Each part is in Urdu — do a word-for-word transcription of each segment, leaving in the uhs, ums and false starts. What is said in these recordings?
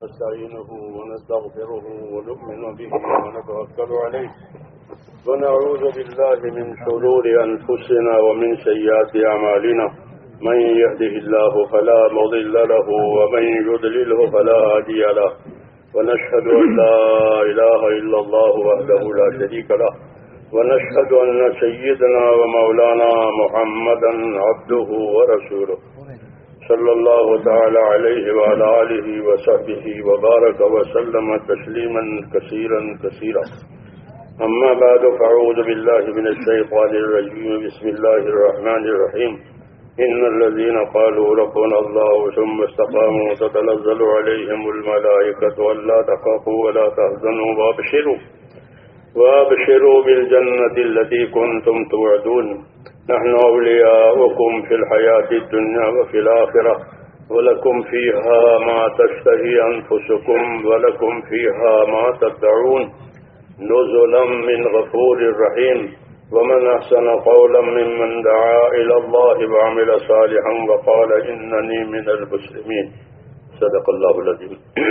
نستعينه ونستغفره ونؤمن به ونتوكل عليه ونعوذ بالله من شرور أنفسنا ومن سيئات أعمالنا من يهده الله فلا مضل له ومن يضلله فلا هادي له ونشهد أن لا إله إلا الله وحده لا شريك له ونشهد أن سيدنا ومولانا محمدا عبده ورسوله صلى الله تعالى عليه وعلى آله وصحبه وبارك وسلم تسليما كثيرا كثيرا أما بعد فأعوذ بالله من الشيطان الرجيم بسم الله الرحمن الرحيم إن الذين قالوا ربنا الله ثم استقاموا تتنزل عليهم الملائكة ألا تخافوا ولا تحزنوا وابشروا وابشروا بالجنة التي كنتم توعدون نحن أولياؤكم في الحياة الدنيا وفي الآخرة ولكم فيها ما تشتهي أنفسكم ولكم فيها ما تدعون نزلا من غفور رحيم ومن أحسن قولا ممن دعا إلى الله وعمل صالحا وقال إنني من المسلمين صدق الله العظيم.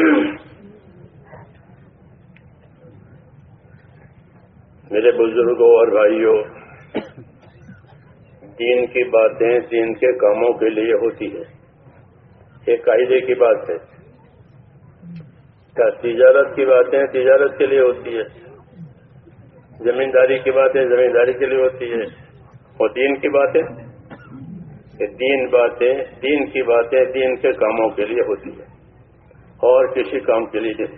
میرے بزرگوں اور بھائیوں، دین کی باتیں دین کے کاموں کے لیے ہوتی ہے. ایک قاعدے کی بات ہے کہ تجارت کی باتیں تجارت کے لیے ہوتی ہے، زمینداری کی باتیں زمینداری کے لیے ہوتی ہے، اور دین کی باتیں کہ دین باتیں دین کی باتیں دین کے کاموں کے لیے ہوتی ہے اور کسی کام کے لیے نہیں.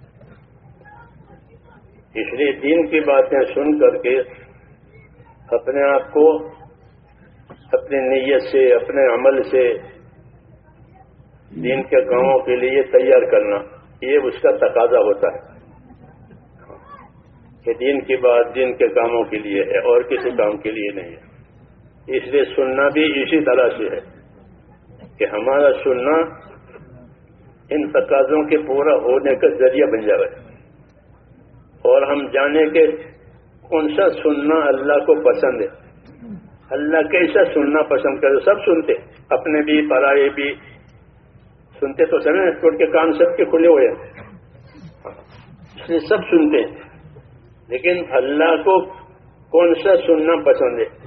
اس لیے دین کی باتیں سن کر کے اپنے آپ کو اپنی نیت سے اپنے عمل سے دین کے کاموں کے لیے تیار کرنا، یہ اس کا تقاضا ہوتا ہے کہ دین کی بات دین کے کاموں کے لیے ہے اور کسی کام کے لیے نہیں ہے. اس لیے سننا بھی اسی طرح سے ہے کہ ہمارا سننا ان تقاضوں کے پورا ہونے کا ذریعہ بن جائے اور ہم جانیں کہ کون سا سننا اللہ کو پسند ہے، اللہ کیسا سننا پسند کرے. سب سنتے، اپنے بھی پرائے بھی سنتے، تو سمجھیں چھوڑ کے کان سب کے کھلے ہوئے ہیں، اس لیے سب سنتے ہیں. لیکن اللہ کو کون سا سننا پسند ہے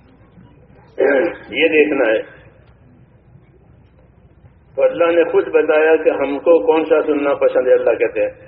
یہ دیکھنا ہے. تو اللہ نے خود بتایا کہ ہم کو کون سا سننا پسند ہے. اللہ کہتے ہیں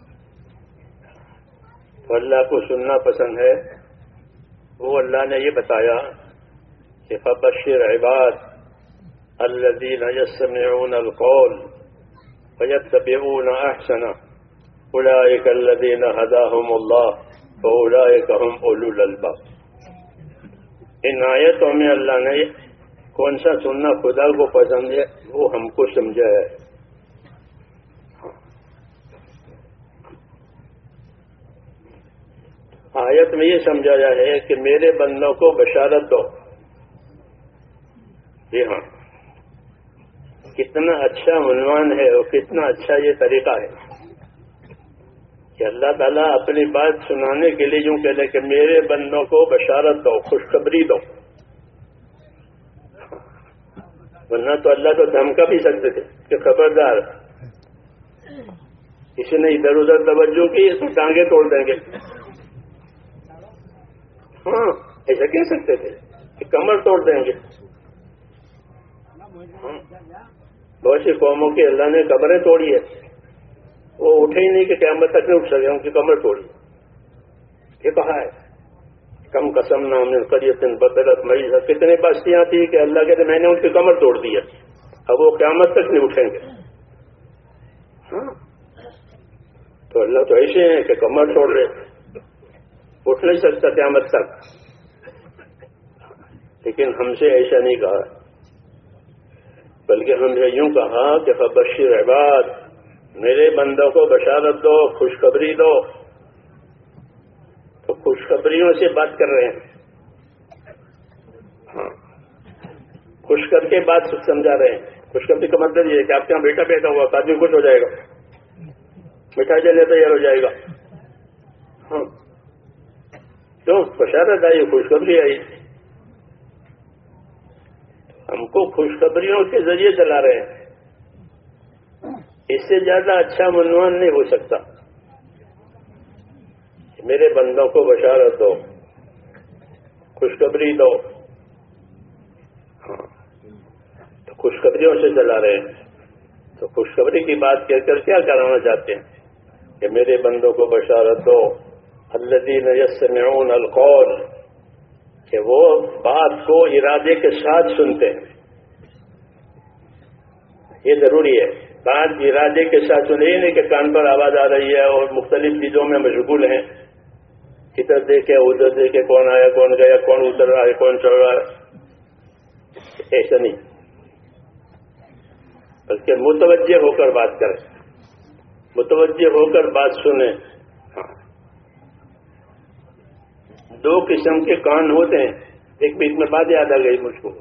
تو اللہ کو سننا پسند ہے. وہ اللہ نے یہ بتایا کہ فبشر عباد الذین یستمعون القول فیتبعون احسنہ اولئک الذین ہداہم اللہ واولئک هم اولو الالباب. ان آیتوں میں اللہ نے کون سا سننا خدا کو پسند ہے وہ ہم کو سمجھایا ہے. آیت میں یہ سمجھایا ہے کہ میرے بندوں کو بشارت دو. جی ہاں، کتنا اچھا عنوان ہے اور کتنا اچھا یہ طریقہ ہے کہ اللہ تعالیٰ اپنی بات سنانے کے لیے یوں کہتے کہ میرے بندوں کو بشارت دو، خوشخبری دو. ورنہ تو اللہ تو دھمکا بھی سکتے تھے کہ خبردار کسی نے ادھر ادھر توجہ کی تو ٹانگیں توڑ دیں گے. ہاں ایسا کہہ سکتے تھے کہ کمر توڑ دیں گے. بہت سی قوموں کی اللہ نے کمریں توڑی ہے، وہ اٹھے ہی نہیں کہ قیامت تک نہیں اٹھ سکے، ان کی کمر توڑی. یہ کہا ہے کم قسم نام قریت بدلت مریض. کتنی بستیاں تھی کہ اللہ کہتے میں نے ان کی کمر توڑ دی ہے، اب وہ قیامت تک نہیں اٹھیں گے. ہاں تو اللہ تو ایسے ہیں کہ کمر توڑ رہے، اٹھ نہیں سکتا قیامت تک. لیکن ہم سے ایسا نہیں کہا، بلکہ ہم نے یوں کہا کہ فبشر عباد، میرے بندوں کو بشارت دو، خوشخبری دو. تو خوشخبریوں سے بات کر رہے ہیں. ہاں خوش کر کے بات سمجھا رہے ہیں. خوشخبری کا مطلب یہ ہے کہ آپ کے یہاں بیٹا بیٹا ہوا آدمی خوش ہو جائے گا، مٹھائی جلنے تیار ہو جائے گا. ہاں کیوں؟ بشارت آئی، خوشخبری آئی. ہم کو خوشخبریوں کے ذریعے چلا رہے ہیں. اس سے زیادہ اچھا عنوان نہیں ہو سکتا. میرے بندوں کو بشارت دو، خوشخبری دو. ہاں تو خوشخبریوں سے چلا رہے ہیں. تو خوشخبری کی بات کہہ کر کیا کرانا چاہتے ہیں کہ میرے بندوں کو بشارت دو الذین یستمعون القول، کہ وہ بات کو ارادے کے ساتھ سنتے ہیں. یہ ضروری ہے. بات ارادے کے ساتھ سنے، یہ نہیں کہ کان پر آواز آ رہی ہے اور مختلف چیزوں میں مشغول ہیں، ادھر دیکھے ادھر دیکھے، کون آیا کون گیا، کون اتر رہا ہے کون چڑھ رہا ہے. ایسا نہیں، بلکہ متوجہ ہو کر بات کریں، متوجہ ہو کر بات سنیں. ہاں دو قسم کے کان ہوتے ہیں. ایک بیچ میں بات یاد آ گئی مجھ کو.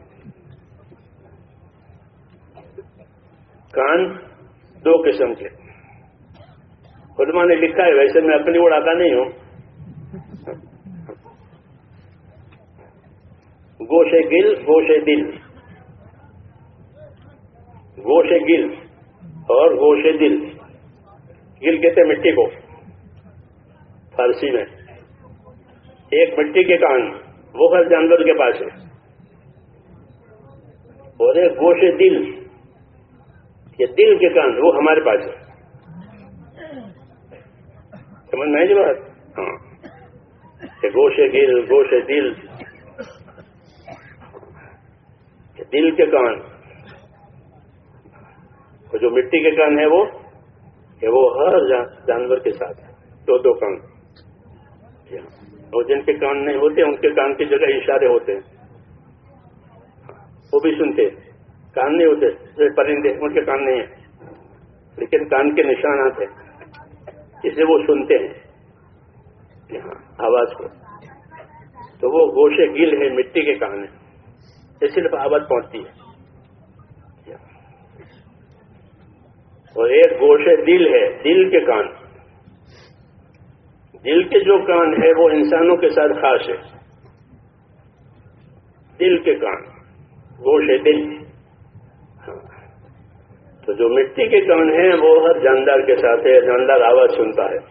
کان دو قسم کے علماء نے لکھا ہے، ویسے میں اپنی اڑاتا نہیں ہوں. گوشے گل، گوشے دل. گوشے گل اور گوشے دل. گل کہتے ہیں مٹی کو فارسی میں. ایک مٹی کے کان وہ ہر جانور کے پاس ہے، اور ایک گوشے دل، یہ دل کے کان وہ ہمارے پاس ہے. سمجھ میں آئی جی بات؟ ہاں گوشے گل، گوشے دل. دل کے کان، وہ جو مٹی کے کان ہے وہ کہ وہ ہر جانور کے ساتھ ہے. دو دو کان. اور جن کے کان نہیں ہوتے ان کے کان کی جگہ اشارے ہوتے ہیں، وہ بھی سنتے. کان نہیں ہوتے پرندے، ان کے کان نہیں ہیں لیکن کان کے نشانات ہیں، اس سے وہ سنتے ہیں یہاں آواز کو. تو وہ گوشے گل ہے، مٹی کے کان ہیں، یہ صرف آواز پہنچتی ہے. اور ایک گوشے دل ہے، دل کے کان. دل کے جو کان ہے وہ انسانوں کے ساتھ خاص ہے. دل کے کان، گوشے دل. تو جو مٹی کے کان ہیں وہ ہر جاندار کے ساتھ ہے، جاندار آواز سنتا ہے.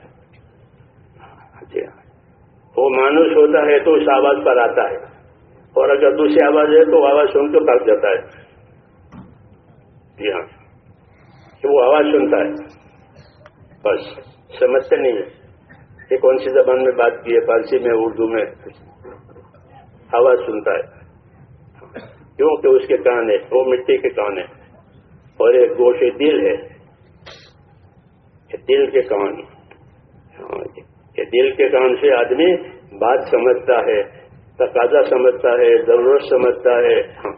وہ مانوس ہوتا ہے تو اس آواز پر آتا ہے، اور اگر دوسری آواز ہے تو آواز سن کے بھاگ جاتا ہے. جی ہاں، کہ وہ آواز سنتا ہے، بس سمجھتے نہیں ہے کہ کون سی زبان میں بات کی ہے، فارسی میں اردو میں. آواز سنتا ہے کیونکہ اس کے کان ہے، وہ مٹی کے کان ہے. اور ایک گوشے دل ہے، دل کے کان. کہ دل کے کان سے آدمی بات سمجھتا ہے، تقاضا سمجھتا ہے، ضرورت سمجھتا ہے. ہاں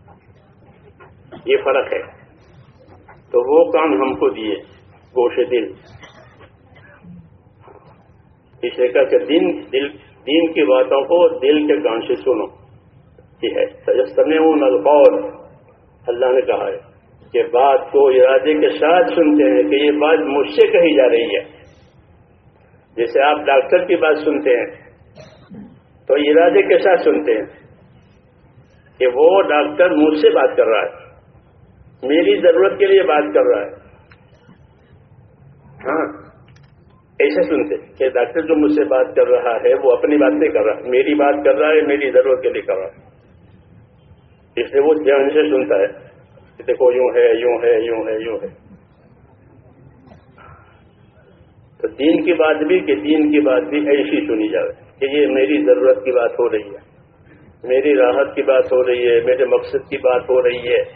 یہ فرق ہے. تو وہ کام ہم کو دیے گوشے دل. اس نے کہا کہ دین دل دین کی باتوں کو دل کے کان سے سنو. یہ ہے یستمعون القول. اللہ نے کہا ہے کہ بات کو ارادے کے ساتھ سنتے ہیں کہ یہ بات مجھ سے کہی جا رہی ہے. جیسے آپ ڈاکٹر کی بات سنتے ہیں تو ارادے کے ساتھ سنتے ہیں کہ وہ ڈاکٹر مجھ سے بات کر رہا ہے، میری ضرورت کے لیے بات کر رہا ہے. ہاں ایسے سنتے کہ ڈاکٹر جو مجھ سے بات کر رہا ہے وہ اپنی بات نہیں کر رہا، میری بات کر رہا ہے، میری ضرورت کے لیے کر رہا ہے. اس لیے وہ دھیان سے سنتا ہے کہ دیکھو یوں ہے یوں ہے یوں ہے یوں ہے. تو دین کی بات بھی کہ دین کی بات بھی ایسی سنی جائے کہ یہ میری ضرورت کی بات ہو رہی ہے، میری راحت کی بات ہو رہی ہے، میرے مقصد کی بات ہو رہی ہے.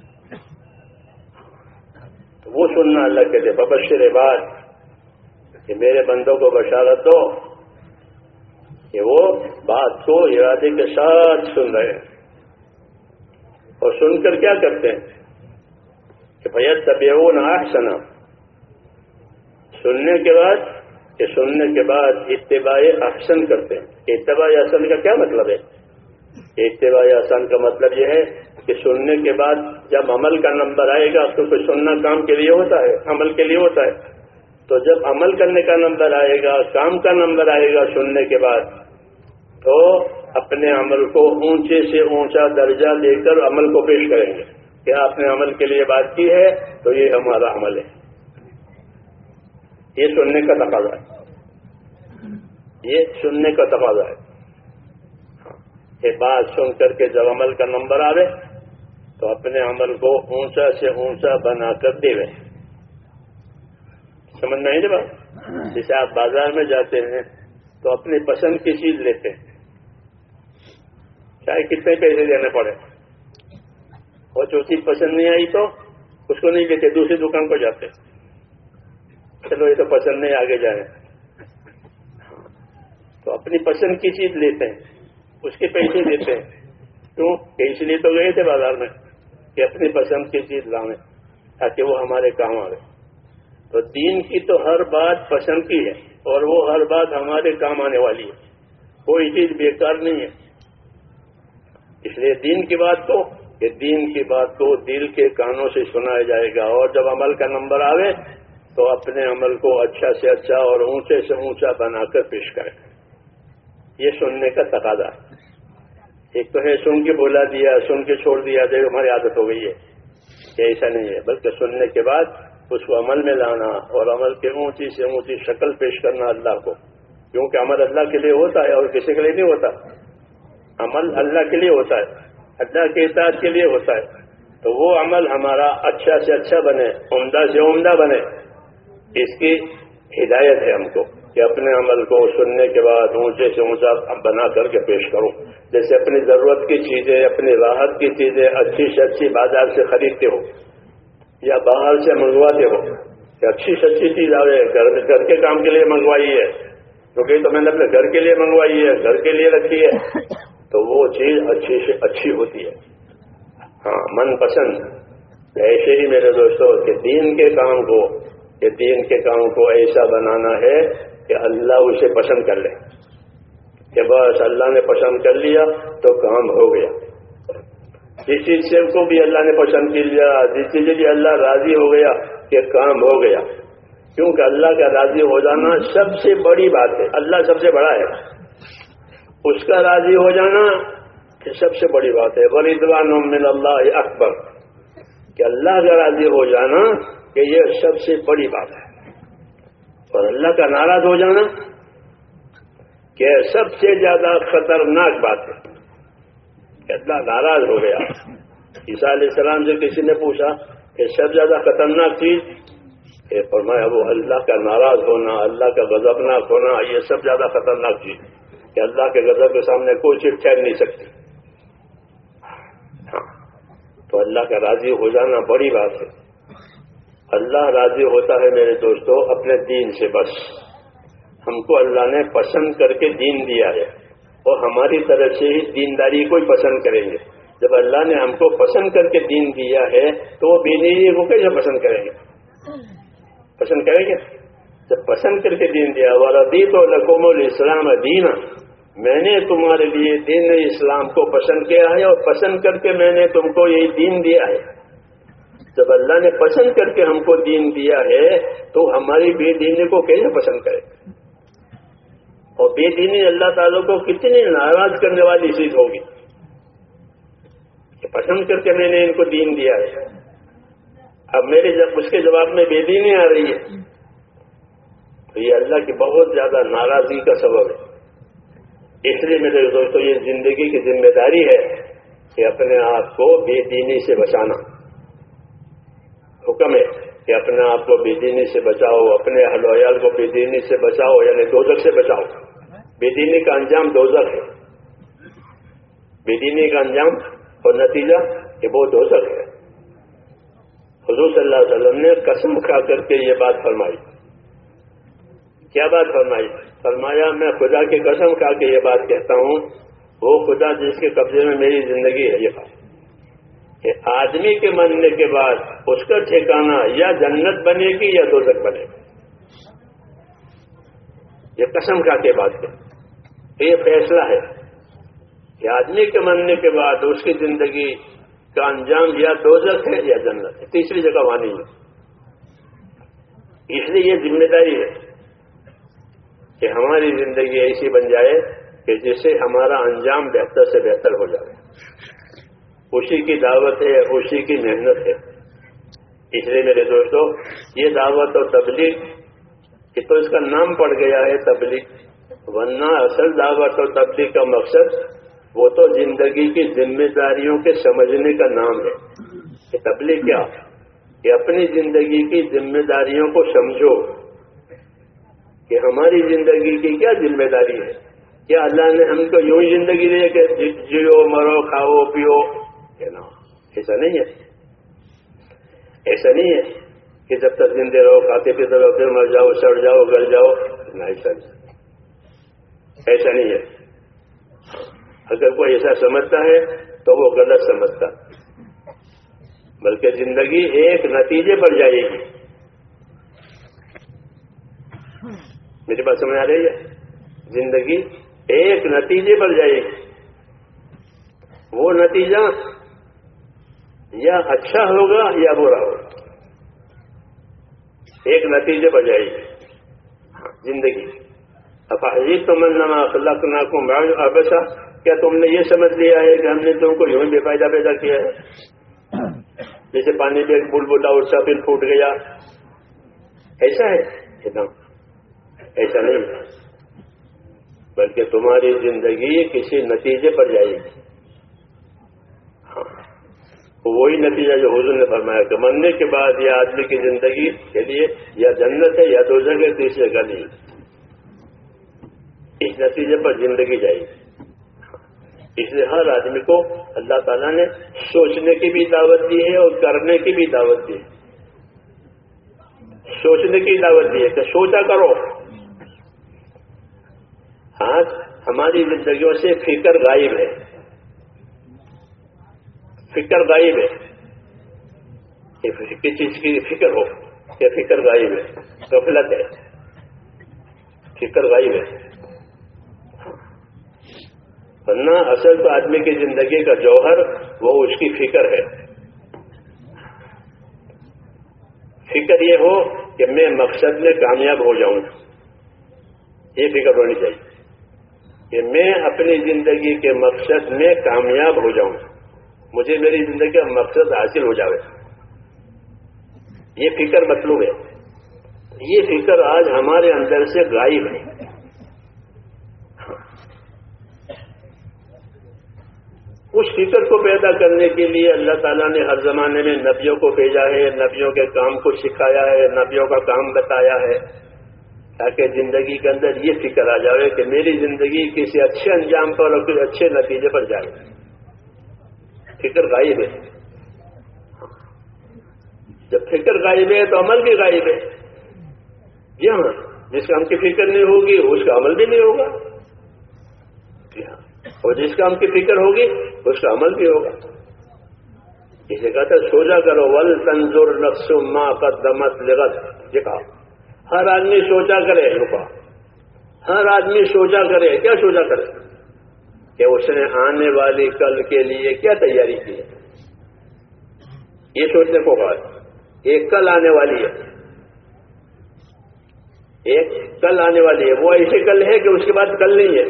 تو وہ سننا اللہ کہتے فبشر عباد، کہ میرے بندوں کو بشارت دو کہ وہ بات کو ارادے کے ساتھ سن رہے ہیں. اور سن کر کیا کرتے ہیں کہ فیتبعون احسنہ. سننے کے بعد کہ سننے کے بعد اتباع احسن کرتے ہیں. کہ اتباع احسن کا کیا مطلب ہے؟ کہ اتباع احسن کا مطلب یہ ہے کہ سننے کے بعد جب عمل کا نمبر آئے گا، تو کوئی سننا کام کے لیے ہوتا ہے، عمل کے لیے ہوتا ہے. تو جب عمل کرنے کا نمبر آئے گا، کام کا نمبر آئے گا سننے کے بعد، تو اپنے عمل کو اونچے سے اونچا درجہ دے کر عمل کو پیش کریں گے کہ آپ نے عمل کے لیے بات کی ہے تو یہ ہمارا عمل ہے. یہ سننے کا تقاضا ہے، یہ سننے کا تقاضا ہے. یہ بات سن کر کے جب عمل کا نمبر آوے تو اپنے عمل کو اونچا سے اونچا بنا کر دے گئے. سمجھ میں نہیں بات؟ جیسے آپ بازار میں جاتے ہیں تو اپنی پسند کی چیز لیتے ہیں، چاہے کتنے پیسے دینے پڑے، اور جو چیز پسند نہیں آئی تو اس کو نہیں لیتے، دوسری دکان کو جاتے، چلو یہ تو پسند نہیں، آگے جائیں. تو اپنی پسند کی چیز لیتے ہیں، اس کے پیسے دیتے ہیں. کیوں؟ کہ اس لیے تو گئے تھے بازار میں کہ اپنی پسند کی چیز لانے تاکہ وہ ہمارے کام آئے. تو دین کی تو ہر بات پسند کی ہے اور وہ ہر بات ہمارے کام آنے والی ہے، کوئی چیز بیکار نہیں ہے. اس لیے دین کی بات کو کہ دین کی بات کو دل کے کانوں سے سنایا جائے گا، اور جب عمل کا نمبر آوے تو اپنے عمل کو اچھا سے اچھا اور اونچے سے اونچا بنا کر پیش کرے. یہ سننے کا تقاضا ہے. ایک تو ہے سن کے بولا دیا، سن کے چھوڑ دیا، جو ہماری عادت ہو گئی ہے، کہ ایسا نہیں ہے، بلکہ سننے کے بعد اس کو عمل میں لانا اور عمل کے اونچی سے اونچی شکل پیش کرنا اللہ کو. کیونکہ عمل اللہ کے لیے ہوتا ہے اور کسی کے لیے نہیں ہوتا. عمل اللہ کے لیے ہوتا ہے، اللہ کے اطاعت کے لیے ہوتا ہے. تو وہ عمل ہمارا اچھا سے اچھا بنے، عمدہ سے عمدہ بنے، اس کی ہدایت ہے ہم کو کہ اپنے عمل کو سننے کے بعد اونچے سے اونچا بنا کر کے پیش کروں. جیسے اپنی ضرورت کی چیزیں، اپنی راحت کی چیزیں اچھی سے اچھی بازار سے خریدتے ہو یا باہر سے منگواتے ہو، کہ اچھی سے اچھی چیز آئے، گھر گھر کے کام کے لیے منگوائی ہے، کیونکہ تو میں نے اپنے گھر کے لیے منگوائی ہے، گھر کے لیے رکھی ہے، تو وہ چیز اچھی سے اچھی ہوتی ہے. ہاں، من پسند. ایسے ہی میرے دوستوں کہ دین کے کام کو کہ دین کے کام کو ایسا بنانا ہے کہ اللہ اسے پسند کر لے، کہ بس اللہ نے پسند کر لیا تو کام ہو گیا. جس چیز سے کو بھی اللہ نے پسند کر لیا، جس چیز سے بھی اللہ راضی ہو گیا کہ کام ہو گیا. کیونکہ اللہ کا راضی ہو جانا سب سے بڑی بات ہے. اللہ سب سے بڑا ہے، اس کا راضی ہو جانا یہ سب سے بڑی بات ہے. وَرِضْوَانٌ مِّنَ اللَّهِ اکبر، کہ اللہ کا راضی ہو جانا کہ یہ سب سے بڑی بات ہے. اور اللہ کا ناراض ہو جانا کہ سب سے زیادہ خطرناک بات ہے کہ اللہ ناراض ہو گیا. عیسیٰ علیہ السلام سے کسی نے پوچھا کہ سب سے زیادہ خطرناک چیز، کہ فرمایا وہ اللہ کا ناراض ہونا، اللہ کا غضبناک ہونا، یہ سب زیادہ خطرناک چیز کہ اللہ کے غضب کے سامنے کوئی چیز ٹھہر نہیں سکتی. ہاں، تو اللہ کا راضی ہو جانا بڑی بات ہے. اللہ راضی ہوتا ہے میرے دوستو اپنے دین سے. بس ہم کو اللہ نے پسند کر کے دین دیا ہے، اور ہماری طرف سے ہی دینداری کو ہی پسند کریں گے. جب اللہ نے ہم کو پسند کر کے دین دیا ہے تو وہ بے دینی کو کیسے پسند کریں گے؟ پسند کریں گے جب پسند کر کے دین دیا. وَرَضِيتُ لَكُمُ الْإِسْلَامَ دِينًا، میں نے تمہارے لیے دین اسلام کو پسند کیا ہے، اور پسند کر کے میں نے تم کو یہ دین دیا ہے. جب اللہ نے پسند کر کے ہم کو دین دیا ہے تو ہماری بے دینی کو کیسے پسند کرے؟ اور بے دینی اللہ تعالیٰ کو کتنی ناراض کرنے والی چیز ہوگی کہ پسند کر کے میں نے ان کو دین دیا ہے. اب میرے جب اس کے جواب میں بے دینی آ رہی ہے تو یہ اللہ کی بہت زیادہ ناراضگی کا سبب ہے. اس لیے میرے دوستوں یہ زندگی کی ذمہ داری ہے کہ اپنے آپ کو بے دینی سے بچانا. حکم ہے کہ اپنے آپ کو بے دینی سے بچاؤ، اپنے اہل و عیال کو بے دینی سے بچاؤ، یعنی دوزخ سے بچاؤ. بے دینی کا انجام دوزخ ہے. بے دینی کا انجام اور نتیجہ کہ وہ دوزخ ہے. حضور صلی اللہ علیہ وسلم نے قسم کھا کر کے یہ بات فرمائی. کیا بات فرمائی؟ فرمایا میں خدا کی قسم کھا کے یہ بات کہتا ہوں، وہ خدا جس کے قبضے میں میری زندگی ہے، یہ بات کہ آدمی کے مرنے کے بعد اس کا ٹھکانہ یا جنت بنے گی یا دوزخ بنے گا. یہ قسم کھا کے بات ہے. یہ فیصلہ ہے کہ آدمی کے مرنے کے بعد اس کی زندگی کا انجام یا دوزخ ہے یا جنت ہے، تیسری جگہ وہاں نہیں ہے. اس لیے یہ ذمہ داری ہے کہ ہماری زندگی ایسی بن جائے کہ جس سے ہمارا انجام بہتر سے بہتر ہو جائے. اسی کی دعوت ہے، اسی کی محنت ہے. اس لیے میرے دوستو یہ دعوت اور تبلیغ کہ تو اس کا نام پڑ گیا ہے تبلیغ، ورنہ اصل دعوت اور تبلیغ کا مقصد وہ تو زندگی کی ذمہ داریوں کے سمجھنے کا نام ہے. کہ تبلیغ کیا کہ اپنی زندگی کی ذمہ داریوں کو سمجھو کہ ہماری زندگی کی کیا ذمہ داری ہے. کیا اللہ نے ہم کو یوں ہی زندگی دی کہ جیو مرو کھاؤ پیو؟ نا، ایسا نہیں ہے. ایسا نہیں ہے کہ جب تک زندے رہو کھاتے پیتے رہو پھر مر جاؤ سڑ جاؤ گل جاؤ. نہ، ایسا نہیں ایسا نہیں ہے. اگر کوئی ایسا سمجھتا ہے تو وہ غلط سمجھتا، بلکہ زندگی ایک نتیجے پر جائے گی. میری بات سمجھ آ رہی ہے؟ زندگی ایک نتیجے پر جائے گی. وہ نتیجہ یا اچھا ہوگا یا برا ہوگا، ایک نتیجے پر جائے گی زندگی. افحسبتم تو انما خلقناکم عبثا، کیا تم نے یہ سمجھ لیا ہے کہ ہم نے تم کو یوں بے فائدہ پیدا کیا ہے؟ جیسے پانی میں ایک بلبلا اٹھا پھر پھوٹ گیا، ایسا ہے؟ ایسا نہیں ہے، بلکہ تمہاری زندگی کسی نتیجے پر جائے گی. ہاں، وہی نتیجہ جو حضور نے فرمایا کہ مرنے کے بعد یہ آدمی کی زندگی کے لیے یا جنت ہے یا دوزخ ہے، تیسری جگہ نہیں. اس نتیجے پر زندگی جائے گی. اس لیے ہر آدمی کو اللہ تعالیٰ نے سوچنے کی بھی دعوت دی ہے اور کرنے کی بھی دعوت دی ہے. سوچنے کی دعوت دی ہے کہ سوچا کرو. آج ہماری زندگیوں سے فکر غائب ہے. فکر غائب ہے. کسی چیز کی فکر ہو کہ فکر غائب ہے، غفلت ہے. فکر غائب ہے، ورنہ اصل تو آدمی کی زندگی کا جوہر وہ اس کی فکر ہے. فکر یہ ہو کہ میں مقصد میں کامیاب ہو جاؤں، یہ فکر ہونی چاہیے کہ میں اپنی زندگی کے مقصد میں کامیاب ہو جاؤں، مجھے میری زندگی کا مقصد حاصل ہو جاوے. یہ فکر مطلوب ہے. یہ فکر آج ہمارے اندر سے غائب ہے. اس فکر کو پیدا کرنے کے لیے اللہ تعالیٰ نے ہر زمانے میں نبیوں کو بھیجا ہے، نبیوں کے کام کو سکھایا ہے، نبیوں کا کام بتایا ہے، تاکہ زندگی کے اندر یہ فکر آ جائے کہ میری زندگی کسی اچھے انجام پر اور کسی اچھے نتیجے پر جائے. فکر غائب ہے. جب فکر غائب ہے تو عمل بھی غائب ہے. جی ہاں، جس کام کی فکر نہیں ہوگی اس کا عمل بھی نہیں ہوگا. جی ہاں، اور جس کام کی فکر ہوگی اس کا عمل بھی ہوگا. اسے کہتا ہے سوچا کرو وَلْتَنْظُرْ نَفْسٌ مَا قَدَّمَتْ لِغَدٍ. یہ کہا ہر آدمی سوچا کرے. رکا ہر آدمی سوچا کرے. کیا سوچا کرے؟ کہ اس نے آنے والی کل کے لیے کیا تیاری کی ہے. یہ سوچنے کو کہا ایک کل آنے والی ہے، ایک کل آنے والی ہے. وہ ایسی کل ہے کہ اس کے بعد کل نہیں ہے.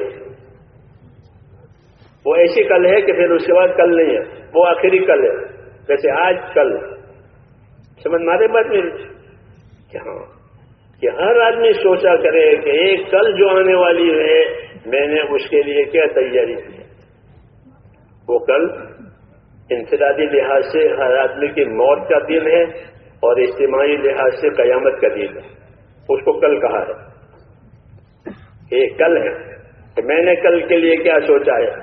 وہ ایسی کل ہے کہ پھر اس کے بعد کل نہیں ہے. وہ آخری کل ہے. جیسے آج کل سمجھ مارے بات میری کہ ہاں کہ ہر آدمی سوچا کرے کہ ایک کل جو آنے والی ہے میں نے اس کے لیے کیا تیاری کی ہے. وہ کل انفرادی لحاظ سے ہر آدمی کی موت کا دن ہے اور اجتماعی لحاظ سے قیامت کا دن ہے. اس کو کل کہا ہے. ایک کل ہے کہ میں نے کل کے لیے کیا سوچا ہے.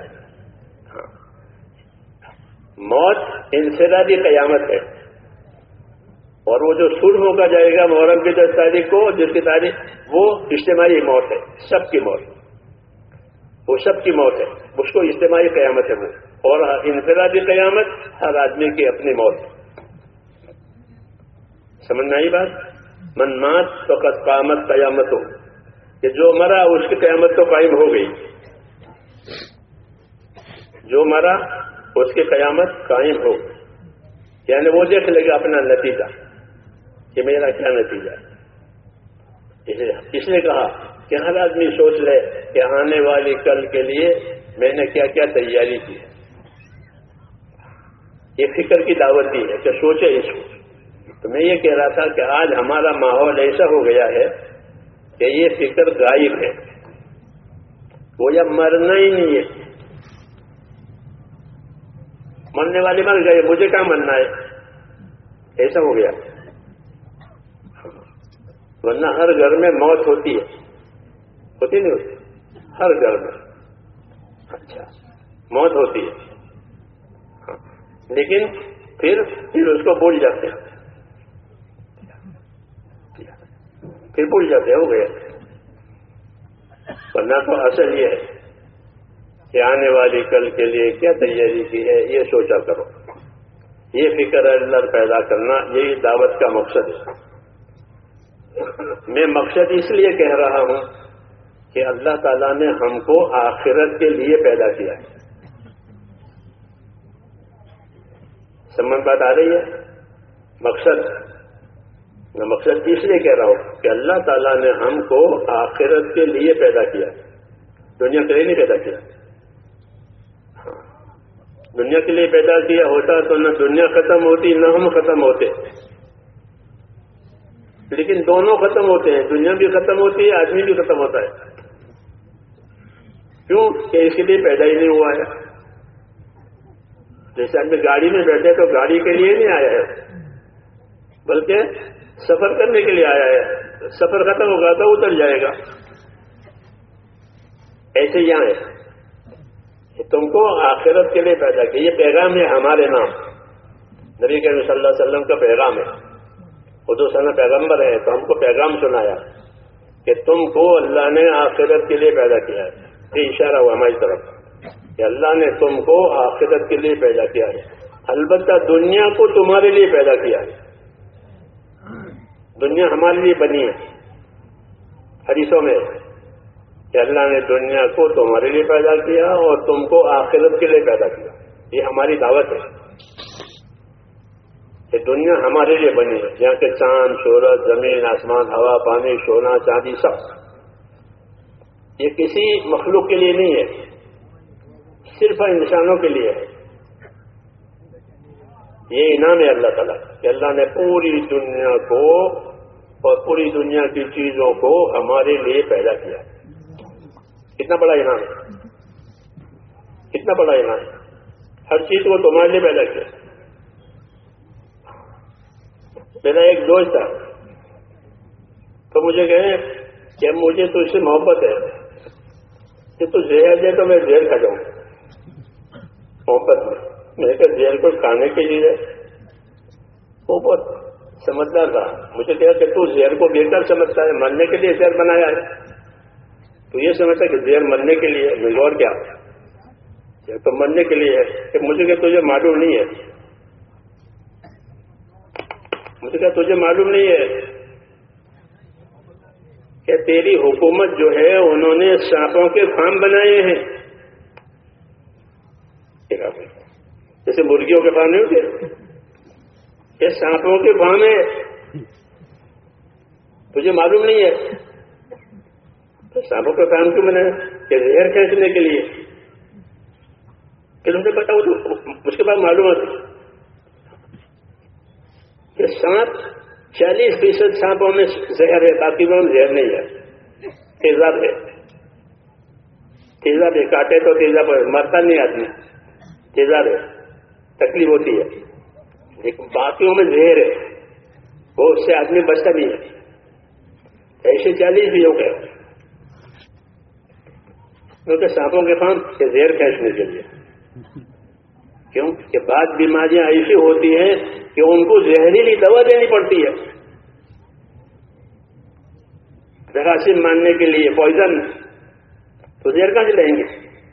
موت انفرادی قیامت ہے، اور وہ جو شروع ہو کر جائے گا محرم کی دس تاریخ کو جس کی تاریخ وہ اجتماعی موت ہے. سب کی موت، وہ سب کی موت ہے. اس کو اجتماعی قیامت ہے وہ. اور انفرادی قیامت ہر آدمی کی اپنی موت. سمجھ میں آئی بات؟ من مات فقط قامت قیامت ہو، کہ جو مرا اس کی قیامت تو قائم ہو گئی. جو مرا اس کی قیامت قائم ہو، یعنی وہ دیکھ لے گا اپنا نتیجہ کہ میرا کیا نتیجہ ہے. اس نے کہا کہ ہر آدمی سوچ لے کہ آنے والی کل کے لیے میں نے کیا کیا تیاری کی ہے. یہ فکر کی دعوت دی ہے کہ سوچے اس کو. تو میں یہ کہہ رہا تھا کہ آج ہمارا ماحول ایسا ہو گیا ہے کہ یہ فکر غائب ہے، وہ یا مرنا ہی نہیں ہے، مرنے والے مر گئے، مجھے کیا مرنا ہے، ایسا ہو گیا. ورنہ ہر گھر میں موت ہوتی ہے، ہوتی نہیں ہوتی؟ ہر گھر میں اچھا موت ہوتی ہے، ہاں. لیکن پھر پھر اس کو بھول جاتے ہیں، پھر بھول جاتے ہیں، ہو گیا. ورنہ تو اصل یہ ہے کہ آنے والی کل کے لیے کیا تیاری کی ہے، یہ سوچا کرو. یہ فکر اللہ پیدا کرنا، یہی دعوت کا مقصد ہے. میں مقصد اس لیے کہہ رہا ہوں کہ اللہ تعالیٰ نے ہم کو آخرت کے لیے پیدا کیا ہے. سمجھ بات آ رہی ہے؟ مقصد میں مقصد اس لیے کہہ رہا ہوں کہ اللہ تعالیٰ نے ہم کو آخرت کے لیے پیدا کیا، دنیا کے لیے نہیں پیدا کیا. ہاں دنیا کے لیے پیدا کیا ہوتا تو نہ دنیا ختم ہوتی نہ ہم ختم ہوتے. لیکن دونوں ختم ہوتے ہیں، دنیا بھی ختم ہوتی ہے، آدمی بھی ختم ہوتا ہے. کیوں کہ اس کے لیے پیدا ہی نہیں ہوا ہے. جیسے آدمی گاڑی میں بیٹھے تو گاڑی کے لیے نہیں آیا ہے، بلکہ سفر کرنے کے لیے آیا ہے. سفر ختم ہوگا تو اتر جائے گا. ایسے یہاں ہے، تم کو آخرت کے لیے پیدا کیا. یہ پیغام ہے ہمارے نام، نبی کریم صلی اللہ علیہ وسلم کا پیغام ہے. خود سنا پیغمبر ہے تو ہم کو پیغام سنایا کہ تم کو اللہ نے آخرت کے لیے پیدا کیا ہے. یہ اشارہ ہوا ہماری طرف کہ اللہ نے تم کو آخرت کے لیے پیدا کیا ہے. البتہ دنیا کو تمہارے لیے پیدا کیا ہے. دنیا ہمارے لیے بنی ہے. حدیثوں میں کہ اللہ نے دنیا کو تمہارے لیے پیدا کیا اور تم کو آخرت کے لیے پیدا کیا. یہ ہماری دعوت ہے کہ دنیا ہمارے لیے بنی ہے. یہاں کے چاند، سورج، زمین، آسمان، ہوا، پانی، سونا، چاندی، سب یہ کسی مخلوق کے لیے نہیں ہے، صرف انسانوں کے لیے ہے. یہ انعام ہے اللہ تعالیٰ کہ اللہ نے پوری دنیا کو اور پوری دنیا کی چیزوں کو ہمارے لیے پیدا کیا. کتنا بڑا انعام ہے، کتنا بڑا انعام ہے. ہر چیز کو تمہارے لیے پیدا کیا. میرا ایک دوست تھا تو مجھے کہے کہ مجھے تو اس سے محبت ہے کہ تو زہر دے تو میں زہر کھا جاؤں محبت میں. میں کہ زہر کو کھانے کے لیے وہ بہت سمجھدار تھا. مجھے کہا کہ تو زہر کو بہتر سمجھتا ہے، مرنے کے لیے زہر بنایا ہے. تو یہ سمجھتا کہ زہر مرنے کے لیے ہے. اور کیا تو مرنے کے لیے ہے کہ مجھے کہ تجھے معلوم نہیں ہے، مجھے کہا تجھے معلوم نہیں ہے کہ تیری حکومت جو ہے انہوں نے سانپوں کے فارم بنائے ہیں. جیسے مرغیوں کے فارم نہیں ہوتے، یہ سانپوں کے فارم ہے. تجھے معلوم نہیں ہے تو سانپوں کے فارم کیوں بنائے کہ زہر کھینچنے کے لیے. کہ تم سے بتاؤ تو اس کے بعد معلوم ہوتی کہ سانپ چالیس فیصد سانپوں میں زہر ہے، باقی وہ زہر نہیں ہے، تیزاب ہے. تیزاب ہے، کاٹے تو تیزاب ہے، مرتا نہیں آدمی، تیزاب ہے، تکلیف ہوتی ہے. لیکن باقیوں میں زہر ہے، وہ اس سے آدمی بچتا نہیں ہے. ایسے چالیس بھی ہو گئے کیونکہ سانپوں کے فارم کے زہر کھینچنے کے لیے. کیوں کہ بعض بیماریاں ایسی ہوتی ہیں کہ ان کو زہریلی دوا دینی پڑتی ہے. جراثیم مارنے کے لیے پوائزن، تو زہر کہاں سے لیں گے؟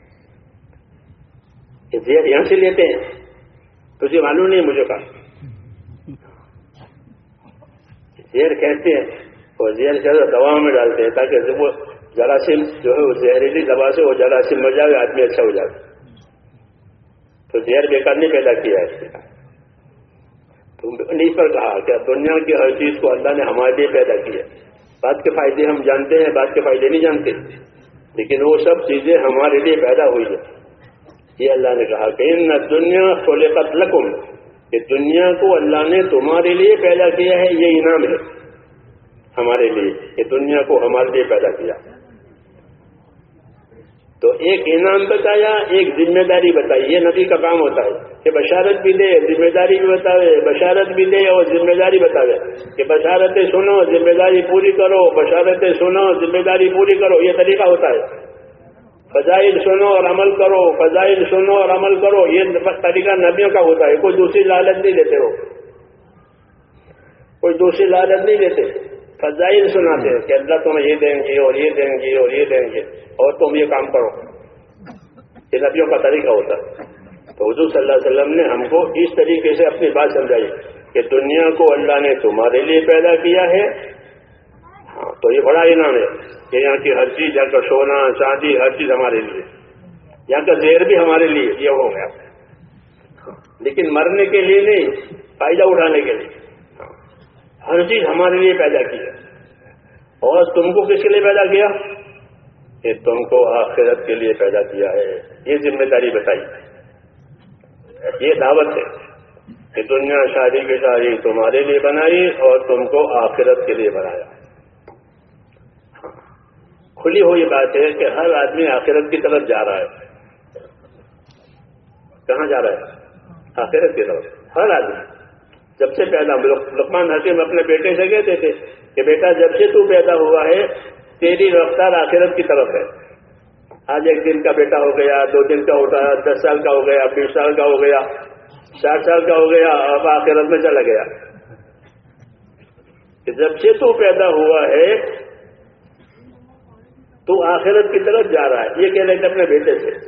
کہ زہر یہاں سے لیتے ہیں. تجھے معلوم نہیں مجھے کہا زہر کہتے ہیں اور زہر سے دواؤں میں ڈالتے ہیں تاکہ وہ جراثیم جو ہے وہ زہریلی دوا سے وہ جراثیم مر جائے، آدمی اچھا ہو جائے. تو زہر بیکار نہیں پیدا کیا ہے. تو اس پر کہا کہ دنیا کی ہر چیز کو اللہ نے ہمارے لیے پیدا کیا. بات کے فائدے ہم جانتے ہیں، بات کے فائدے نہیں جانتے، لیکن وہ سب چیزیں ہمارے لیے پیدا ہوئی ہیں. یہ اللہ نے کہا کہ ان دنیا خلقت لکم، کہ دنیا کو اللہ نے تمہارے لیے پیدا کیا ہے. یہ انعام ہے ہمارے لیے، یہ دنیا کو ہمارے لیے پیدا کیا. تو ایک انعام بتایا، ایک ذمہ داری بتائی. یہ نبی کا کام ہوتا ہے کہ بشارت بھی دے، ذمہ داری بھی بتاوے، بشارت بھی دے اور ذمہ داری بتاوے کہ بشارتیں سنو ذمہ داری پوری کرو، بشارتیں سنو ذمہ داری پوری کرو. یہ طریقہ ہوتا ہے. فضائل سنو اور عمل کرو، فضائل سنو اور عمل کرو، یہ طریقہ نبیوں کا ہوتا ہے. کوئی دوسری لالچ نہیں دیتے ہو، کوئی دوسری لالچ نہیں دیتے. فضائل سناتے ہیں کہ اللہ تمہیں یہ دیں گے اور یہ دیں گے اور یہ دیں گے اور تم یہ کام کرو. یہ نبیوں کا طریقہ ہوتا ہے. تو حضور صلی اللہ علیہ وسلم نے ہم کو اس طریقے سے اپنی بات سمجھائی کہ دنیا کو اللہ نے تمہارے لیے پیدا کیا ہے. ہاں تو یہ بڑا انعام ہے کہ یہاں کی ہر چیز، یہاں کا سونا چاندی ہر چیز ہمارے لیے، یہاں کا زہر بھی ہمارے لیے. یہ ہو گیا، لیکن مرنے کے لیے نہیں، فائدہ اٹھانے کے لیے. ہر چیز ہمارے لیے پیدا کی ہے. اور تم کو کس کے لیے پیدا کیا؟ کہ تم کو آخرت کے لیے پیدا کیا ہے. یہ ذمہ داری بتائی، یہ دعوت ہے کہ دنیا شادی کی ساری تمہارے لیے بنائی اور تم کو آخرت کے لیے بنایا. کھلی ہوئی بات ہے کہ ہر آدمی آخرت کی طرف جا رہا ہے. کہاں جا رہا ہے؟ آخرت کی طرف. ہر آدمی جب سے پیدا، لقمان حکیم اپنے بیٹے سے کہتے تھے کہ بیٹا جب سے تو پیدا ہوا ہے تیری رفتار آخرت کی طرف ہے. آج ایک دن کا بیٹا ہو گیا، دو دن کا ہوتا ہے، دس سال کا ہو گیا، بیس سال کا ہو گیا، ساٹھ سال کا ہو گیا، اب آخرت میں چلا گیا. جب سے تو پیدا ہوا ہے تو آخرت کی طرف جا رہا ہے. یہ کہہ رہے تھے اپنے بیٹے سے،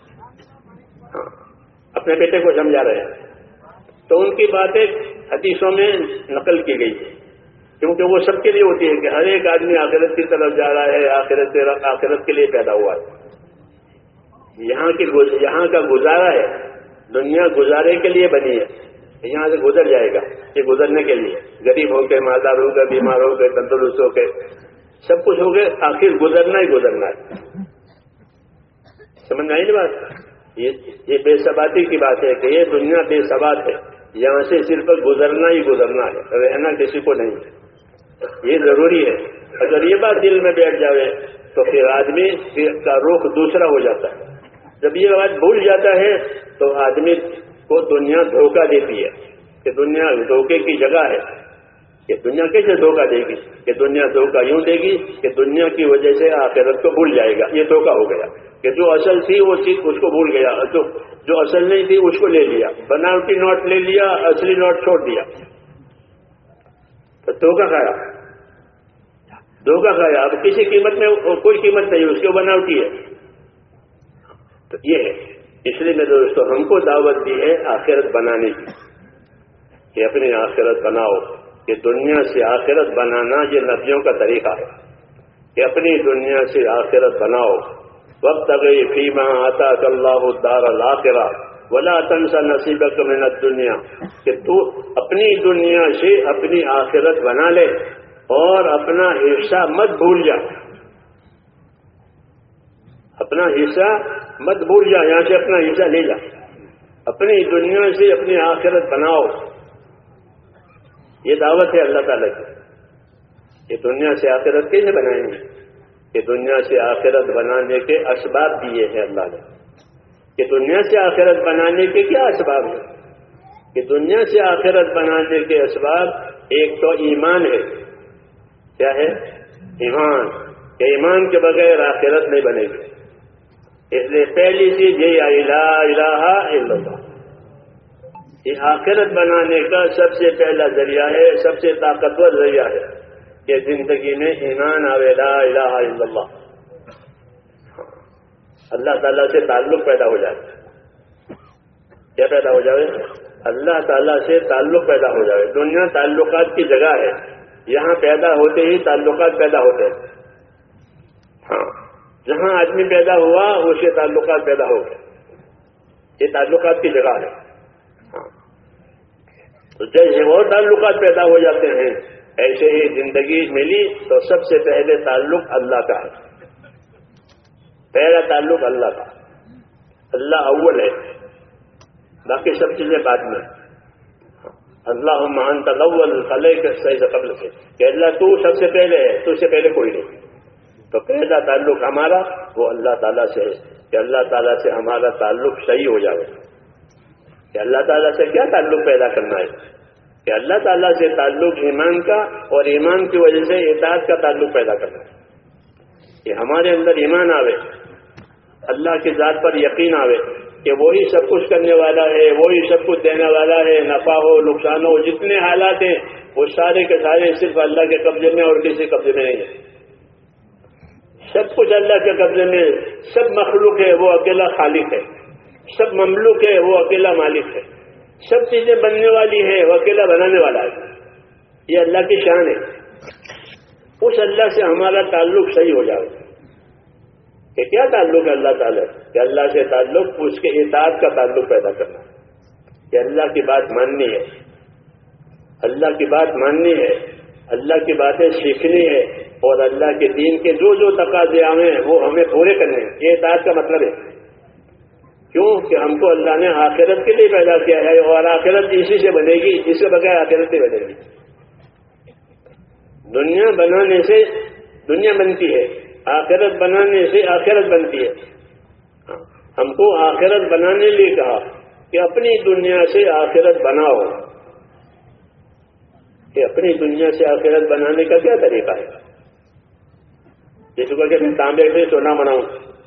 اپنے بیٹے کو سمجھا رہے ہیں. تو ان کی باتیں حدیثوں میں نقل کی گئی کیونکہ وہ سب کے لیے ہوتی ہے کہ ہر ایک آدمی آخرت کی طرف جا رہا ہے، آخرت آخرت کے لیے پیدا ہوا ہے. یہاں کی یہاں کا گزارا ہے، دنیا گزارے کے لیے بنی ہے. یہاں سے گزر جائے گا، یہ گزرنے کے لیے. غریب ہو کے، مالدار ہو کے، بیمار ہو کے، تندرست ہو کے، سب کچھ ہو گئے، آخر گزرنا ہی گزرنا ہے. سمجھ میں آئی نا بات؟ یہ بے ثباتی کی بات ہے کہ یہ دنیا بے ثبات ہے. یہاں سے صرف گزرنا ہی گزرنا ہے، رہنا کسی کو نہیں. یہ ضروری ہے. اگر یہ بات دل میں بیٹھ جائے تو پھر آدمی کا رخ دوسرا ہو جاتا ہے. جب یہ بات بھول جاتا ہے تو آدمی کو دنیا دھوکہ دیتی ہے کہ دنیا دھوکے کی جگہ ہے. کہ دنیا کیسے دھوکہ دے گی؟ کہ دنیا دھوکہ یوں دے گی کہ دنیا کی وجہ سے آخرت کو بھول جائے گا. یہ دھوکہ ہو گیا کہ جو اصل تھی وہ چیز اس کو بھول گیا، جو جو اصل نہیں تھی اس کو لے لیا، بناوٹی نوٹ لے لیا، اصلی نوٹ چھوڑ دیا. تو دھوکہ کھایا، دھوکہ کھایا. اب کسی قیمت میں کوئی قیمت نہیں، اس کی بناوٹی ہے. تو یہ ہے. اس لیے میرے دوستوں ہم کو دعوت دی ہے آخرت بنانے کی کہ اپنی آخرت بناؤ. کہ دنیا سے آخرت بنانا یہ نبیوں کا طریقہ ہے کہ اپنی دنیا سے آخرت بناؤ. وابتغ فیما آتاک اللہ الدار الآخرہ ولا تنس نصیبک من الدنیا. کہ تو اپنی دنیا سے اپنی آخرت بنا لے اور اپنا حصہ مت بھول جا. اپنا حصہ مت بھول جا، یہاں سے اپنا حصہ لے جا. اپنی دنیا سے اپنی آخرت بناؤ. یہ دعوت ہے اللہ تعالیٰ کی. یہ دنیا سے آخرت کیسے بنائیں گے؟ کہ دنیا سے آخرت بنانے کے اسباب دیے ہیں اللہ نے. کہ دنیا سے آخرت بنانے کے کیا اسباب ہیں؟ کہ دنیا سے آخرت بنانے کے اسباب ایک تو ایمان ہے. کیا ہے؟ ایمان. کہ ایمان کے بغیر آخرت نہیں بنے گی. اس لیے پہلی چیز یہ لا الہ الا اللہ. یہ آخرت بنانے کا سب سے پہلا ذریعہ ہے، سب سے طاقتور ذریعہ ہے کہ زندگی میں ایمان آوے، لا الہ الا اللہ. اللہ تعالیٰ سے تعلق پیدا ہو جائے. کیا پیدا ہو جائے؟ اللہ تعالیٰ سے تعلق پیدا ہو جائے. دنیا تعلقات کی جگہ ہے، یہاں پیدا ہوتے ہی تعلقات پیدا ہوتے ہیں. ہاں، جہاں آدمی پیدا ہوا اسے تعلقات پیدا ہو گئے. یہ تعلقات کی جگہ ہے. تو جیسے اور تعلقات پیدا ہو جاتے ہیں ایسے ہی زندگی ملی تو سب سے پہلے تعلق اللہ کا ہے. پہلا تعلق اللہ کا. اللہ اول ہے، باقی سب چیزیں بعد میں. اللہم انت الاول فلیک سیز قبل سے کہ اللہ تو سب سے پہلے ہے، تو سے پہلے کوئی نہیں. تو پہلا تعلق ہمارا وہ اللہ تعالیٰ سے ہے کہ اللہ تعالیٰ سے ہمارا تعلق صحیح ہو جائے. کہ اللہ تعالیٰ سے کیا تعلق پیدا کرنا ہے کہ اللہ تعالیٰ سے تعلق ایمان کا اور ایمان کی وجہ سے اطاعت کا تعلق پیدا کرنا ہے. کہ ہمارے اندر ایمان آوے، اللہ کی ذات پر یقین آوے کہ وہی سب کچھ کرنے والا ہے، وہی سب کچھ دینے والا ہے، نفع ہو نقصان ہو جتنے حالات ہیں وہ سارے کے سارے صرف اللہ کے قبضے میں اور کسی قبضے میں نہیں ہے. سب کچھ اللہ کے قبضے میں، سب مخلوق ہے وہ اکیلا خالق ہے، سب مملوک ہے وہ اکیلا مالک ہے، سب چیزیں بننے والی ہیں وہ اکیلا بنانے والا ہے. یہ اللہ کی شان ہے. اس اللہ سے ہمارا تعلق صحیح ہو جائے کہ کیا تعلق ہے اللہ تعالیٰ کہ اللہ سے تعلق اس کے اطاعت کا تعلق پیدا کرنا کہ اللہ کی بات ماننی ہے، اللہ کی بات ماننی ہے، اللہ کی باتیں سیکھنی ہے اور اللہ کے دین کے جو جو تقاضے آئے ہیں وہ ہمیں پورے کرنے ہیں. یہ اطاعت کا مطلب ہے. کیوں کہ ہم کو اللہ نے آخرت کے لیے پیدا کیا ہے اور آخرت اسی سے بنے گی، اس کے بغیر آخرت نہیں بنے گی. دنیا بنانے سے دنیا بنتی ہے، آخرت بنانے سے آخرت بنتی ہے. ہم کو آخرت بنانے لیے کہا کہ اپنی دنیا سے آخرت بناؤ. کہ اپنی دنیا سے آخرت بنانے کا کیا طریقہ ہے؟ جس کو کہتے ہیں تانبے سے سونا بناؤں،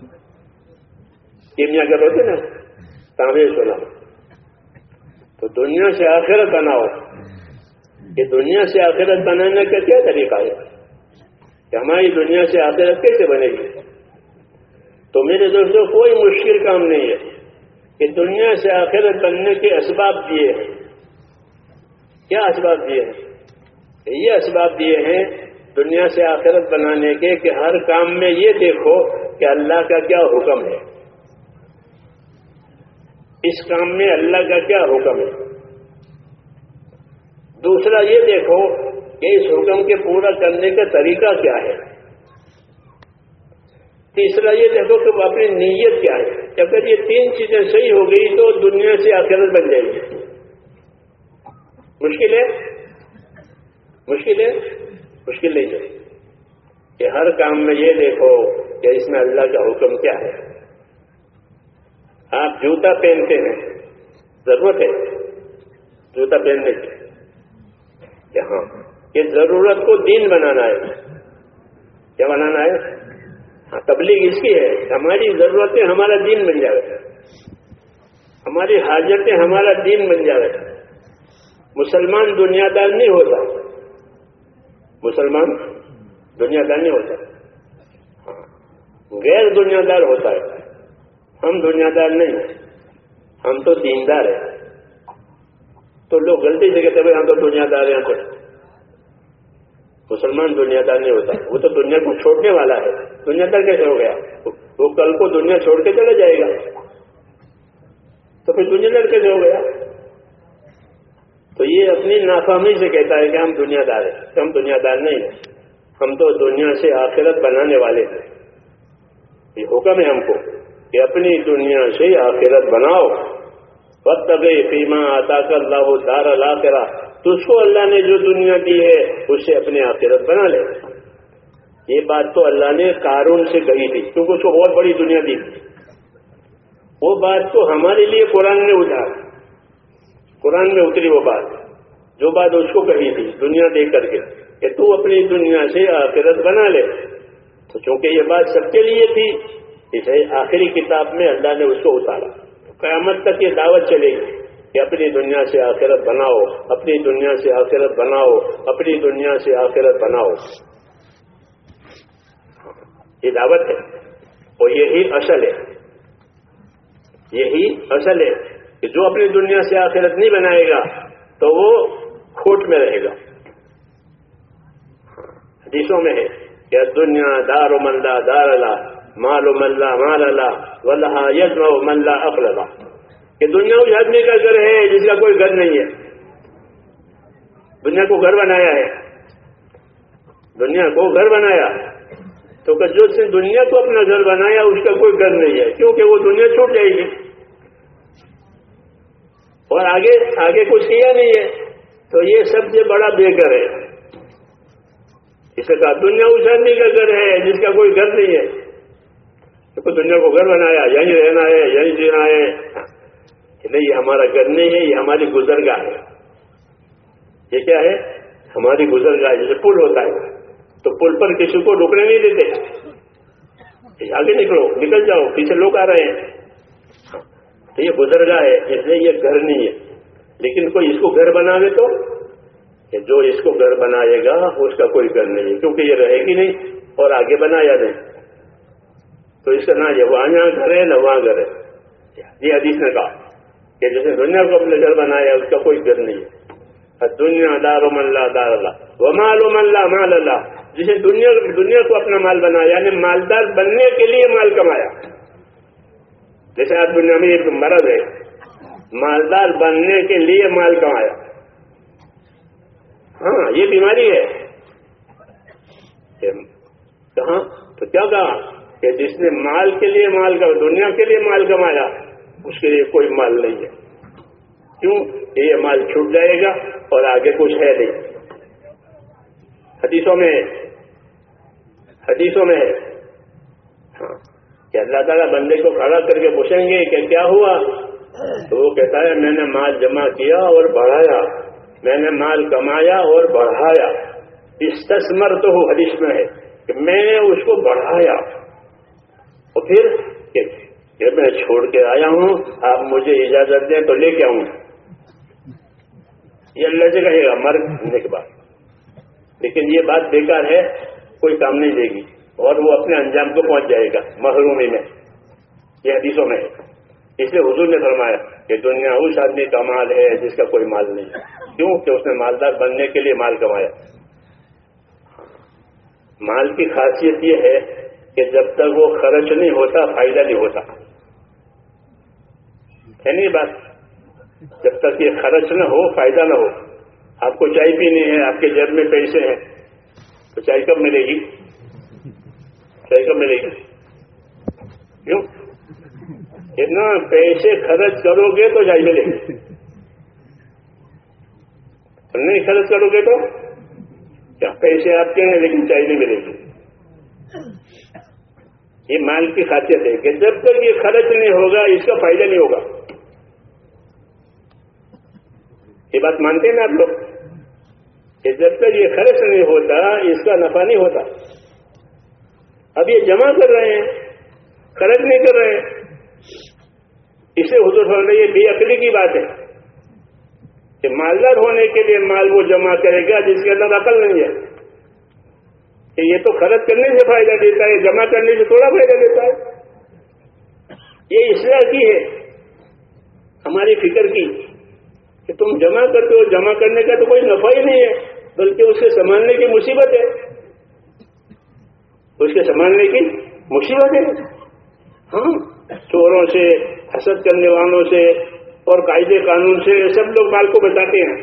کیمیا کر ہوتے نا تانبے سونا. تو دنیا سے آخرت بناؤ. کہ دنیا سے آخرت بنانے کا کیا طریقہ ہے کہ ہماری دنیا سے آخرت کیسے بنے گی؟ تو میرے دوستوں کوئی مشکل کام نہیں ہے کہ دنیا سے آخرت بننے کے اسباب دیے ہیں. کیا اسباب دیے ہیں؟ یہ اسباب دیے ہیں دنیا سے آخرت بنانے کے کہ ہر کام میں یہ دیکھو کہ اللہ کا کیا حکم ہے، اس کام میں اللہ کا کیا حکم ہے. دوسرا یہ دیکھو کہ اس حکم کے پورا کرنے کا طریقہ کیا ہے. تیسرا یہ دیکھو کہ وہ اپنی نیت کیا ہے. اگر یہ تین چیزیں صحیح ہو گئی تو دنیا سے آخرت بن جائے گی. مشکل ہے مشکل ہے مشکل نہیں ہے کہ ہر کام میں یہ دیکھو کہ اس میں اللہ کا حکم کیا ہے. آپ جوتا پہنتے ہیں، ضرورت ہے جوتا پہننے کی کہ ہاں یہ ضرورت کو دین بنانا ہے. کیا بنانا ہے؟ ہاں تبلیغ اس کی ہے. ہماری ضرورتیں ہمارا دین بن جائے، ہماری حاجتیں ہمارا دین بن جائے. مسلمان دنیا دار نہیں ہوتا، مسلمان دنیا دار نہیں ہوتا، غیر دنیا دار ہوتا ہے. ہم دنیا دار نہیں ہیں، ہم تو دیندار ہیں. تو لوگ غلطی سے کہتے ہیں ہم تو دنیا دار ہیں. تو مسلمان دنیا دار نہیں ہوتا، وہ تو دنیا کو چھوڑنے والا ہے. دنیا دار کیسے ہو گیا؟ وہ کل کو دنیا چھوڑ کے چلا جائے گا، تو پھر دنیا دار کیسے ہو گیا؟ تو یہ اپنی نافہمی سے کہتا ہے کہ ہم دنیا دار ہیں. ہم دنیا دار نہیں ہیں، ہم تو دنیا سے آخرت بنانے والے ہیں. یہ حکم ہے ہم کو کہ اپنی دنیا سے آخرت بناؤ. وَاتَّبِعْ فِيمَا آتَاكَ اللَّهُ دَارَ الْآخِرَةَ. تجھ کو اللہ نے جو دنیا دی ہے اس سے اپنی آخرت بنا لے. یہ بات تو اللہ نے قارون سے کہی تھی کیونکہ اس کو بہت بڑی دنیا دی. وہ بات تو ہمارے لیے قرآن نے اتاری، قرآن میں اتری وہ بات جو بات اس کو کہی تھی دنیا دے کر کے کہ تو اپنی دنیا سے آخرت بنا لے. تو چونکہ یہ بات سب کے لیے تھی اسے آخری کتاب میں اللہ نے اس کو اتارا. قیامت تک یہ دعوت چلے گی کہ اپنی دنیا سے آخرت بناؤ، اپنی دنیا سے آخرت بناؤ، اپنی دنیا سے آخرت بناؤ. یہ دعوت ہے اور یہی اصل ہے. یہی اصل ہے کہ جو اپنی دنیا سے آخرت نہیں بنائے گا تو وہ کھوٹ میں رہے گا. حدیثوں میں ہے کہ دنیا دار من لا دار لا، مال من لا مال لا، ولہا یجمع من لا عقل لا. کہ دنیا اس آدمی کا گھر ہے جس کا کوئی گھر نہیں ہے. دنیا کو گھر بنایا ہے، دنیا کو گھر بنایا تو کہ جو سے دنیا کو اپنا گھر بنایا اس کا کوئی گھر نہیں ہے کیونکہ وہ دنیا چھوٹ جائے گی. اور آگے آگے کچھ کیا نہیں ہے تو یہ سب سے بڑا بے گھر ہے. اسے کہا دنیا اس آدمی کا گھر ہے جس کا کوئی گھر نہیں ہے. تو دنیا کو گھر بنایا، یہیں رہنا ہے، یہیں جینا ہے. نہیں، یہ ہمارا گھر نہیں ہے، یہ ہماری گزرگاہ ہے. یہ کیا ہے؟ ہماری گزرگاہ. جیسے پل ہوتا ہے تو پل پر کسی کو رکنے نہیں دیتے، آگے نکلو، نکل جاؤ، پیچھے لوگ آ رہے ہیں. تو یہ گزرگاہ ہے، اس لیے یہ گھر نہیں ہے. لیکن کوئی اس کو گھر بناوے تو کہ جو اس کو گھر بنائے گا اس کا کوئی گھر نہیں ہے، کیونکہ یہ رہے گی نہیں اور آگے بنایا نہیں. تو اس کا نہ یہ وہاں یہاں گھر ہے نہ وہاں گھر ہے. یہ حدیث نے کہا کہ جس نے دنیا کو اپنے گھر بنایا اس کا کوئی گھر نہیں ہے. دنیا دار من لا دار اللہ ومال من لا مال اللہ. جسے دنیا دنیا کو اپنا مال بنایا، یعنی مالدار بننے کے لیے مال کمایا. جیسے آج دنیا میں ایک مرض ہے، مالدار بننے کے لیے مال کمایا. ہاں، یہ بیماری ہے. کہاں؟ تو کیا کہا کہ جس نے مال کے لیے مال کا دنیا کے لیے مال کمایا اس کے لیے کوئی مال نہیں ہے. کیوں؟ یہ مال چھوٹ جائے گا اور آگے کچھ ہے نہیں. حدیثوں میں حدیثوں میں ہے ہاں کہ اللہ تعالیٰ بندے کو کھڑا کر کے پوچھیں گے کہ کیا ہوا؟ تو وہ کہتا ہے میں نے مال جمع کیا اور بڑھایا، میں نے مال کمایا اور بڑھایا. استثمر تو حدیث میں ہے کہ میں نے اس کو بڑھایا. اور پھر کہ میں چھوڑ کے آیا ہوں، آپ مجھے اجازت دیں تو لے کے آؤں. یہ اللہ سے کہے گا مرنے کے بعد. لیکن یہ بات بیکار ہے، کوئی کام نہیں دے گی اور وہ اپنے انجام کو پہنچ جائے گا محرومی میں. یہ حدیثوں میں ہے. اس لیے حضور نے فرمایا کہ دنیا اس آدمی کا مال ہے جس کا کوئی مال نہیں. کیوں کہ اس نے مالدار بننے کے لیے مال کمایا. مال کی خاصیت یہ ہے کہ جب تک وہ خرچ نہیں ہوتا فائدہ نہیں ہوتا. ہے نہیں بات؟ جب تک یہ خرچ نہ ہو فائدہ نہ ہو. آپ کو چائے پینی ہے، آپ کے جیب میں پیسے ہیں، تو چائے کب ملے گی؟ چائے کب ملے گی؟ کیوں؟ اتنا پیسے خرچ کرو گے تو چائے ملے گی، نہیں خرچ کرو گے تو کیا؟ پیسے آپ کے ہیں لیکن چائے نہیں ملے گی. یہ مال کی خاصیت ہے کہ جب تک یہ خرچ نہیں ہوگا اس کا فائدہ نہیں ہوگا. یہ بات مانتے ہیں نا آپ لوگ کہ جب تک یہ خرچ نہیں ہوتا اس کا نفع نہیں ہوتا. اب یہ جمع کر رہے ہیں، خرچ نہیں کر رہے ہیں. اسے حضور فرماتے ہیں یہ بے عقلی کی بات ہے کہ مالدار ہونے کے لیے مال وہ جمع کرے گا جس کے اندر عقل نہیں ہے کہ یہ تو خرچ کرنے سے فائدہ دیتا ہے، جمع کرنے سے تھوڑا فائدہ دیتا ہے. یہ اصلاح کی ہے ہماری فکر کی کہ تم جمع کرتے ہو، جمع کرنے کا تو کوئی نفع ہی نہیں ہے بلکہ اس کے سنبھالنے کی مصیبت ہے. اس کے سنبھالنے کی مصیبت ہے. ہاں، چوروں سے، حسد کرنے والوں سے اور قاعدے قانون سے سب لوگ مال کو بچاتے ہیں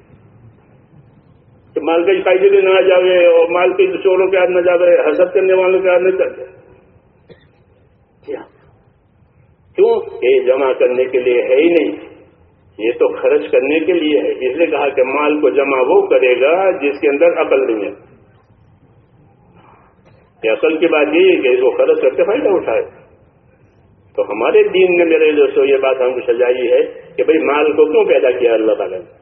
کہ مال کے قاعدے بھی نہ آ جاوے اور مال کے چوروں کے ہاتھ نہ جاوے، حسد کرنے والوں کے ہاتھ نہ چلتے. کیوں؟ یہ جمع کرنے کے لیے ہے ہی نہیں، یہ تو خرچ کرنے کے لیے ہے. اس لیے کہا کہ مال کو جمع وہ کرے گا جس کے اندر عقل نہیں ہے. یہ عقل کی بات یہ ہے کہ اس کو خرچ کر کے فائدہ اٹھائے. تو ہمارے دین نے میرے دوستوں یہ بات ہم کو سجائی ہے کہ بھئی مال کو کیوں پیدا کیا اللہ تعالیٰ نے؟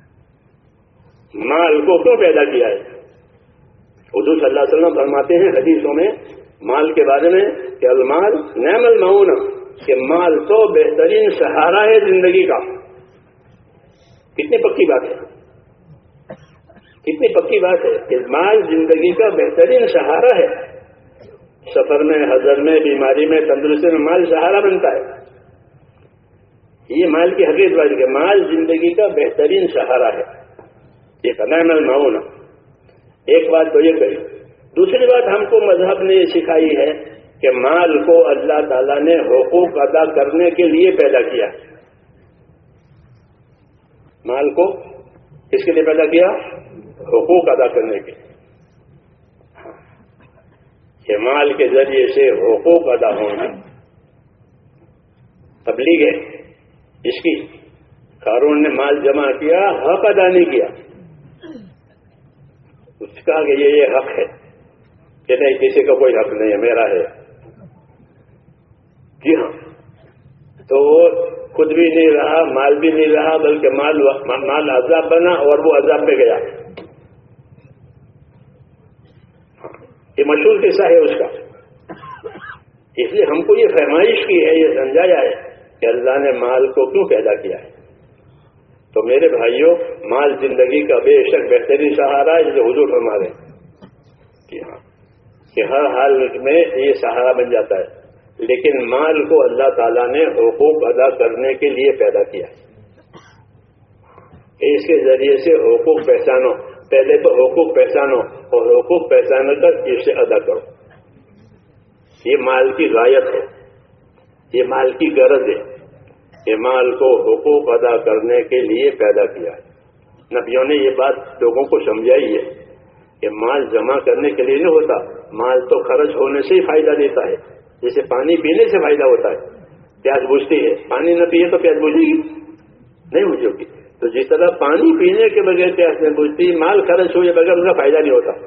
مال کو کیوں پیدا کیا ہے؟ حضور صلی اللہ علیہ وسلم فرماتے ہیں حدیثوں میں مال کے بارے میں کہ المال نعم المعون، کہ مال تو بہترین سہارا ہے زندگی کا. کتنی پکی بات ہے، کتنی پکی بات ہے کہ مال زندگی کا بہترین سہارا ہے. سفر میں، حضر میں، بیماری میں، تندرستی میں مال سہارا بنتا ہے. یہ مال کی حقیقت بات ہے کہ مال زندگی کا بہترین سہارا ہے. یہ نعم المعون. ایک بات تو یہ کہی. دوسری بات ہم کو مذہب نے یہ سکھائی ہے کہ مال کو اللہ تعالیٰ نے حقوق ادا کرنے کے لیے پیدا کیا. مال کو کس کے لیے پیدا کیا؟ حقوق ادا کرنے کے. کہ مال کے ذریعے سے حقوق ادا ہونا. تبلیغ ہے اس کی، قارون نے مال جمع کیا، حق ادا نہیں کیا. اس نے کہا کہ یہ یہ حق ہے کہ نہیں، کسی کا کوئی حق نہیں ہے، میرا ہے. جی ہاں، تو وہ خود بھی نہیں رہا، مال بھی نہیں رہا، بلکہ مال مال عذاب بنا اور وہ عذاب پہ گیا. یہ مشہور قصہ ہے اس کا. اس لیے ہم کو یہ فرمائش کی ہے، یہ سمجھایا ہے کہ اللہ نے مال کو کیوں پیدا کیا ہے. تو میرے بھائیوں، مال زندگی کا بے شک بہترین سہارا ہے، جسے حضور فرما رہے ہیں کہ ہاں کہ ہر حال میں یہ سہارا بن جاتا ہے. لیکن مال کو اللہ تعالیٰ نے حقوق ادا کرنے کے لیے پیدا کیا ہے. اس کے ذریعے سے حقوق پہچانو. پہلے تو حقوق پہچانو اور حقوق پہچان کر اسے ادا کرو. یہ مال کی غایت ہے، یہ مال کی غرض ہے. یہ مال کو حقوق ادا کرنے کے لیے پیدا کیا ہے. نبیوں نے یہ بات لوگوں کو سمجھائی ہے کہ مال جمع کرنے کے لیے نہیں ہوتا، مال تو خرچ ہونے سے ہی فائدہ دیتا ہے. جیسے پانی پینے سے فائدہ ہوتا ہے، پیاس بجھتی ہے، پانی نہ پیے تو پیاس بجھے گی نہیں بجھے گی. تو جس طرح پانی پینے کے بغیر پیاس نہیں بجھتی، مال خرچ ہوئے بغیر اس کا فائدہ نہیں ہوتا.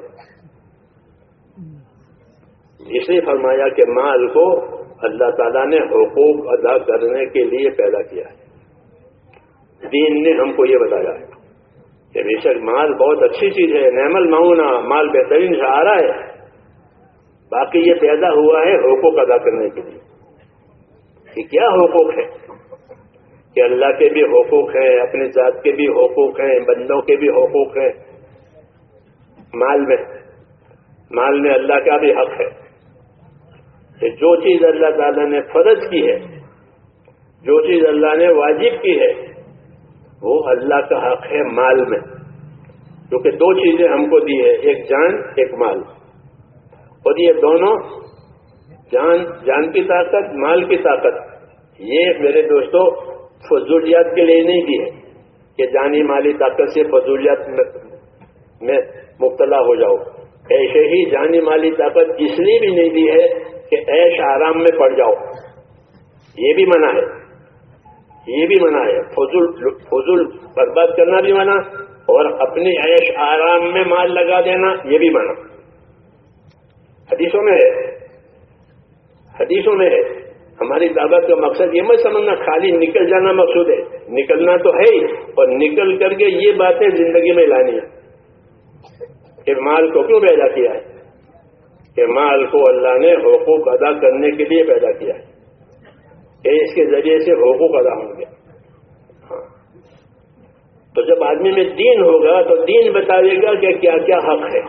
اس لیے فرمایا کہ مال کو اللہ تعالیٰ نے حقوق ادا کرنے کے لیے پیدا کیا ہے. دین نے ہم کو یہ بتایا ہے کہ بے شک مال بہت اچھی چیز ہے، نعم المعونہ، مال بہترین سہارا ہے. باقی یہ پیدا ہوا ہے حقوق ادا کرنے کے لیے. کہ کیا حقوق ہے؟ کہ اللہ کے بھی حقوق ہیں، اپنی ذات کے بھی حقوق ہیں، بندوں کے بھی حقوق ہیں. مال میں مال میں اللہ کا بھی حق ہے کہ جو چیز اللہ تعالیٰ نے فرض کی ہے، جو چیز اللہ نے واجب کی ہے، وہ اللہ کا حق ہے مال میں. کیونکہ دو چیزیں ہم کو دی ہے، ایک جان ایک مال. اور یہ دونوں، جان جان کی طاقت، مال کی طاقت، یہ میرے دوستوں فضولیات کے لیے نہیں دی ہے کہ جانی مالی طاقت سے فضولیات میں مبتلا ہو جاؤ. ایسے ہی جانی مالی طاقت اس لیے بھی نہیں دی ہے کہ عیش آرام میں پڑ جاؤ. یہ بھی منع ہے، یہ بھی منع ہے. فضول فضول برباد کرنا بھی منع، اور اپنی عیش آرام میں مال لگا دینا یہ بھی منع. حدیثوں میں ہے، حدیثوں میں ہے. ہماری دعوت کا مقصد یہ مت سمجھنا خالی نکل جانا مقصود ہے. نکلنا تو ہے ہی، اور نکل کر کے یہ باتیں زندگی میں لانی ہے کہ مال کو کیوں پیدا کیا ہے. کہ مال کو اللہ نے حقوق ادا کرنے کے لیے پیدا کیا ہے کہ اس کے ذریعے سے حقوق ادا ہوں گے. ہاں، تو جب آدمی میں دین ہوگا تو دین بتائے گا کہ کیا کیا حق ہے.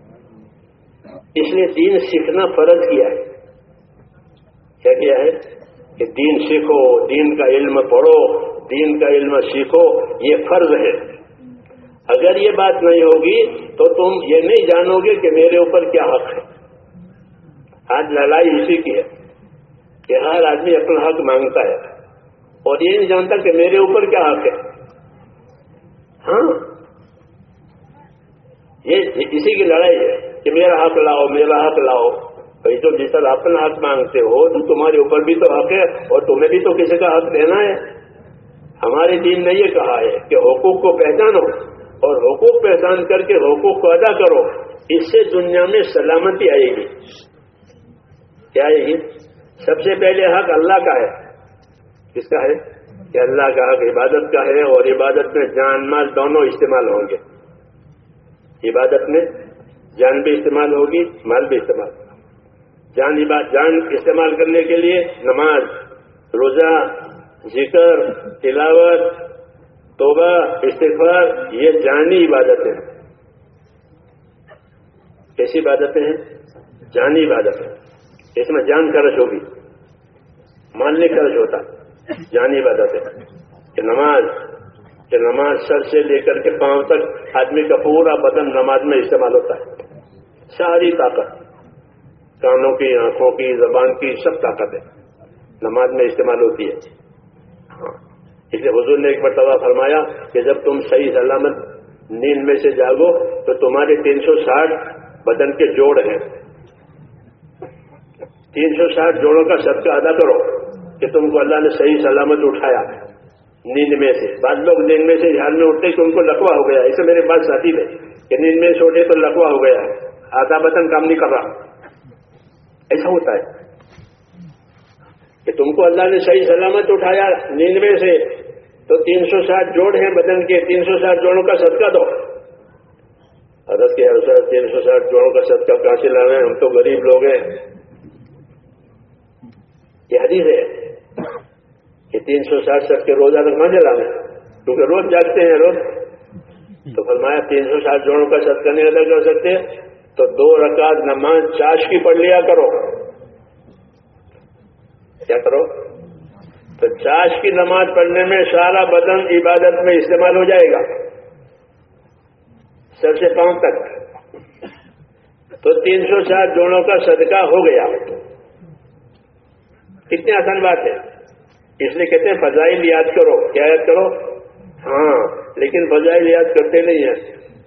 اس لیے دین سیکھنا فرض کیا ہے. کیا کیا ہے کہ دین سیکھو، دین کا علم پڑھو، دین کا علم سیکھو، یہ فرض ہے. اگر یہ بات نہیں ہوگی تو تم یہ نہیں جانو گے کہ میرے اوپر کیا حق ہے. آج لڑائی اسی کی ہے کہ ہر آدمی اپنا حق مانگتا ہے اور یہ نہیں جانتا کہ میرے اوپر کیا حق ہے. ہاں، یہ اسی کی لڑائی ہے کہ میرا حق لاؤ، میرا حق لاؤ. بھائی تو جس طرح اپنا حق مانگتے ہو تو تمہارے اوپر بھی تو حق ہے اور تمہیں بھی تو کسی کا حق دینا ہے. ہمارے دین نے یہ کہا ہے کہ حقوق کو پہچانو اور حقوق پہچان کر کے حقوق کو ادا کرو. اس سے دنیا میں سلامتی آئے گی. کیا آئے گی؟ سب سے پہلے حق اللہ کا ہے. کس کا ہے؟ کہ اللہ کا حق عبادت کا ہے، اور عبادت میں جان مال دونوں استعمال ہوں گے. عبادت میں جان بھی استعمال ہوگی، مال بھی استعمال ہوگا. جان جان استعمال کرنے کے لیے نماز، روزہ، ذکر، تلاوت، توبہ، استغفار، یہ جانی عبادتیں ہیں. کیسی عبادتیں ہیں؟ جانی عبادتیں. اس میں جان خرچ ہوگی، مال نہیں خرچ ہوتا. جانی عبادت ہے کہ نماز کہ نماز سر سے لے کر کے پاؤں تک آدمی کا پورا بدن نماز میں استعمال ہوتا ہے. ساری طاقت، کانوں کی، آنکھوں کی، زبان کی، سب طاقت ہے نماز میں استعمال ہوتی ہے. ہاں، اس لیے حضور نے ایک مرتبہ فرمایا کہ جب تم صحیح سلامت نیند میں سے جاگو تو تمہارے تین سو ساٹھ بدن کے جوڑ ہیں. تین سو ساٹھ جوڑوں کا صدقہ ادا کرو کہ تم کو اللہ نے صحیح سلامت اٹھایا. نیند میں سے. بعض لوگ نیند میں سے دھیان میں اٹھتے کہ ان کو لقوا ہو گیا. ایسے میرے پاس ساتھی تھے کہ نیند میں سے اٹھے تو لقوا ہو گیا, آدھا بدن کام نہیں کر رہا. ایسا ہوتا ہے کہ تم کو اللہ نے صحیح سلامت اٹھایا نیند میں سے, تو تین سو ساٹھ جوڑ ہیں بدن کے, تین سو ساٹھ جوڑوں کا صدقہ دو. حضرت کے حضرت تین سو ساٹھ جوڑوں کا صدقہ کہاں سے لانا ہے, ہم تو غریب لوگ ہیں. یہ حدیث ہے کہ تین سو ساٹھ سب کے روزہ تک کہاں سے لانا ہے, کیونکہ روز جاگتے ہیں روز. تو فرمایا تین سو ساٹھ جوڑوں کا صدقہ نہیں ادا کر سکتے تو دو رکعت نماز چاش کی پڑھ لیا کرو. کیا کرو؟ تو چاش کی نماز پڑھنے میں سارا بدن عبادت میں استعمال ہو جائے گا, سر سے پاؤں تک. تو تین سو ساٹھ جوڑوں کا صدقہ ہو گیا. کتنی آسان بات ہے. اس لیے کہتے ہیں فضائل یاد کرو. کیا یاد کرو؟ ہاں, لیکن فضائل یاد کرتے نہیں ہیں.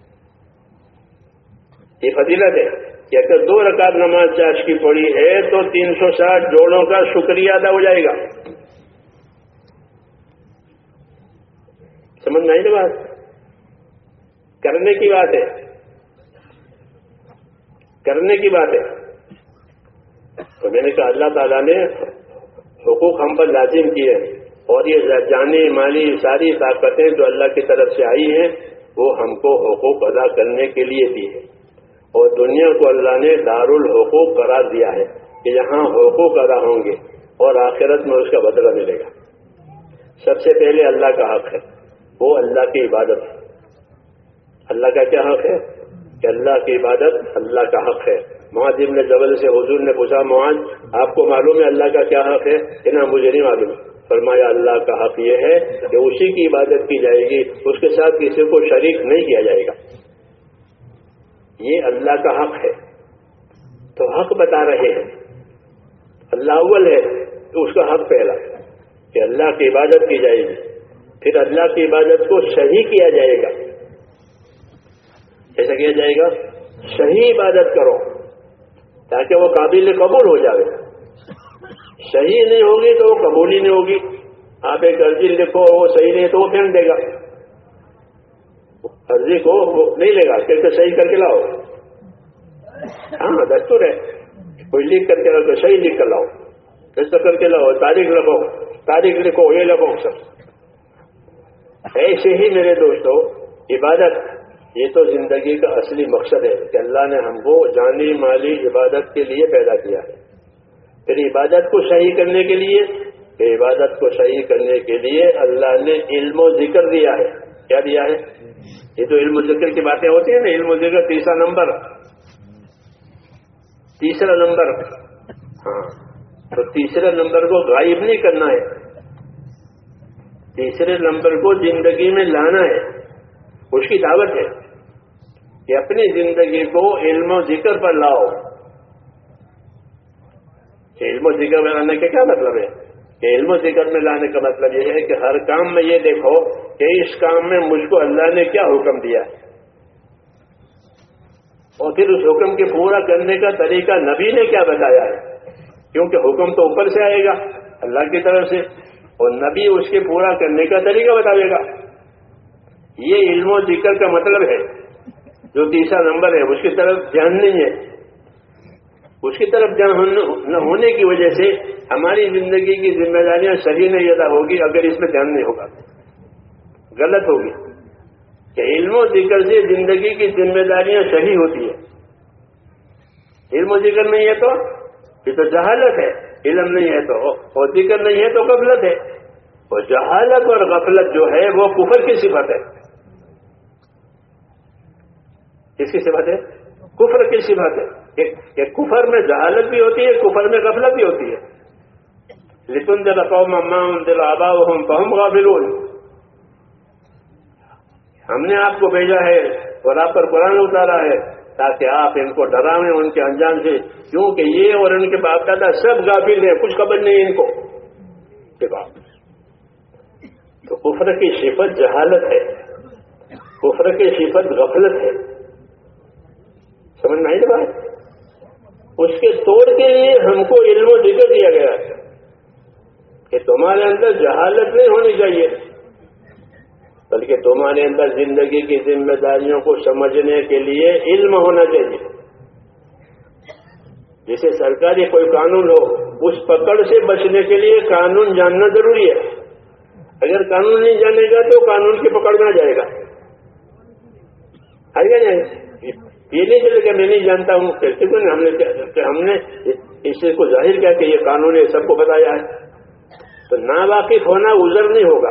یہ فضیلت ہے کہ اگر دو رکعت نماز چاش کی پڑھی ہے تو تین سو ساٹھ جوڑوں کا شکریہ ادا ہو جائے گا. سمجھ میں آئی نا بات؟ کرنے کی بات ہے, کرنے کی بات ہے. تو میں نے کہا اللہ تعالیٰ نے حقوق ہم پر لازم کیے, اور یہ جانی مالی ساری طاقتیں جو اللہ کی طرف سے آئی ہیں وہ ہم کو حقوق ادا کرنے کے لیے دی ہے. اور دنیا کو اللہ نے دار الحقوق قرار دیا ہے کہ یہاں حقوق ادا ہوں گے اور آخرت میں اس کا بدلہ ملے گا. سب سے پہلے اللہ کا حق ہے, وہ اللہ کی عبادت ہے. اللہ کا کیا حق ہے؟ کہ اللہ کی عبادت اللہ کا حق ہے. معاذ ابن جبل سے حضور نے پوچھا, معاذ آپ کو معلوم ہے اللہ کا کیا حق ہے؟ کہ نا مجھے نہیں معلوم. فرمایا اللہ کا حق یہ ہے کہ اسی کی عبادت کی جائے گی, اس کے ساتھ کسی کو شریک نہیں کیا جائے گا. یہ اللہ کا حق ہے. تو حق بتا رہے ہیں, اللہ اول ہے تو اس کا حق پہلا کہ اللہ کی عبادت کی جائے گی. پھر اللہ کی عبادت کو صحیح کیا جائے گا. کیسا کیا جائے گا؟ صحیح عبادت کرو تاکہ وہ قابل قبول ہو جائے. صحیح نہیں ہوگی تو وہ قبول ہی نہیں ہوگی. آپ ایک عرضی لکھو وہ صحیح نہیں تو وہ پھینک دے گا. عرضی کو وہ نہیں لے گا, کہتے صحیح کر کے لاؤ. ہاں دستور ہے, کوئی لکھ کر کے لاؤ تو صحیح لکھ کر لاؤ, ایسا کر کے لاؤ, تاریخ لگو, تاریخ لکھو, یہ لگو سب. ایسے ہی میرے دوستو عبادت یہ تو زندگی کا اصلی مقصد ہے کہ اللہ نے ہم کو جانی مالی عبادت کے لیے پیدا کیا ہے. پھر عبادت کو صحیح کرنے کے لیے کہ عبادت کو صحیح کرنے کے لیے اللہ نے علم و ذکر دیا ہے. کیا دیا ہے؟ یہ تو علم و ذکر کی باتیں ہوتی ہیں نا, علم و ذکر تیسرا نمبر, تیسرا نمبر. ہاں, تو تیسرے نمبر کو غائب نہیں کرنا ہے, تیسرے نمبر کو زندگی میں لانا ہے. اس کی دعوت ہے کہ اپنی زندگی کو علم و ذکر پر لاؤ. علم و ذکر میں لانے کا کیا مطلب ہے؟ کہ علم و ذکر میں لانے کا مطلب یہ ہے کہ ہر کام میں یہ دیکھو کہ اس کام میں مجھ کو اللہ نے کیا حکم دیا ہے, اور پھر اس حکم کے پورا کرنے کا طریقہ نبی نے کیا بتایا ہے. کیونکہ حکم تو اوپر سے آئے گا اللہ کی طرف سے, اور نبی اس کے پورا کرنے کا طریقہ بتائے گا. یہ علم و ذکر کا مطلب ہے. جو تیسرا نمبر ہے اس کی طرف دھیان نہیں ہے. اس کی طرف دھیان نہ ہونے کی وجہ سے ہماری زندگی کی ذمہ داریاں صحیح نہیں ادا ہوگی. اگر اس میں دھیان نہیں ہوگا غلط ہوگی. کہ علم و ذکر سے زندگی کی ذمہ داریاں صحیح ہوتی ہیں. علم و ذکر نہیں ہے تو یہ تو جہالت ہے. علم نہیں ہے تو اور ذکر نہیں ہے تو غفلت ہے. اور جہالت اور غفلت جو ہے وہ کفر کی صفت ہے. کس کی صفت ہے؟ کفر کی صفت ہے. کہ کفر میں جہالت بھی ہوتی ہے, کفر میں غفلت بھی ہوتی ہے. لتنذر قوما ما انذر آباؤهم فهم غافلون. ہم نے آپ کو بھیجا ہے اور آپ پر قرآن اتارا ہے تاکہ آپ ان کو ڈراویں ان کے انجام سے, کیونکہ یہ اور ان کے باپ دادا سب غافل ہیں, کچھ خبر نہیں ان کو. تو کفر کی صفت جہالت ہے, کفر کی صفت غفلت ہے. سمجھ میں آئی نا بات؟ اس کے توڑ کے لیے ہم کو علم و ذکر دیا گیا ہے کہ تمہارے اندر جہالت نہیں ہونی چاہیے. بلکہ تمہارے اندر زندگی کی ذمہ داریوں کو سمجھنے کے لیے علم ہونا چاہیے. جیسے سرکاری کوئی قانون ہو، اس پکڑ سے بچنے کے لیے قانون جاننا ضروری ہے. اگر قانون نہیں جانے گا تو قانون کی پکڑ میں آ جائے گا. آئے گا نہیں، یہ نہیں چلے گا میں نہیں جانتا ہوں کہتے کو ہم نے ہم نے اس چیز کو ظاہر کیا کہ یہ قانون ہے، سب کو بتایا ہے. تو ناواقف ہونا عذر نہیں ہوگا،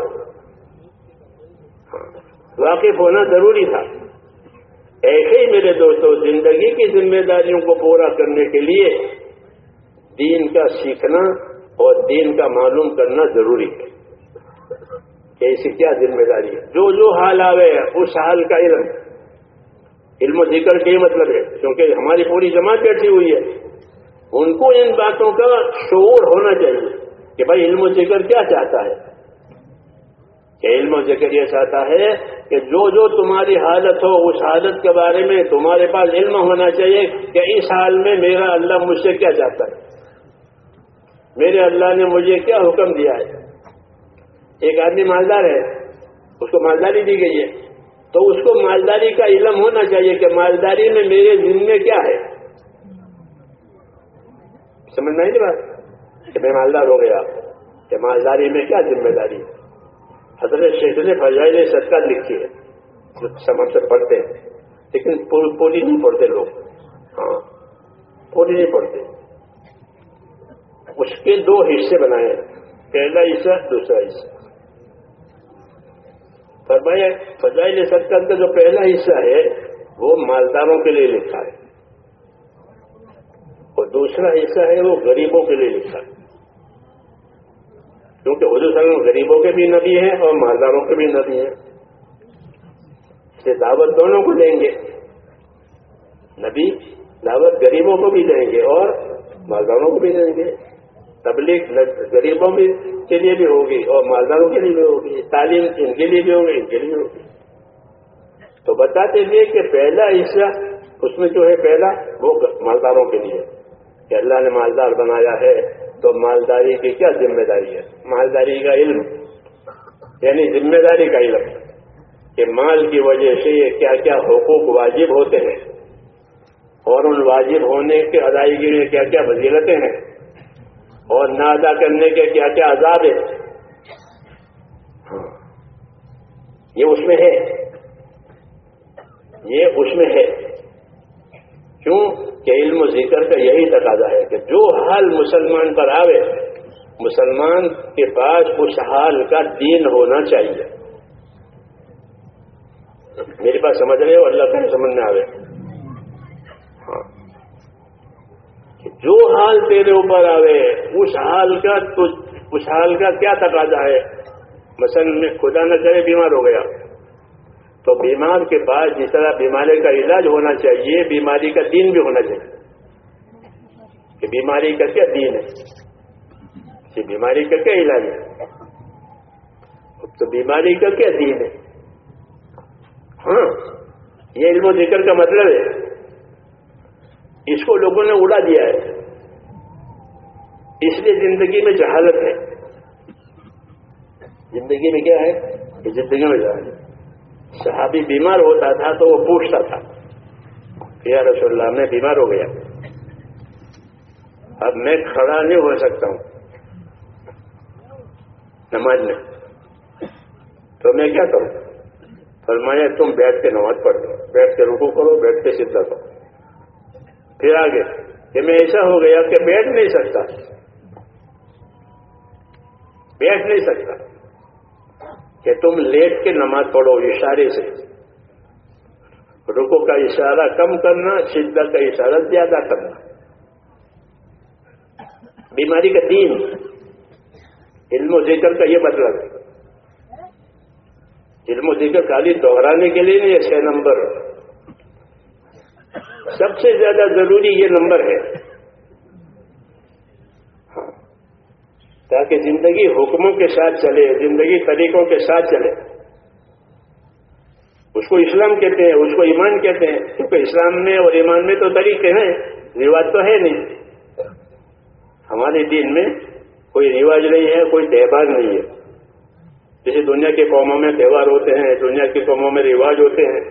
واقف ہونا ضروری تھا. ایسے ہی میرے دوستوں، زندگی کی ذمہ داریوں کو پورا کرنے کے لیے دین کا سیکھنا اور دین کا معلوم کرنا ضروری ہے کہ ایسی کیا ذمہ داری ہے. جو جو حال آوے اس حال کا علم علم و ذکر کے مطلب ہے، کیونکہ ہماری پوری جماعت بیٹھی ہوئی ہے. ان کو ان باتوں کا شعور ہونا چاہیے کہ بھائی علم و ذکر کیا چاہتا ہے. کہ علم و ذکر یہ چاہتا ہے کہ جو جو تمہاری حالت ہو اس حالت کے بارے میں تمہارے پاس علم ہونا چاہیے کہ اس حال میں میرا اللہ مجھ سے کیا چاہتا ہے، میرے اللہ نے مجھے کیا حکم دیا ہے. ایک آدمی مالدار ہے، اس کو مالداری دی گئی ہے، تو اس کو مالداری کا علم ہونا چاہیے کہ مالداری میں میرے ذمے کیا ہے. سمجھ میں نہیں بات کہ میں مالدار ہو گیا کہ مالداری میں کیا ذمہ داری ہے. حضرت شیخ نے فضائل صدقات لکھی ہے جو سب ہم سے پڑھتے ہیں، لیکن پوری نہیں پڑھتے لوگ. ہاں پوری نہیں پڑھتے. اس کے دو حصے بنائے ہیں، پہلا حصہ دوسرا حصہ. فرمایا فضائل صدقات کا جو پہلا حصہ ہے وہ مالداروں کے لیے لکھا ہے اور دوسرا حصہ ہے وہ غریبوں کے لیے لکھا ہے. کیونکہ حضور صلی اللہ علیہ وسلم غریبوں کے بھی نبی ہیں اور مالداروں کے بھی نبی ہیں. سے دعوت دونوں کو دیں گے. نبی دعوت غریبوں کو بھی دیں گے اور مالداروں کو بھی دیں گے. تبلیغ غریبوں کے لیے بھی ہوگی اور مالداروں کے لیے بھی ہوگی. تعلیم ان کے لیے بھی ہوگی، ان کے لیے بھی ہوگی. تو بتاتے تھے کہ پہلا حصہ اس میں جو ہے پہلا وہ مالداروں کے لیے کہ اللہ نے مالدار بنایا ہے تو مالداری کی کیا ذمہ داری ہے. مالداری کا علم یعنی ذمہ داری کا علم کہ مال کی وجہ سے یہ کیا کیا حقوق واجب ہوتے ہیں اور ان واجب ہونے کے ادائیگی میں کیا کیا فضیلتیں ہیں اور نہ ادا کرنے کے کیا کیا عذاب ہے. یہ اس میں ہے، یہ اس میں ہے. کیوں کہ علم و ذکر کا یہی تقاضا ہے کہ جو حال مسلمان پر آوے مسلمان کے پاس اس حال کا دین ہونا چاہیے. میری بات سمجھ رہے ہو؟ اللہ تعالیٰ سمجھ میں آوے. ہاں جو حال تیرے اوپر آوے اس حال کا تو اس حال کا کیا تقاضا ہے. مثلا میں خدا نہ کرے بیمار ہو گیا تو بیمار کے پاس جس طرح بیماری کا علاج ہونا چاہیے بیماری کا دین بھی ہونا چاہیے کہ بیماری کا کیا دین ہے، کہ بیماری کا کیا علاج ہے، تو بیماری کا کیا دین ہے. ہاں یہ علم و ذکر کا مطلب ہے. اس کو لوگوں نے اڑا دیا ہے، اس لیے زندگی میں جہالت ہے. زندگی میں کیا ہے؟ یہ زندگی میں جہالت ہے. صحابی بیمار ہوتا تھا تو وہ پوچھتا تھا کہ یا رسول اللہ میں بیمار ہو گیا، اب میں کھڑا نہیں ہو سکتا ہوں نماز میں، تو میں کیا کروں؟ فرمایا تم بیٹھ کے نماز پڑھ دو، بیٹھ کے رکوع کرو، بیٹھ کے سجدہ کرو. پھر آگے کہ میں ایسا ہو گیا کہ بیٹھ نہیں سکتا بیٹھ نہیں سکتا کہ تم لیٹ کے نماز پڑھو. اشارے سے رکوع کا اشارہ کم کرنا، سجدہ کا اشارہ زیادہ کرنا. بیماری کا دین علم و ذکر کا یہ مطلب ہے. علم و ذکر خالی دوہرانے کے لیے نہیں، چھ نمبر سب سے زیادہ ضروری یہ نمبر ہے. ہاں تاکہ زندگی حکموں کے ساتھ چلے، زندگی طریقوں کے ساتھ چلے. اس کو اسلام کہتے ہیں، اس کو ایمان کہتے ہیں، کیونکہ اسلام میں اور ایمان میں تو طریقے ہیں، رواج تو ہے نہیں. ہمارے دین میں کوئی رواج نہیں ہے، کوئی تہوار نہیں ہے. جیسے دنیا کی قوموں میں تہوار ہوتے ہیں، دنیا کی قوموں میں رواج ہوتے ہیں،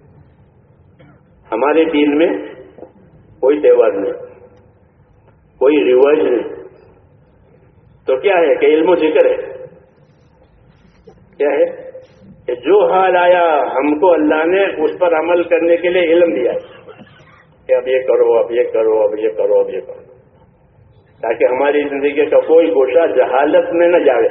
ہمارے دین میں کوئی تہوار نہیں، کوئی رواج نہیں. تو کیا ہے کہ علم و ذکر ہے. کیا ہے کہ جو حال آیا ہم کو اللہ نے اس پر عمل کرنے کے لیے علم دیا ہے کہ اب یہ کرو، اب یہ کرو، اب یہ کرو، اب یہ کرو، تاکہ ہماری زندگی کا کوئی گوشہ جہالت میں نہ جاوے.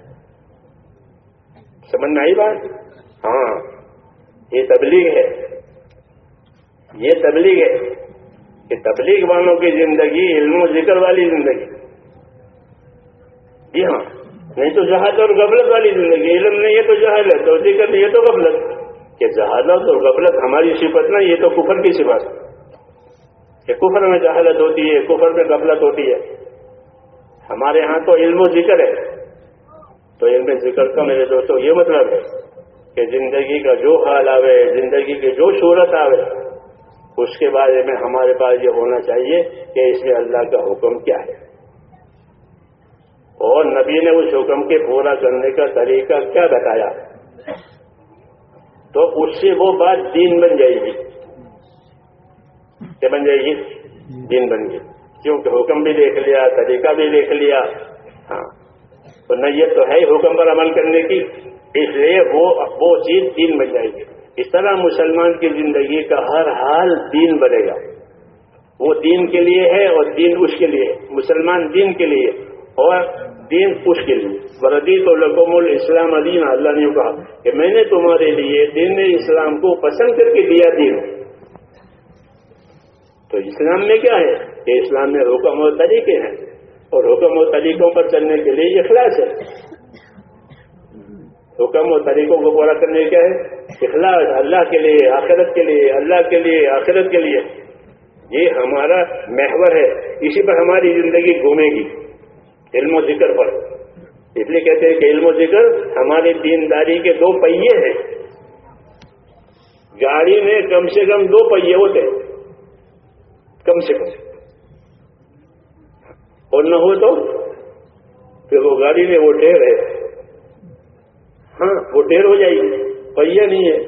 سمجھ میں آئی بات؟ ہاں، یہ تبلیغ ہے، یہ تبلیغ ہے کہ تبلیغ والوں کی زندگی علم و ذکر والی زندگی. جی ہاں، نہیں تو جہالت اور غفلت والی زندگی. علم نہیں ہے تو جہالت، اور ذکر نہیں ہے تو غفلت. کہ جہالت اور غفلت ہماری صفت نہیں، یہ تو کفر کی صفت ہے کہ کفر میں جہالت ہوتی ہے، کفر میں غفلت ہوتی ہے. ہمارے ہاں تو علم و ذکر ہے. تو علم ذکر کا میرے دوستوں یہ مطلب ہے کہ زندگی کا جو حال آوے، زندگی کی جو صورت آوے، اس کے بارے میں ہمارے پاس یہ ہونا چاہیے کہ اس میں اللہ کا حکم کیا ہے، اور نبی نے اس حکم کے پورا کرنے کا طریقہ کیا بتایا. تو اس سے وہ بات دین بن جائے گی. کیا بن جائے گی؟ دین بن گئی. کیونکہ حکم بھی دیکھ لیا، طریقہ بھی دیکھ لیا. ہاں، تو نیت تو ہے ہی حکم پر عمل کرنے کی، اس لیے وہ وہ چیز دین بن جائے گی. اس طرح مسلمان کی زندگی کا ہر حال دین بنے گا. وہ دین کے لیے ہے اور دین اس کے لیے. مسلمان دین کے لیے اور دین اس کے لیے. وردیت لکم الاسلام دین، اللہ نے کہا کہ میں نے تمہارے لیے دین اسلام کو پسند کر کے دیا دین. تو اسلام میں کیا ہے کہ اسلام میں حکم اور طریقے ہیں، اور حکم و طریقوں پر چلنے کے لیے اخلاص ہے. حکم و طریقوں کو پورا کرنے کیا ہے؟ اخلاص. اللہ کے لیے، آخرت کے لیے، اللہ کے لیے، آخرت کے لیے. یہ ہمارا محور ہے، اسی پر ہماری زندگی گھومے گی، علم و ذکر پر. اس لیے کہتے ہیں کہ علم و ذکر ہماری دینداری کے دو پہیے ہیں. گاڑی میں کم سے کم دو پہیے ہوتے ہیں، کم سے کم، اور نہ ہو تو پھر وہ گاڑی میں وہ ڈھیر ہے. ہاں، وہ ڈھیر ہو جائے گی، پہیہ نہیں ہے.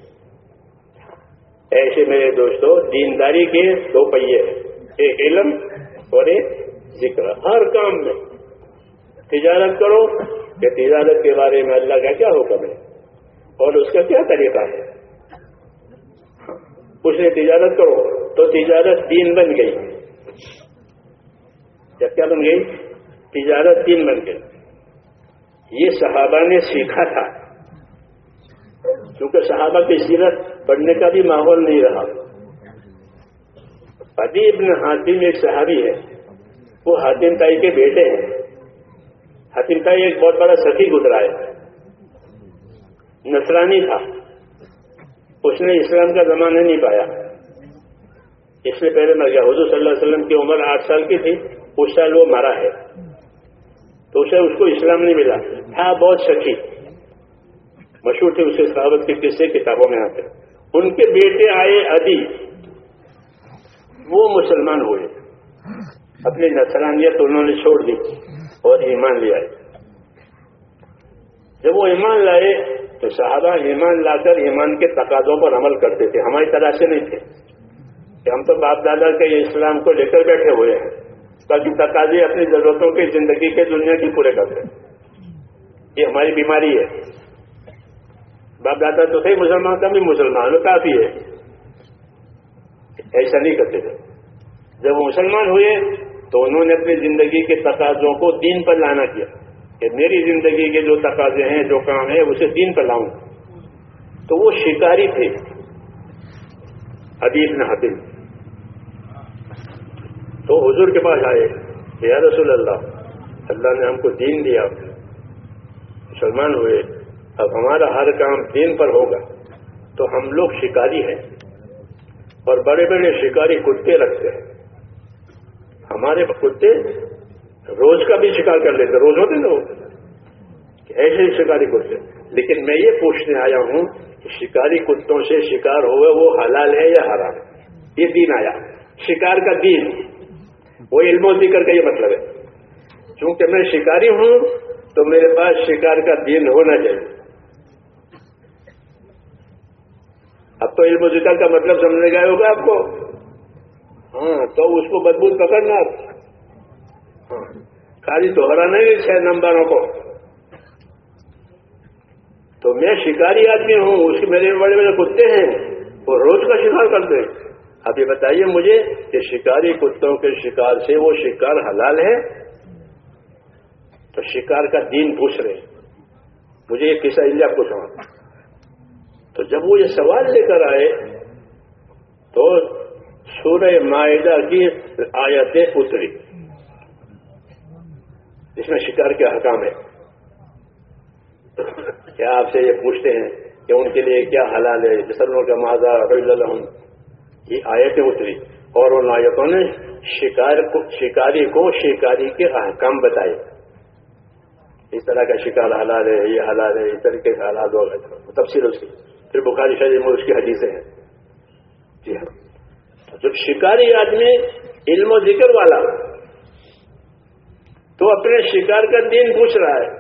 ایسے میرے دوستو دینداری کے دو پہیے ہیں، ایک علم اور ایک ذکر. ہر کام میں تجارت کرو کہ تجارت کے بارے میں اللہ کا کیا حکم ہے اور اس کا کیا طریقہ ہے. اس نے تجارت کرو تو تجارت دین بن گئی. جب کیا بن گئی؟ تجارت دین بن گئی. یہ صحابہ نے سیکھا تھا، کیونکہ صحابہ کی سیرت پڑھنے کا بھی ماحول نہیں رہا. عدی ابن حاتم ایک صحابی ہے، وہ حاتم تائی کے بیٹے ہیں. حاتم تائی ایک بہت بڑا سخی گزرا ہے، نصرانی تھا. اس نے اسلام کا زمانہ نہیں پایا، اس سے پہلے مر گیا. حضور صلی اللہ علیہ وسلم کی عمر آٹھ سال کی تھی، اس سال وہ مرا ہے. تو اسے اس کو اسلام نہیں ملا. تھا بہت سخی، مشہور تھے اس کے صحابت کے قصے کتابوں میں آتے. ان کے بیٹے آئے عدی، وہ مسلمان ہوئے. اپنی نصرانیت انہوں نے چھوڑ دی اور ایمان لے آئے. جب وہ ایمان لائے تو صحابہ ایمان لا کر ایمان کے تقاضوں پر عمل کرتے تھے. ہماری طرح سے نہیں تھے کہ ہم تو باپ دادا کے اسلام کو لے کر بیٹھے ہوئے ہیں، باقی تقاضے اپنی ضرورتوں کی زندگی کے دنیا کی پورے کرتے ہیں. یہ ہماری بیماری ہے. باپ دادا تو تھے مسلمان، کا بھی مسلمان کافی ہے، ایسا نہیں کرتے تھے. جب وہ مسلمان ہوئے تو انہوں نے اپنی زندگی کے تقاضوں کو دین پر لانا کیا کہ میری زندگی کے جو تقاضے ہیں، جو کام ہے، اسے دین پر لاؤں. تو وہ شکاری تھے عدی بن حاتم. تو حضور کے پاس آئے کہ یا رسول اللہ، اللہ نے ہم کو دین دیا، مسلمان ہوئے، اب ہمارا ہر کام دین پر ہوگا. تو ہم لوگ شکاری ہیں اور بڑے بڑے شکاری کتے رکھتے ہیں. ہمارے کتے روز کا بھی شکار کر لیتے، روز ہوتے نا ایسے ہی شکاری کتے. لیکن میں یہ پوچھنے آیا ہوں کہ شکاری کتوں سے شکار ہوئے وہ حلال ہے یا حرام؟ یہ دین آیا، شکار کا دین، وہ علم و ذکر کا یہ مطلب ہے. چونکہ میں شکاری ہوں تو میرے پاس شکار کا دین ہونا چاہیے. اب تو علم و ذکر کا مطلب سمجھنے گئے ہوگا آپ کو. ہاں تو اس کو مضبوط پکڑنا آپ. ہاں خالی دوہرا نہیں چھ نمبروں کو. تو میں شکاری آدمی ہوں, اس کے میرے بڑے بڑے کتے ہیں, وہ روز کا شکار کرتے ہیں. اب یہ بتائیے مجھے کہ شکاری کتوں کے شکار سے وہ شکار حلال ہے؟ تو شکار کا دین پوچھ رہے مجھے یہ قصہ اللہ کو سنا. تو جب وہ یہ سوال لے کر آئے تو سورہ مائدہ کی آیتیں اتری جس میں شکار کے احکام ہے. کیا آپ سے یہ پوچھتے ہیں کہ ان کے لیے کیا حلال ہے, جسروں کا ماذا لہم, یہ آیتیں اتری اور ان آیتوں نے شکار کو شکاری کو شکاری کے احکام بتائے. اس طرح کا شکار حلال ہے, یہ حلال ہے, اس طریقے سے حلال ہوگا, تفصیل اس کی. پھر بخاری شریف میں اس کی حدیثیں ہیں. جی ہاں, جب شکاری آدمی علم و ذکر والا تو اپنے شکار کا دین پوچھ رہا ہے.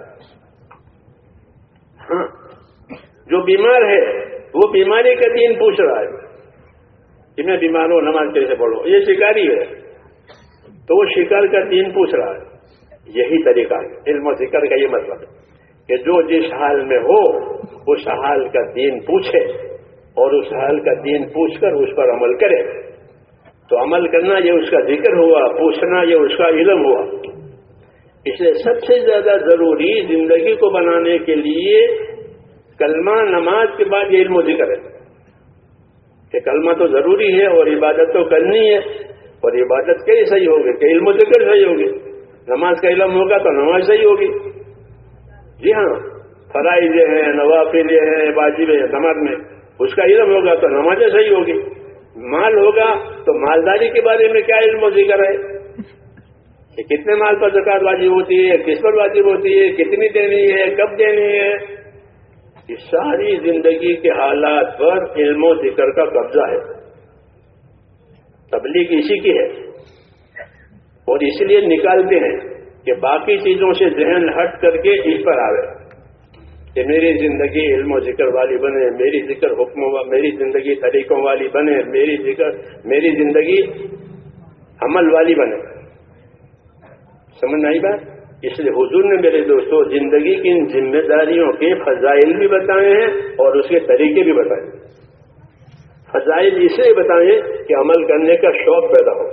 ہاں جو بیمار ہے وہ بیماری کا دین پوچھ رہا ہے کہ میں بیمار ہوں, نماز کیسے پڑھوں. یہ شکاری ہے تو وہ شکار کا دین پوچھ رہا ہے. یہی طریقہ ہے علم و ذکر کا. یہ مطلب ہے کہ جو جس حال میں ہو اس حال کا دین پوچھے اور اس حال کا دین پوچھ کر اس پر عمل کرے. تو عمل کرنا یہ اس کا ذکر ہوا, پوچھنا یہ اس کا علم ہوا. اس لیے سب سے زیادہ ضروری زندگی کو بنانے کے لیے کلمہ نماز کے بعد یہ علم و ذکر ہے کہ کلمہ تو ضروری ہے اور عبادت تو کرنی ہے. اور عبادت کئی صحیح ہوگی کہ علم و ذکر صحیح ہوگی. نماز کا علم ہوگا تو نماز صحیح ہوگی. جی ہاں, فرائض ہیں, نوافل ہیں, واجب ہیں نماز میں, اس کا علم ہوگا تو نمازیں صحیح ہوگی. مال ہوگا تو مالداری کے بارے میں کیا علم و ذکر ہے کہ کتنے مال پر زکات واجب ہوتی ہے, کس پر واجب ہوتی ہے, کتنی دینی ہے, کب دینی ہے. یہ ساری زندگی کے حالات پر علم و ذکر کا قبضہ ہے. تبلیغ اسی کی ہے اور اس لیے نکالتے ہیں کہ باقی چیزوں سے ذہن ہٹ کر کے اس پر آوے کہ میری زندگی علم و ذکر والی بنے, میری ذکر حکم میری زندگی طریقوں والی بنے, میری ذکر میری زندگی عمل والی بنے. سمجھ نہیں بات. اس لیے حضور نے میرے دوستوں زندگی کی ان ذمہ داریوں کے فضائل بھی بتائے ہیں اور اس کے طریقے بھی بتائے. فضائل اس لیے بتائیں کہ عمل کرنے کا شوق پیدا ہو.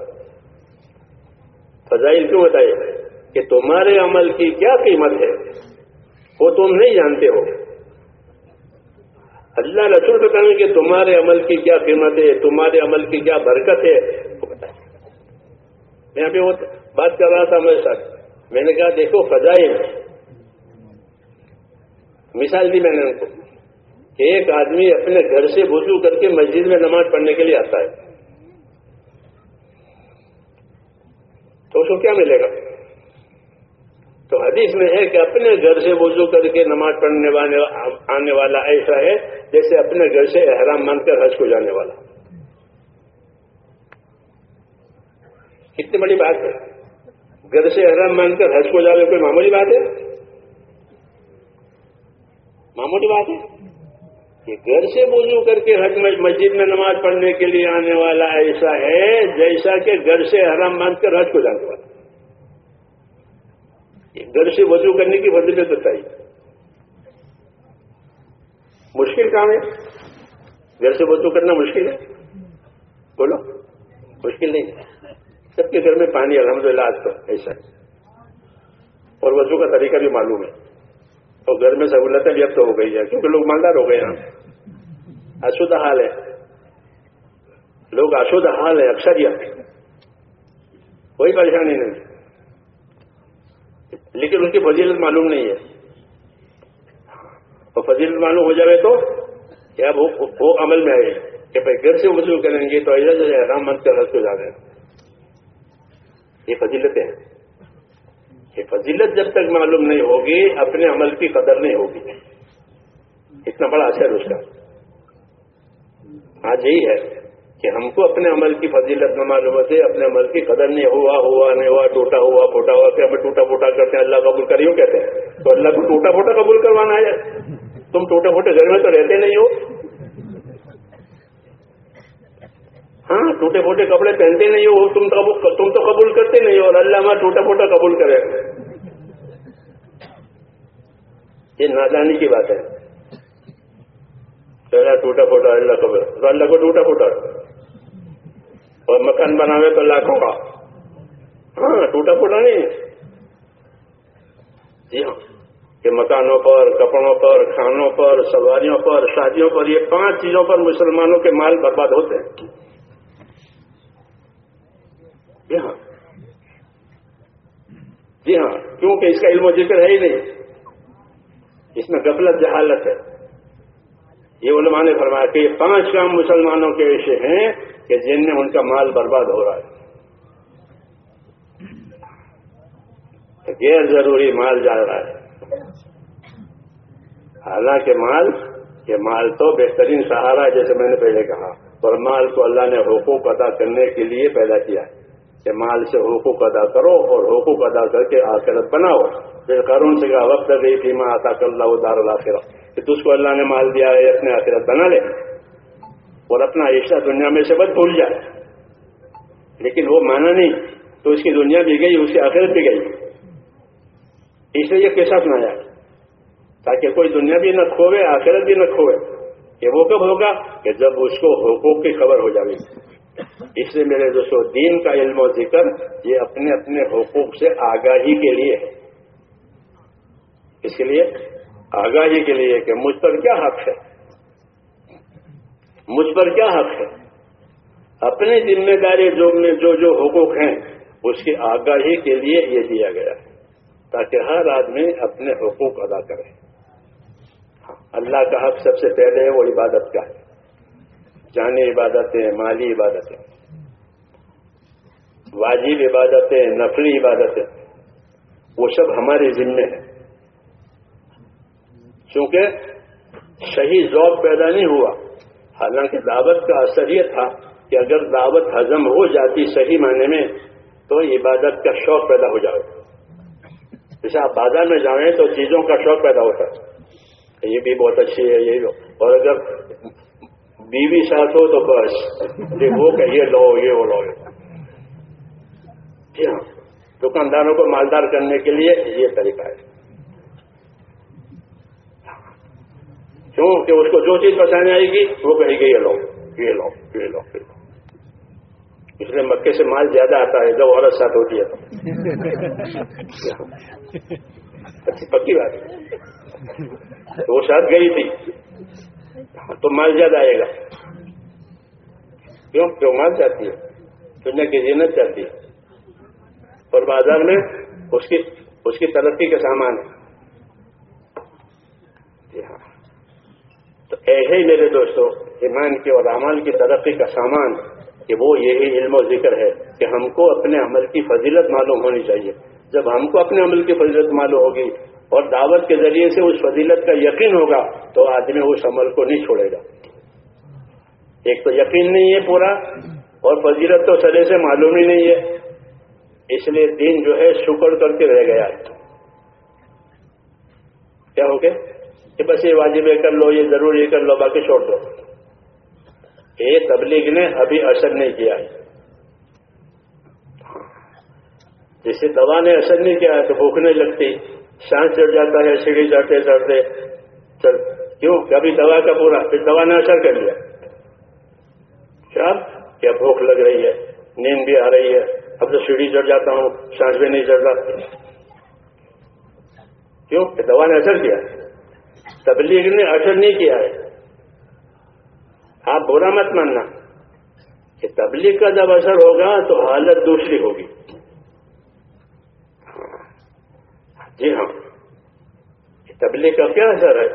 فضائل کیوں بتائے کہ تمہارے عمل کی کیا قیمت ہے وہ تم نہیں جانتے ہو. اللہ رسول بتائیں کہ تمہارے عمل کی کیا قیمت ہے, تمہارے عمل کی کیا برکت ہے, وہ بتائیں. میں ابھی وہ بات کر رہا تھا میرے ساتھ, میں نے کہا دیکھو فضائل, مثال دی میں نے ان کو کہ ایک آدمی اپنے گھر سے وضو کر کے مسجد میں نماز پڑھنے کے لیے آتا ہے تو اس کو کیا ملے گا؟ تو حدیث میں ہے کہ اپنے گھر سے وضو کر کے نماز پڑھنے والے آنے والا ایسا ہے جیسے اپنے گھر سے احرام مان کر حج کو جانے والا. کتنی بڑی بات ہے. گھر سے احرام مان کر حج کو جانے کوئی معمولی بات ہے؟ معمولی بات ہے کہ گھر سے وضو کر کے حج مسجد میں نماز پڑھنے کے لیے آنے والا ایسا ہے جیسا کہ گھر سے احرام مان کر حج کو جانے والا. گھر سے وضو کرنے کی فضیلت بتائی. مشکل کام ہے گھر سے وضو کرنا؟ مشکل ہے؟ بولو مشکل نہیں ہے. سب کے گھر میں پانی الحمدللہ آج تو ایسا ہے اور وضو کا طریقہ بھی معلوم ہے اور گھر میں سہولتیں بھی اب تو ہو گئی ہے کیونکہ لوگ مالدار ہو گئے ہیں. آسودہ حال ہے, لوگ آسودہ حال ہے اکثریت, کوئی پریشانی نہیں, لیکن ان کی فضیلت معلوم نہیں ہے. اور فضیلت معلوم ہو جائے تو کیا وہ عمل میں آئے کہ بھائی گھر سے وضو کریں گے تو ایسا جو احرام مند کر حج کو جا رہے ہیں. یہ فضیلتیں ہیں. یہ فضیلت جب تک معلوم نہیں ہوگی اپنے عمل کی قدر نہیں ہوگی. اتنا بڑا اثر اس کا آج یہی ہے کہ ہم کو اپنے عمل کی فضیلت نہ معلوم ہوتے, اپنے عمل کی قدر نہیں ہوا ہوا نہیں ہوا ٹوٹا ہوا پھوٹا ہوا کہ ہمیں ٹوٹا پھوٹا کرتے ہیں اللہ قبول کریوں کہتے ہیں. تو اللہ کو ٹوٹا پھوٹا قبول کروانا ہے؟ تم ٹوٹے پھوٹے گھر میں تو رہتے نہیں ہو. ہاں ٹوٹے پھوٹے کپڑے پہنتے نہیں ہو, تم تو تم تو قبول کرتے نہیں ہو, اور اللہ ہمارا ٹوٹا پھوٹا قبول کرے. یہ نادانی کی بات ہے. اللہ ٹوٹا پھوٹا اللہ قبول, تو اللہ کو ٹوٹا پھوٹا, اور مکان بناوے تو لاکھوں کا. ہاں ٹوٹا پھوٹا نہیں. جی ہاں, کہ مکانوں پر, کپڑوں پر, کھانوں پر, سواریوں پر, شادیوں پر, یہ پانچ چیزوں پر مسلمانوں کے مال برباد ہوتے ہیں. جی ہاں جی ہاں کیونکہ اس کا علم و ذکر ہے ہی نہیں, اس میں غفلت جہالت ہے. یہ علماء نے فرمایا کہ یہ پانچ کام مسلمانوں کے ایسے ہیں کہ جن میں ان کا مال برباد ہو رہا ہے. غیر ضروری مال جا رہا ہے. حالانکہ مال یہ مال تو بہترین سہارا ہے, جیسے میں نے پہلے کہا, اور مال کو اللہ نے حقوق ادا کرنے کے لیے پیدا کیا ہے کہ مال سے حقوق ادا کرو, اور حقوق ادا کر کے آخرت بناؤ. پھر قارون سے کہا وقت گئی تھی ماں عطا اللہ دار الآخرہ, کہ تجھ کو اللہ نے مال دیا ہے اپنے آخرت بنا لے, اور اپنا عیشہ دنیا میں سے بس بھول جائے. لیکن وہ مانا نہیں, تو اس کی دنیا بھی گئی, اس کی آخرت بھی گئی. اس لیے یہ قصہ سنایا تاکہ کوئی دنیا بھی نہ کھوے, آخرت بھی نہ کھوے. کہ وہ کب ہوگا کہ جب اس کو حقوق کی خبر ہو جائے. اس لیے میرے دوستو, دین کا علم و ذکر یہ اپنے اپنے حقوق سے آگاہی کے لیے ہے. اس کے لیے آگاہی کے لیے کہ مجھ پر کیا حق ہے, مجھ پر کیا حق ہے. اپنی ذمہ داری جو میں جو جو حقوق ہیں اس کی آگاہی کے لیے یہ دیا گیا ہے, تاکہ ہر آدمی اپنے حقوق ادا کرے. اللہ کا حق سب سے پہلے ہے وہ عبادت کا ہے. جانی عبادتیں, مالی عبادتیں, واجب عبادتیں, نفلی عبادتیں, وہ سب ہمارے ذمے ہیں. چونکہ صحیح ذوق پیدا نہیں ہوا. حالانکہ دعوت کا اثر یہ تھا کہ اگر دعوت ہضم ہو جاتی صحیح معنی میں تو عبادت کا شوق پیدا ہو جائے. جیسے آپ بازار میں جائیں تو چیزوں کا شوق پیدا ہوتا ہے, یہ بھی بہت اچھی ہے, یہ اور اگر بیوی ساتھ ہو تو بس وہ کہ یہ لو یہ وہ لو. جی ہاں, دکانداروں کو مالدار کرنے کے لیے یہ طریقہ ہے. کیوں کہ اس کو جو چیز پسند آئے گی وہ کہے گی یہ لو یہ لو یہ لو. اس لیے مکے سے مال زیادہ آتا ہے جب عورت ساتھ ہوتی ہے تو. اچھی پکی بات ہے. وہ ساتھ گئی تھی تو مال زیادہ آئے گا. کیوں کیوں مال چاہتی ہے, دنیا کی زینت چاہتی ہے, اور بازار میں اس کی اس کی ترقی کا سامان ہے. جی ہاں, تو ایسے ہی میرے دوستوں ایمان کے اور اعمال کی ترقی کا سامان کہ وہ یہی علم و ذکر ہے کہ ہم کو اپنے عمل کی فضیلت معلوم ہونی چاہیے. جب ہم کو اپنے عمل کی فضیلت معلوم ہوگی اور دعوت کے ذریعے سے اس فضیلت کا یقین ہوگا تو آدمی اس عمل کو نہیں چھوڑے گا. ایک تو یقین نہیں ہے پورا, اور فضیلت تو سرے سے معلوم ہی نہیں ہے. اس لیے دین جو ہے شکر کر کے رہ گیا ہے. کیا ہو گیا کہ بس یہ واجب ہے کر لو, یہ ضروری کر لو, باقی چھوڑ دو. یہ تبلیغ نے ابھی اثر نہیں کیا ہے. جیسے دوا نے اثر نہیں کیا ہے تو بھوک نہیں لگتی, سانس چڑھ جاتا ہے سیڑھی چڑھتے چڑھتے چل. کیوں کہ ابھی دوا کا پورا, پھر دوا نے اثر کر لیا. کیا کیا بھوک لگ رہی ہے, نیند بھی آ رہی ہے, اب تو سیڑھی چڑھ جاتا ہوں, سانس بھی نہیں چڑھ رہا. کیوں کہ دوا نے اثر کیا, تبلیغ نے اثر نہیں کیا ہے. آپ برا مت ماننا کہ تبلیغ کا جب اثر ہوگا تو حالت دوسری ہوگی. جی ہاں, تبلیغ کا کیا اثر ہے؟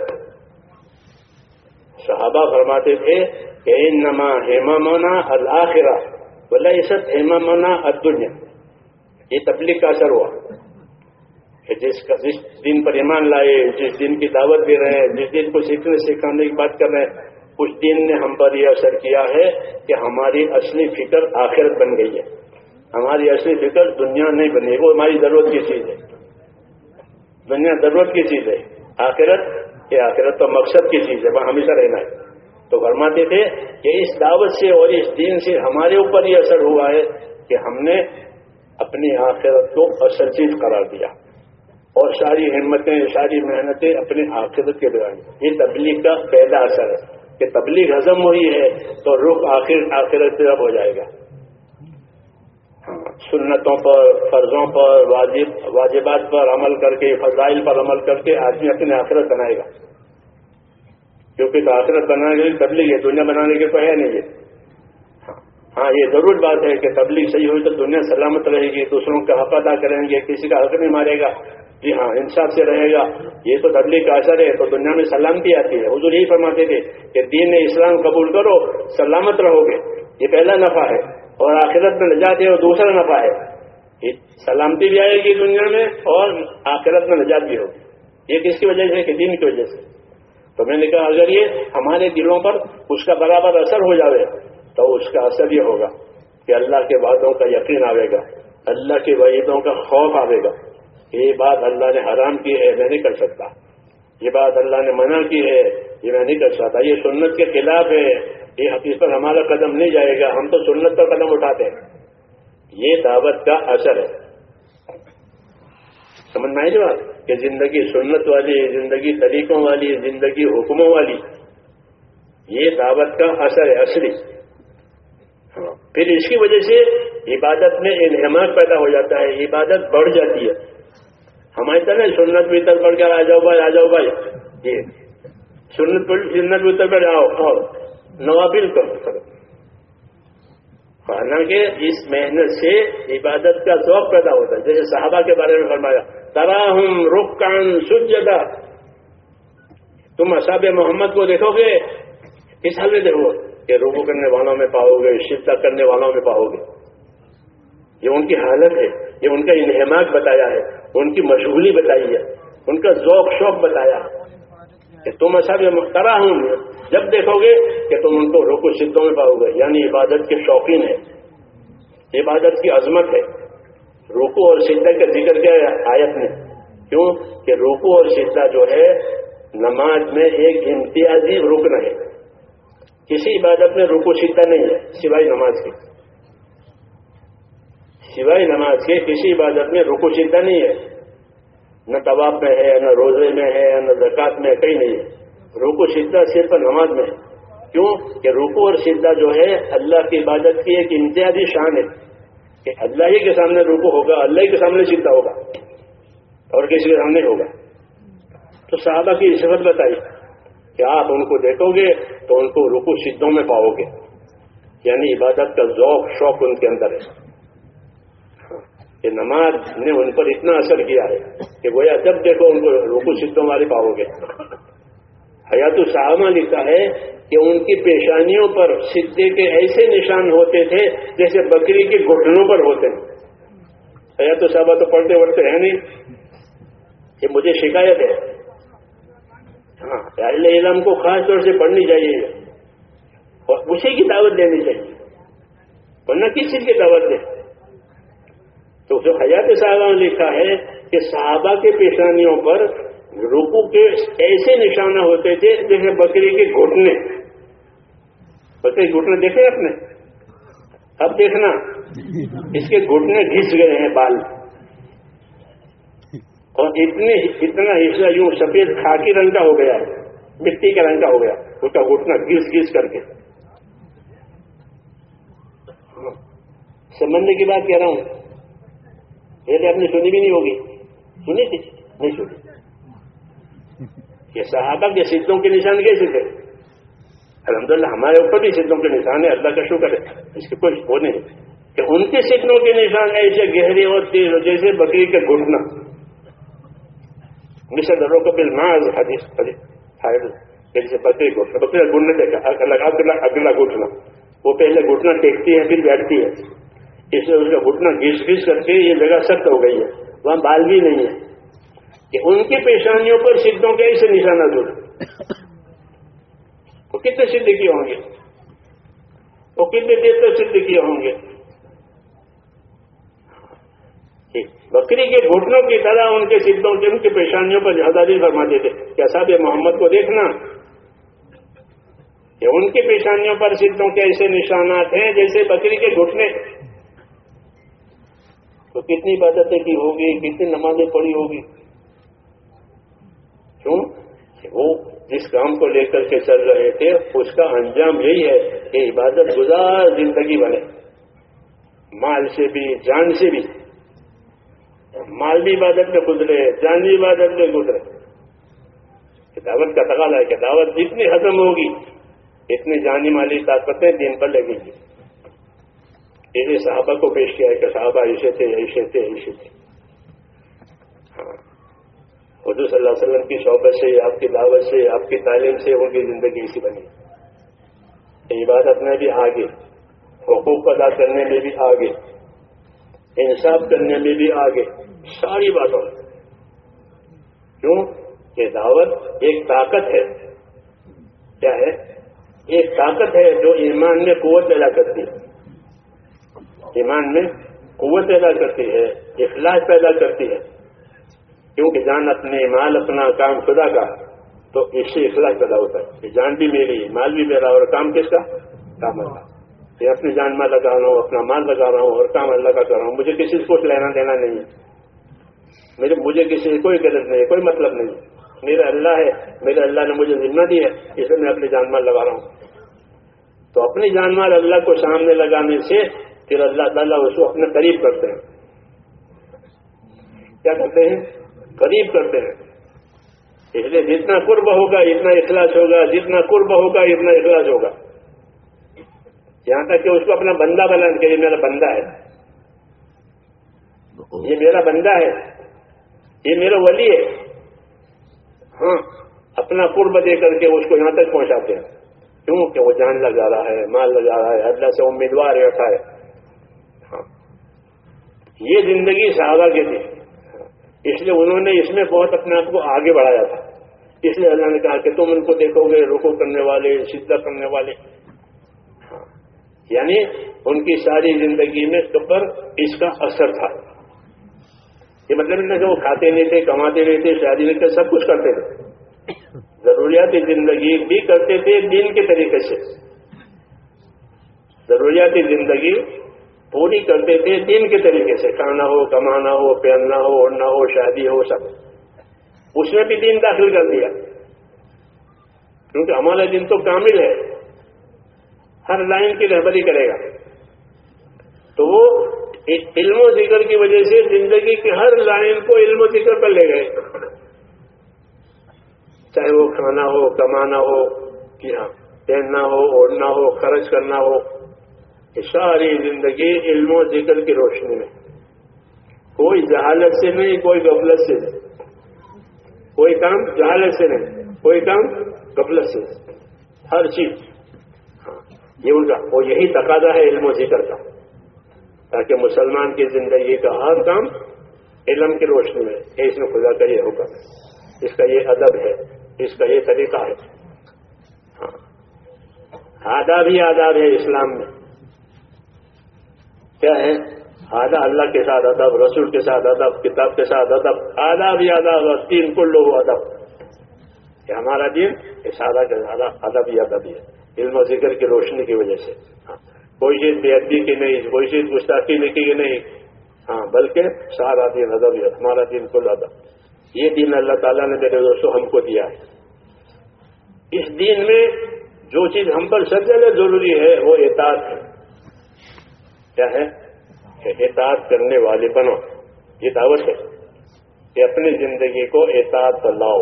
صحابہ فرماتے تھے کہ انما ہممنا الآخرہ ولیست ہممنا الدنیا. یہ تبلیغ کا اثر ہوا کہ جس کا جس دن پر ایمان لائے, جس دن کی دعوت دے رہے ہیں, جس دن کو سیکھنے سکھانے کی بات کر رہے ہیں, اس دن نے ہم پر یہ اثر کیا ہے کہ ہماری اصلی فکر آخرت بن گئی ہے. ہماری اصلی فکر دنیا نہیں بنی, وہ ہماری ضرورت کی چیز ہے. دنیا ضرورت کی چیز ہے، آخرت یہ آخرت تو مقصد کی چیز ہے، وہاں ہمیشہ رہنا ہے. تو فرماتے تھے کہ اس دعوت سے اور اس دین سے ہمارے اوپر یہ اثر ہوا ہے کہ ہم نے اپنی آخرت کو اصل چیز قرار دیا اور ساری ہمتیں ساری محنتیں اپنے آخرت کے دوران. یہ تبلیغ کا پہلا اثر ہے کہ تبلیغ ہضم ہوئی ہے تو رخ آخر آخرت سے اب ہو جائے گا. سنتوں پر، فرضوں پر، واجب واجبات پر عمل کر کے، فضائل پر عمل کر کے آدمی اپنی آخرت بنائے گا. کیونکہ تو آخرت بنانے کے لیے تبلیغ ہے، دنیا بنانے کے تو ہے نہیں ہے. ہاں یہ ضرور بات ہے کہ تبلیغ صحیح ہوئی تو دنیا سلامت رہے گی، دوسروں کا حق ادا کریں گے، کسی کا حق نہیں مارے گا، جی ہاں انصاف سے رہے گا. یہ تو تبلیغ کا اثر ہے، تو دنیا میں سلامتی آتی ہے. حضور یہی فرماتے تھے کہ دین اسلام قبول کرو سلامت رہو گے، یہ پہلا نفع ہے. اور آخرت میں نجات ہے اور دوسرا نفع ہے، سلامتی بھی آئے گی دنیا میں اور آخرت میں نجات بھی ہوگی. یہ کس کی وجہ سے؟ کہ دین کی وجہ سے. تو میں نے کہا اگر یہ ہمارے دلوں پر اس کا برابر اثر ہو جائے تو اس کا اثر یہ ہوگا کہ اللہ کے وعدوں کا یقین آئے گا، اللہ کے وعیدوں کا خوف آئے گا. یہ بات اللہ نے حرام کی ہے، میں نہیں کر سکتا. یہ بات اللہ نے منع کی ہے، یہ میں نہیں کر سکتا. یہ سنت کے خلاف ہے، یہ حقیقت پر ہمارا قدم نہیں جائے گا، ہم تو سنت کا قدم اٹھاتے ہیں. یہ دعوت کا اثر ہے. سمجھ میں آئی جو بات کہ زندگی سنت والی، زندگی طریقوں والی، زندگی حکموں والی، یہ دعوت کا اثر ہے اصلی. ہاں پھر اس کی وجہ سے عبادت میں انہماک پیدا ہو جاتا ہے، عبادت بڑھ جاتی ہے. ہماری طرح سنت بھی تر پڑھ کر آ جاؤ بھائی، آ جاؤ بھائی، یہ سنت سنت بھی تر پر آؤ اور نوافل کرو. حالانکہ اس محنت سے عبادت کا ذوق پیدا ہوتا ہے. جیسے صحابہ کے بارے میں فرمایا تراہم رکعن سجدا، تم اصحاب محمد کو دیکھو گے کس حال میں دیکھو کہ رکوع کرنے والوں میں پاؤ گے، سجدہ کرنے والوں میں پاؤ گے. یہ ان کی حالت ہے، یہ ان کا انہماک بتایا ہے، ان کی مشغولی بتائی ہے، ان کا ذوق شوق بتایا کہ تم اصحاب تراہم، جب دیکھو گے کہ تم ان کو رکوع سجدوں میں پاؤ گے. یعنی عبادت کے شوقین ہے، عبادت کی عظمت ہے. رکوع اور سجدہ کا ذکر کیا ہے آیت میں؟ کیوں کہ رکوع اور سجدہ جو ہے نماز میں ایک امتیازی رکن ہے. کسی عبادت میں رکوع سجدہ نہیں ہے سوائے نماز کے. سوائے نماز کے کسی عبادت میں رکوع سجدہ نہیں ہے. نہ طواف میں ہے، نہ روزے میں ہے، نہ زکات میں، کہیں نہیں ہے. رکوع سجدہ صرف نماز میں ہے. کیوں کہ رکوع اور سجدہ جو ہے اللہ کی عبادت کی ایک امتیازی شان ہے کہ اللہ ہی کے سامنے رکوع ہوگا، اللہ ہی کے سامنے سجدہ ہوگا اور کسی کے سامنے ہوگا. تو صحابہ کی صفت بتائی کہ آپ ان کو دیکھو گے تو ان کو رکوع سجدوں میں پاؤ گے. یعنی عبادت کا ذوق شوق ان کے اندر ہے کہ نماز نے ان پر اتنا اثر کیا ہے کہ گویا جب دیکھو ان کو رکوع سجدوں والے پاؤ گے. حیات الصحابہ لکھتا ہے کہ ان کی پیشانیوں پر سجدے کے ایسے نشان ہوتے تھے جیسے بکری کے گھٹنوں پر ہوتے ہیں. حیات الصحابہ تو پڑھتے پڑھتے ہیں نہیں، یہ مجھے شکایت ہے. ہاں اہل علم کو خاص طور سے پڑھنی چاہیے اور اسی کی دعوت دینی چاہیے، ورنہ کس چیز کی دعوت دے. تو جو حیات صحابہ نے لکھا ہے کہ صحابہ کے پیشانیوں پر رکوع کے ایسے نشانہ ہوتے تھے جیسے بکری کے گھٹنے. بکری کے گھٹنے دیکھے آپ نے؟ اب دیکھنا اس کے گھٹنے گھس گئے ہیں بال، اور اتنے اتنا حصہ یوں سفید خاکی رنگ کا ہو گیا ہے، مٹی کا رنگ کا ہو گیا اس کا گھٹنا گھس گھس کر کے. سمجھنے کی بات کہہ رہا ہوں، یہ آپ نے سنی بھی نہیں ہوگی. سنی تھی؟ نہیں سنی. یہ صحابہ کے سجدوں کے نشان کیسے تھے؟ الحمدللہ ہمارے اوپر بھی سجدوں کے نشان ہے، اللہ کا شکر ہے، اس کے کوئی وہ نہیں کہ ان کے سجدوں کے نشان ایسے گہرے اور تیز ہو جیسے بکری کا گھٹنا. مثل رکب الماز حدیث جیسے بکری گھٹنا، بکری کا گھٹنا دیکھا اگلا اگلا گھٹنا، وہ پہلے گھٹنا ٹیکتی ہے پھر بیٹھتی ہے، اس لیے اس کا گھٹنا گھس گھس کر کے یہ جگہ سخت ہو گئی ہے، وہاں بال بھی نہیں ہے. کہ ان کی پیشانیوں پر سجدوں کے ایسے نشانات ہوتے، وہ کتنے سجدے کیے ہوں گے، وہ کتنے دیر تک سجدے کیے ہوں گے. بکری کے گھٹنوں کی طرح ان کے سدھوں کے ان کی پیشانیوں پر آزادی فرماتے تھے کہ اصحاب محمد کو دیکھنا کہ ان کی پیشانیوں پر سدھوں کے ایسے نشانات ہیں جیسے بکری کے گھٹنے. تو کتنی عبادتیں کی ہوگی, کتنی نمازیں پڑھی ہوگی. کیوں کہ وہ جس کام کو لے کر کے چل رہے تھے اس کا انجام یہی ہے کہ عبادت گزار زندگی بنے, مال سے بھی جان سے بھی. مال بھی عبادت میں گزرے, جان بھی عبادت میں گزرے. دعوت کا تقاضا ہے کہ دعوت جتنی ختم ہوگی اتنی جانی مالی طاقتیں دین پر لگیں گی. ایسے صحابہ کو پیش کیا ہے کہ صحابہ ایسے تھے ایسے تھے ایسے تھے. ہاں, حضور صلی اللہ علیہ وسلم کی صحبت سے, آپ کی دعوت سے, آپ کی تعلیم سے ان کی زندگی ایسی بنی. عبادت میں بھی آگے, حقوق ادا کرنے میں بھی آگے, انصاف کرنے میں بھی آگے, ساری باتوں میں. کیوں کہ دعوت ایک طاقت ہے. کیا ہے؟ ایک طاقت ہے جو ایمان میں قوت پیدا کرتی ہے, ایمان میں قوت پیدا کرتی ہے, اخلاص پیدا کرتی ہے. کیونکہ جان اپنے, مال اپنا, کام خدا کا, تو اس سے اخلاص پیدا ہوتا ہے کہ جان بھی میری, مال بھی میرا, اور کام کس کا؟ کام اللہ. یہ اپنی جان میں لگا رہا ہوں, اپنا مال لگا رہا ہوں, اور کام اللہ کا کر رہا ہوں. مجھے کسی سے کچھ لینا دینا نہیں ہے, میرے مجھے کسی سے کوئی غرض نہیں ہے, کوئی مطلب نہیں ہے. میرا اللہ ہے, میرے اللہ نے مجھے ذمہ دی ہے, اس لیے میں اپنی جان مال لگا رہا ہوں. تو اپنی جان مال اللہ کو سامنے لگانے سے پھر اللہ تعالیٰ اس کو اپنے قریب کرتے ہیں. کیا کرتے ہیں؟ قریب کرتے ہیں. اس لیے جتنا قرب ہوگا اتنا اخلاص ہوگا, جتنا قرب ہوگا اتنا اخلاص ہوگا. یہاں تک کہ اس کو اپنا بندہ بنا کہ یہ میرا بندہ ہے, یہ میرا بندہ ہے, یہ میرا ولی ہے. ہاں, اپنا قرب دے کر کے اس کو یہاں تک پہنچاتے ہیں. کیوں کہ وہ جان لگا رہا ہے, مال لگا رہا ہے, اللہ سے امیدوار رہتا ہے. ہاں, یہ زندگی صحابہ کی تھی. اس لیے انہوں نے اس میں بہت اپنے آپ کو آگے بڑھایا تھا. اس لیے اللہ نے کہا کہ تم ان کو دیکھو گے رکوع کرنے والے, سجدہ کرنے والے. ہاں, یعنی ان کی ساری زندگی میں پر اس کا اثر تھا. یہ مطلب نہیں کہ وہ کھاتے نہیں تھے, کماتے نہیں تھے, شادی نہیں تھے, سب کچھ کرتے تھے. ضروریاتی زندگی بھی کرتے تھے دین کے طریقے سے. ضروریاتی زندگی پوری کرتے تھے دین کے طریقے سے. کھانا ہو, کمانا ہو, پہننا ہو, اوڑھنا ہو, شادی ہو, سب اس میں بھی دین داخل کر دیا. کیونکہ ہمارا دین تو کامل ہے, ہر لائن کی رہبری کرے گا. تو وہ علم و ذکر کی وجہ سے زندگی کی ہر لائن کو علم و ذکر پر لے گئے. چاہے وہ کھانا ہو, کمانا ہو, پہننا ہو, اوڑھنا ہو, خرچ کرنا ہو, ساری زندگی علم و ذکر کی روشنی میں. کوئی جہالت سے نہیں, کوئی غفلت سے نہیں. کوئی کام جہالت سے نہیں, کوئی کام غفلت سے نہیں. ہر چیز ہاں یہ ان کا وہ یہی تقاضا ہے علم و ذکر کا, تاکہ مسلمان کی زندگی کا ہر کام علم کی روشنی میں. اس میں خدا کا یہ حکم ہے, اس کا یہ ادب ہے, اس کا یہ طریقہ ہے. ہاں, آداب ہی آداب ہے اسلام میں. کیا ہے؟ آدھا اللہ کے ساتھ ادب, رسول کے ساتھ ادب, کتاب کے ساتھ ادب, آداب ہی آداب, تین کل لوگ ادب. کہ ہمارا دین اس آدھا کے زیادہ ادب ہی ادب ہی ہے, علم و ذکر کی روشنی کی وجہ سے. ہاں, کوئی چیز بے ادبی کی نہیں, کوئی چیز گستاخی کی نہیں. ہاں, بلکہ سارا دین ادب ہی ہے, ہمارا دین کل ادب. یہ دین اللہ تعالیٰ نے میرے دوستوں ہم کو دیا ہے. اس دین میں جو چیز ہم پر سب سے ضروری ہے وہ اطاعت ہے. کیا ہے؟ کہ اطاعت کرنے والے بنو. یہ دعوت ہے کہ اپنی زندگی کو اطاعت پر لاؤ.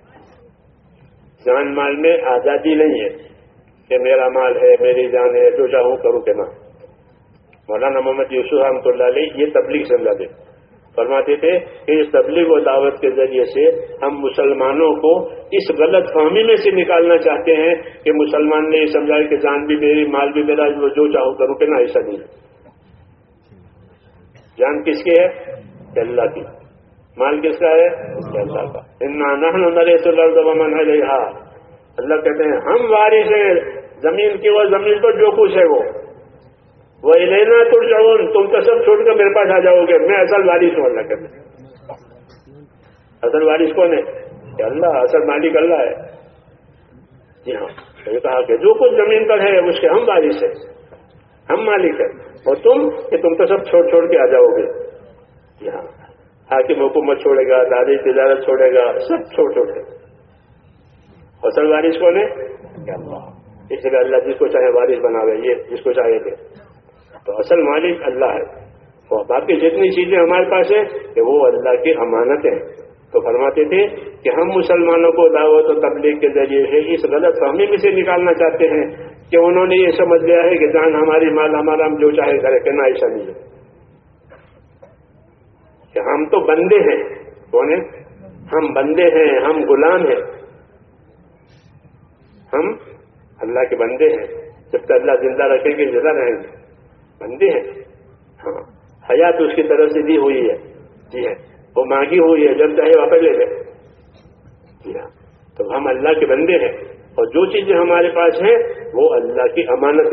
جان مال میں آزادی نہیں ہے کہ میرا مال ہے, میری جان ہے, جو چاہوں کروں کہ نہ. مولانا محمد یوسف رحمۃ اللہ علیہ یہ تبلیغ سمجھاتے, فرماتے تھے کہ اس تبلیغ و دعوت کے ذریعے سے ہم مسلمانوں کو اس غلط فہمی میں سے نکالنا چاہتے ہیں کہ مسلمان نے یہ سمجھا کہ جان بھی میری, مال بھی میرا, جو چاہوں کروں کہ نہ. ایسا نہیں. جان کس کی ہے؟ اللہ کی. مال کس کا ہے؟ اللہ کا. انا نحن نرث الارض ومن علیہا. اللہ کہتے ہیں ہم وارث ہیں زمین کی, وہ زمین پر جو کچھ ہے وہ. وَإِلَيْنَا تُرْجَعُونَ، تم تو سب چھوڑ کر میرے پاس آ جاؤ گے، میں اصل وارث ہوں اللہ کا۔ اصل وارث کون ہے؟ کہ اللہ، اصل مالک اللہ ہے۔ جی ہاں، میں نے کہا کہ جو کچھ زمین پر ہے اس کے ہم وارث ہیں، ہم مالک ہیں، اور تم کہ تم تو سب چھوڑ چھوڑ کے آ جاؤ گے۔ جی ہاں، حاکم حکومت چھوڑے گا، دادی تجارت چھوڑے گا، سب چھوڑ چھوڑ کے۔ اصل وارث کون ہے؟ کہ اللہ۔ اس لیے اللہ جس کو چاہے وارث بناوے، یہ جس کو چاہے دے۔ تو اصل مالک اللہ ہے، اور باقی جتنی چیزیں ہمارے پاس ہیں کہ وہ اللہ کی امانت ہیں۔ تو فرماتے تھے کہ ہم مسلمانوں کو دعوت و تبلیغ کے ذریعے سے اس غلط فہمی میں سے نکالنا چاہتے ہیں کہ انہوں نے یہ سمجھ لیا ہے کہ جان ہماری، مال ہمارا، ہم جو چاہے کرے، کہنا ایسا نہیں ہے کہ ہم تو بندے ہیں۔ کون ہے؟ ہم بندے ہیں، ہم غلام ہیں، ہم اللہ کے بندے ہیں۔ جب تک اللہ زندہ رکھیں گے زندہ رہیں گے، بندے ہیں۔ ہاں، حیات اس کی طرف سے دی ہوئی ہے، جی ہے، وہ مانگی ہوئی ہے، جب چاہے واپس لے لے۔ جی ہاں، تو ہم اللہ کے بندے ہیں، اور جو چیزیں ہمارے پاس ہیں وہ اللہ کی امانتیں۔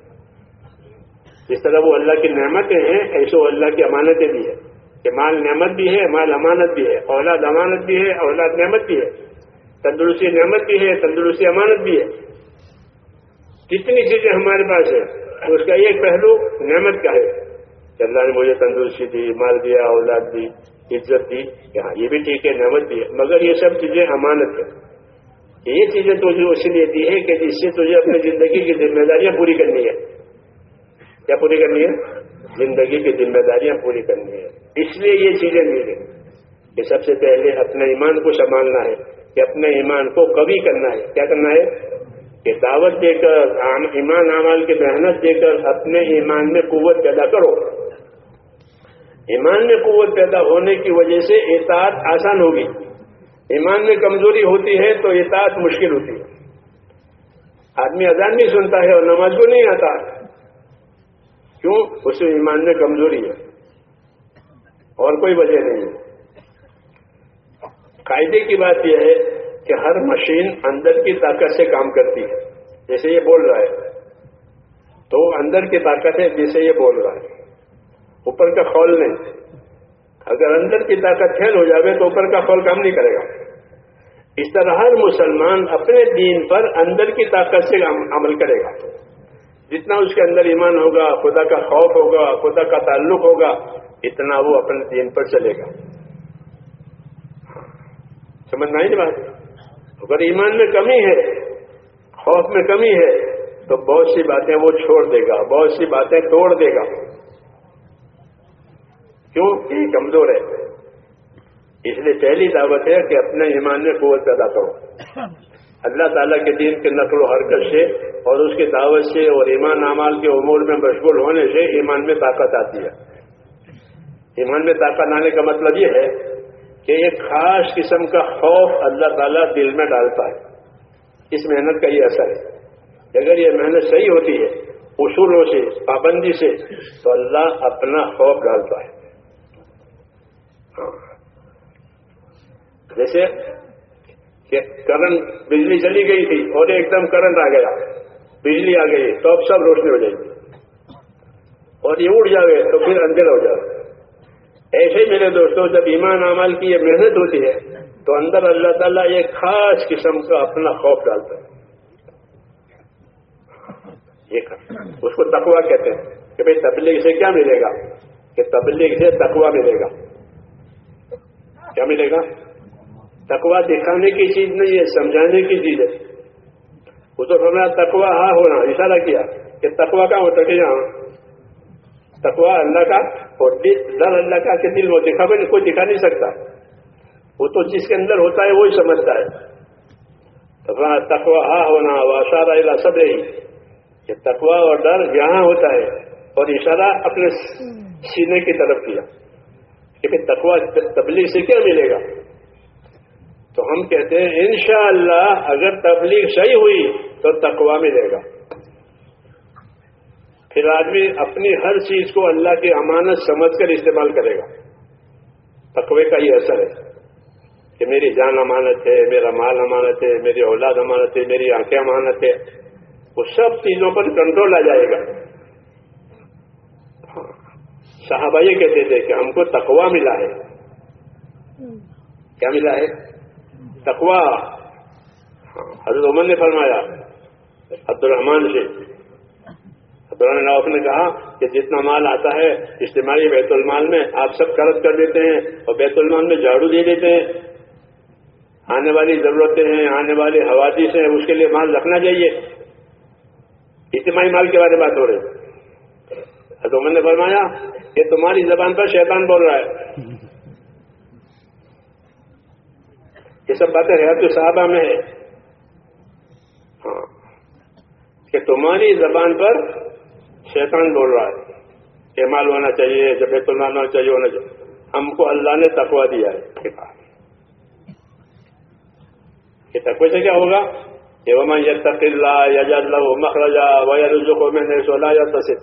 جس طرح وہ اللہ کی نعمتیں ہیں، ایسے وہ اللہ کی امانتیں بھی ہے کہ مال نعمت بھی ہے، مال امانت بھی ہے، اولاد امانت بھی ہے، اولاد نعمت بھی ہے، تندرستی نعمت بھی ہے، تندرستی امانت بھی ہے۔ جتنی چیزیں ہمارے پاس ہیں اس کا ایک پہلو نعمت کا ہے کہ اللہ نے مجھے تندرستی دی، مال دیا، اولاد دی، عزت دی، کہ ہاں یہ بھی ٹھیک ہے، نعمت دی ہے، مگر یہ سب چیزیں امانت ہے۔ یہ چیزیں تجھے اس لیے دی ہے کہ جس سے تجھے اپنی زندگی کی ذمہ داریاں پوری کرنی ہے۔ کیا پوری کرنی ہے؟ زندگی کی ذمہ داریاں پوری کرنی ہے، اس لیے یہ چیزیں ملی کہ سب سے پہلے اپنے ایمان کو سنبھالنا ہے، کہ اپنے ایمان کو قوی کرنا ہے۔ کیا کرنا ہے؟ کہ دعوت دے کر، ایمان اعمال کی محنت دے کر اپنے ایمان میں قوت پیدا کرو۔ ایمان میں قوت پیدا ہونے کی وجہ سے اطاعت آسان ہوگی۔ ایمان میں کمزوری ہوتی ہے تو اطاعت مشکل ہوتی ہے۔ آدمی اذان نہیں سنتا ہے اور نماز کو نہیں آتا، کیوں؟ اس میں ایمان میں کمزوری ہے، اور کوئی وجہ نہیں ہے۔ قاعدے کی بات یہ ہے کہ ہر مشین اندر کی طاقت سے کام کرتی ہے۔ جیسے یہ بول رہا ہے تو اندر کی طاقت ہے، جیسے یہ بول رہا ہے، اوپر کا خول نہیں۔ اگر اندر کی طاقت فیل ہو جائے تو اوپر کا خول کام نہیں کرے گا۔ اس طرح ہر مسلمان اپنے دین پر اندر کی طاقت سے عمل کرے گا۔ جتنا اس کے اندر ایمان ہوگا، خدا کا خوف ہوگا، خدا کا تعلق ہوگا، اتنا وہ اپنے دین پر چلے گا۔ سمجھنا ہی نہیں بات؟ اگر ایمان میں کمی ہے، خوف میں کمی ہے، تو بہت سی باتیں وہ چھوڑ دے گا، بہت سی باتیں توڑ دے گا۔ کیوں؟ یہ کمزور ہے۔ اس لیے پہلی دعوت ہے کہ اپنے ایمان میں قوت پیدا کرو۔ اللہ تعالیٰ کے دین کے نقل و حرکت سے اور اس کی دعوت سے اور ایمان اعمال کے امور میں مشغول ہونے سے ایمان میں طاقت آتی ہے۔ ایمان میں طاقت آنے کا مطلب یہ ہے کہ ایک خاص قسم کا خوف اللہ تعالیٰ دل میں ڈالتا ہے۔ اس محنت کا یہ اثر ہے۔ اگر یہ محنت صحیح ہوتی ہے اصولوں سے، پابندی سے، تو اللہ اپنا خوف ڈالتا ہے۔ جیسے کہ کرنٹ، بجلی چلی گئی تھی اور ایک دم کرنٹ آ گیا، بجلی آ گئی تو اب سب روشنی ہو جائے گی، اور یہ اڑ جاوے تو پھر اندھیرا ہو جائے۔ ایسے ہی میرے دوستوں، جب ایمان اعمال کی یہ محنت ہوتی ہے تو اندر اللہ تعالیٰ ایک خاص قسم کا اپنا خوف ڈالتا ہے۔ اس کو تقویٰ کہتے ہیں کہ بھئی تبلیغ سے کیا ملے گا؟ کہ تبلیغ سے تقویٰ ملے گا۔ کیا ملے گا؟ تقویٰ دکھانے کی چیز نہیں ہے، سمجھانے کی چیز ہے۔ وہ تو فرمایا تقویٰ ہاں ہونا، اشارہ کیا کہ تقویٰ کا ہوتا کہ یہاں تقویٰ اللہ کا اور ڈر اللہ کا کہ دل میں دکھا بھی کوئی دکھا نہیں سکتا، وہ تو جس کے اندر ہوتا ہے وہی سمجھتا ہے۔ تقویٰ ہاں ہونا واشارہ الی صدرہ، کہ تقویٰ اور ڈر یہاں ہوتا ہے، اور اشارہ اپنے سینے کی طرف کیا کہ تقویٰ تبلیغ سے کیا ملے گا؟ تو ہم کہتے ہیں انشاءاللہ اگر تبلیغ صحیح ہوئی تو تقویٰ ملے گا۔ پھر آدمی اپنی ہر چیز کو اللہ کی امانت سمجھ کر استعمال کرے گا۔ تقوی کا یہ اثر ہے کہ میری جان امانت ہے، میرا مال امانت ہے، میری اولاد امانت ہے، میری آنکھیں امانت ہے، وہ سب چیزوں پر کنٹرول آ جائے گا۔ صحابہ یہ کہتے تھے کہ ہم کو تقویٰ ملا ہے. کیا ملا ہے؟ تقویٰ. حضرت عمر نے فرمایا عبد الرحمان سے، عبد الرحمان عوف نے کہا کہ جتنا مال آتا ہے اجتماعی بیت المال میں آپ سب قرض کر دیتے ہیں اور بیت المال میں جھاڑو دے دیتے ہیں. آنے والی ضرورتیں ہیں، آنے والے حوادث ہیں، اس کے لیے مال رکھنا چاہیے. اجتماعی مال کے بارے میں بات ہو رہی. حضرت عمر نے فرمایا کہ تمہاری زبان پر شیطان بول رہا ہے. یہ سب باتیں حیات صحابہ میں ہے. ہاں کہ تمہاری زبان پر شیطان بول رہا ہے کہ مال ہونا چاہیے، جب بیت المال ہونا چاہیے ہونا چاہیے. ہم کو اللہ نے تقویٰ دیا ہے. کہ تقوی سے کیا ہوگا؟ کہ وَمَن يَتَّقِ اللَّهَ يَجْعَل لَّهُ مَخْرَجًا وَيَرْزُقْهُ مِنْ حَيْثُ لَا يَحْتَسِبُ.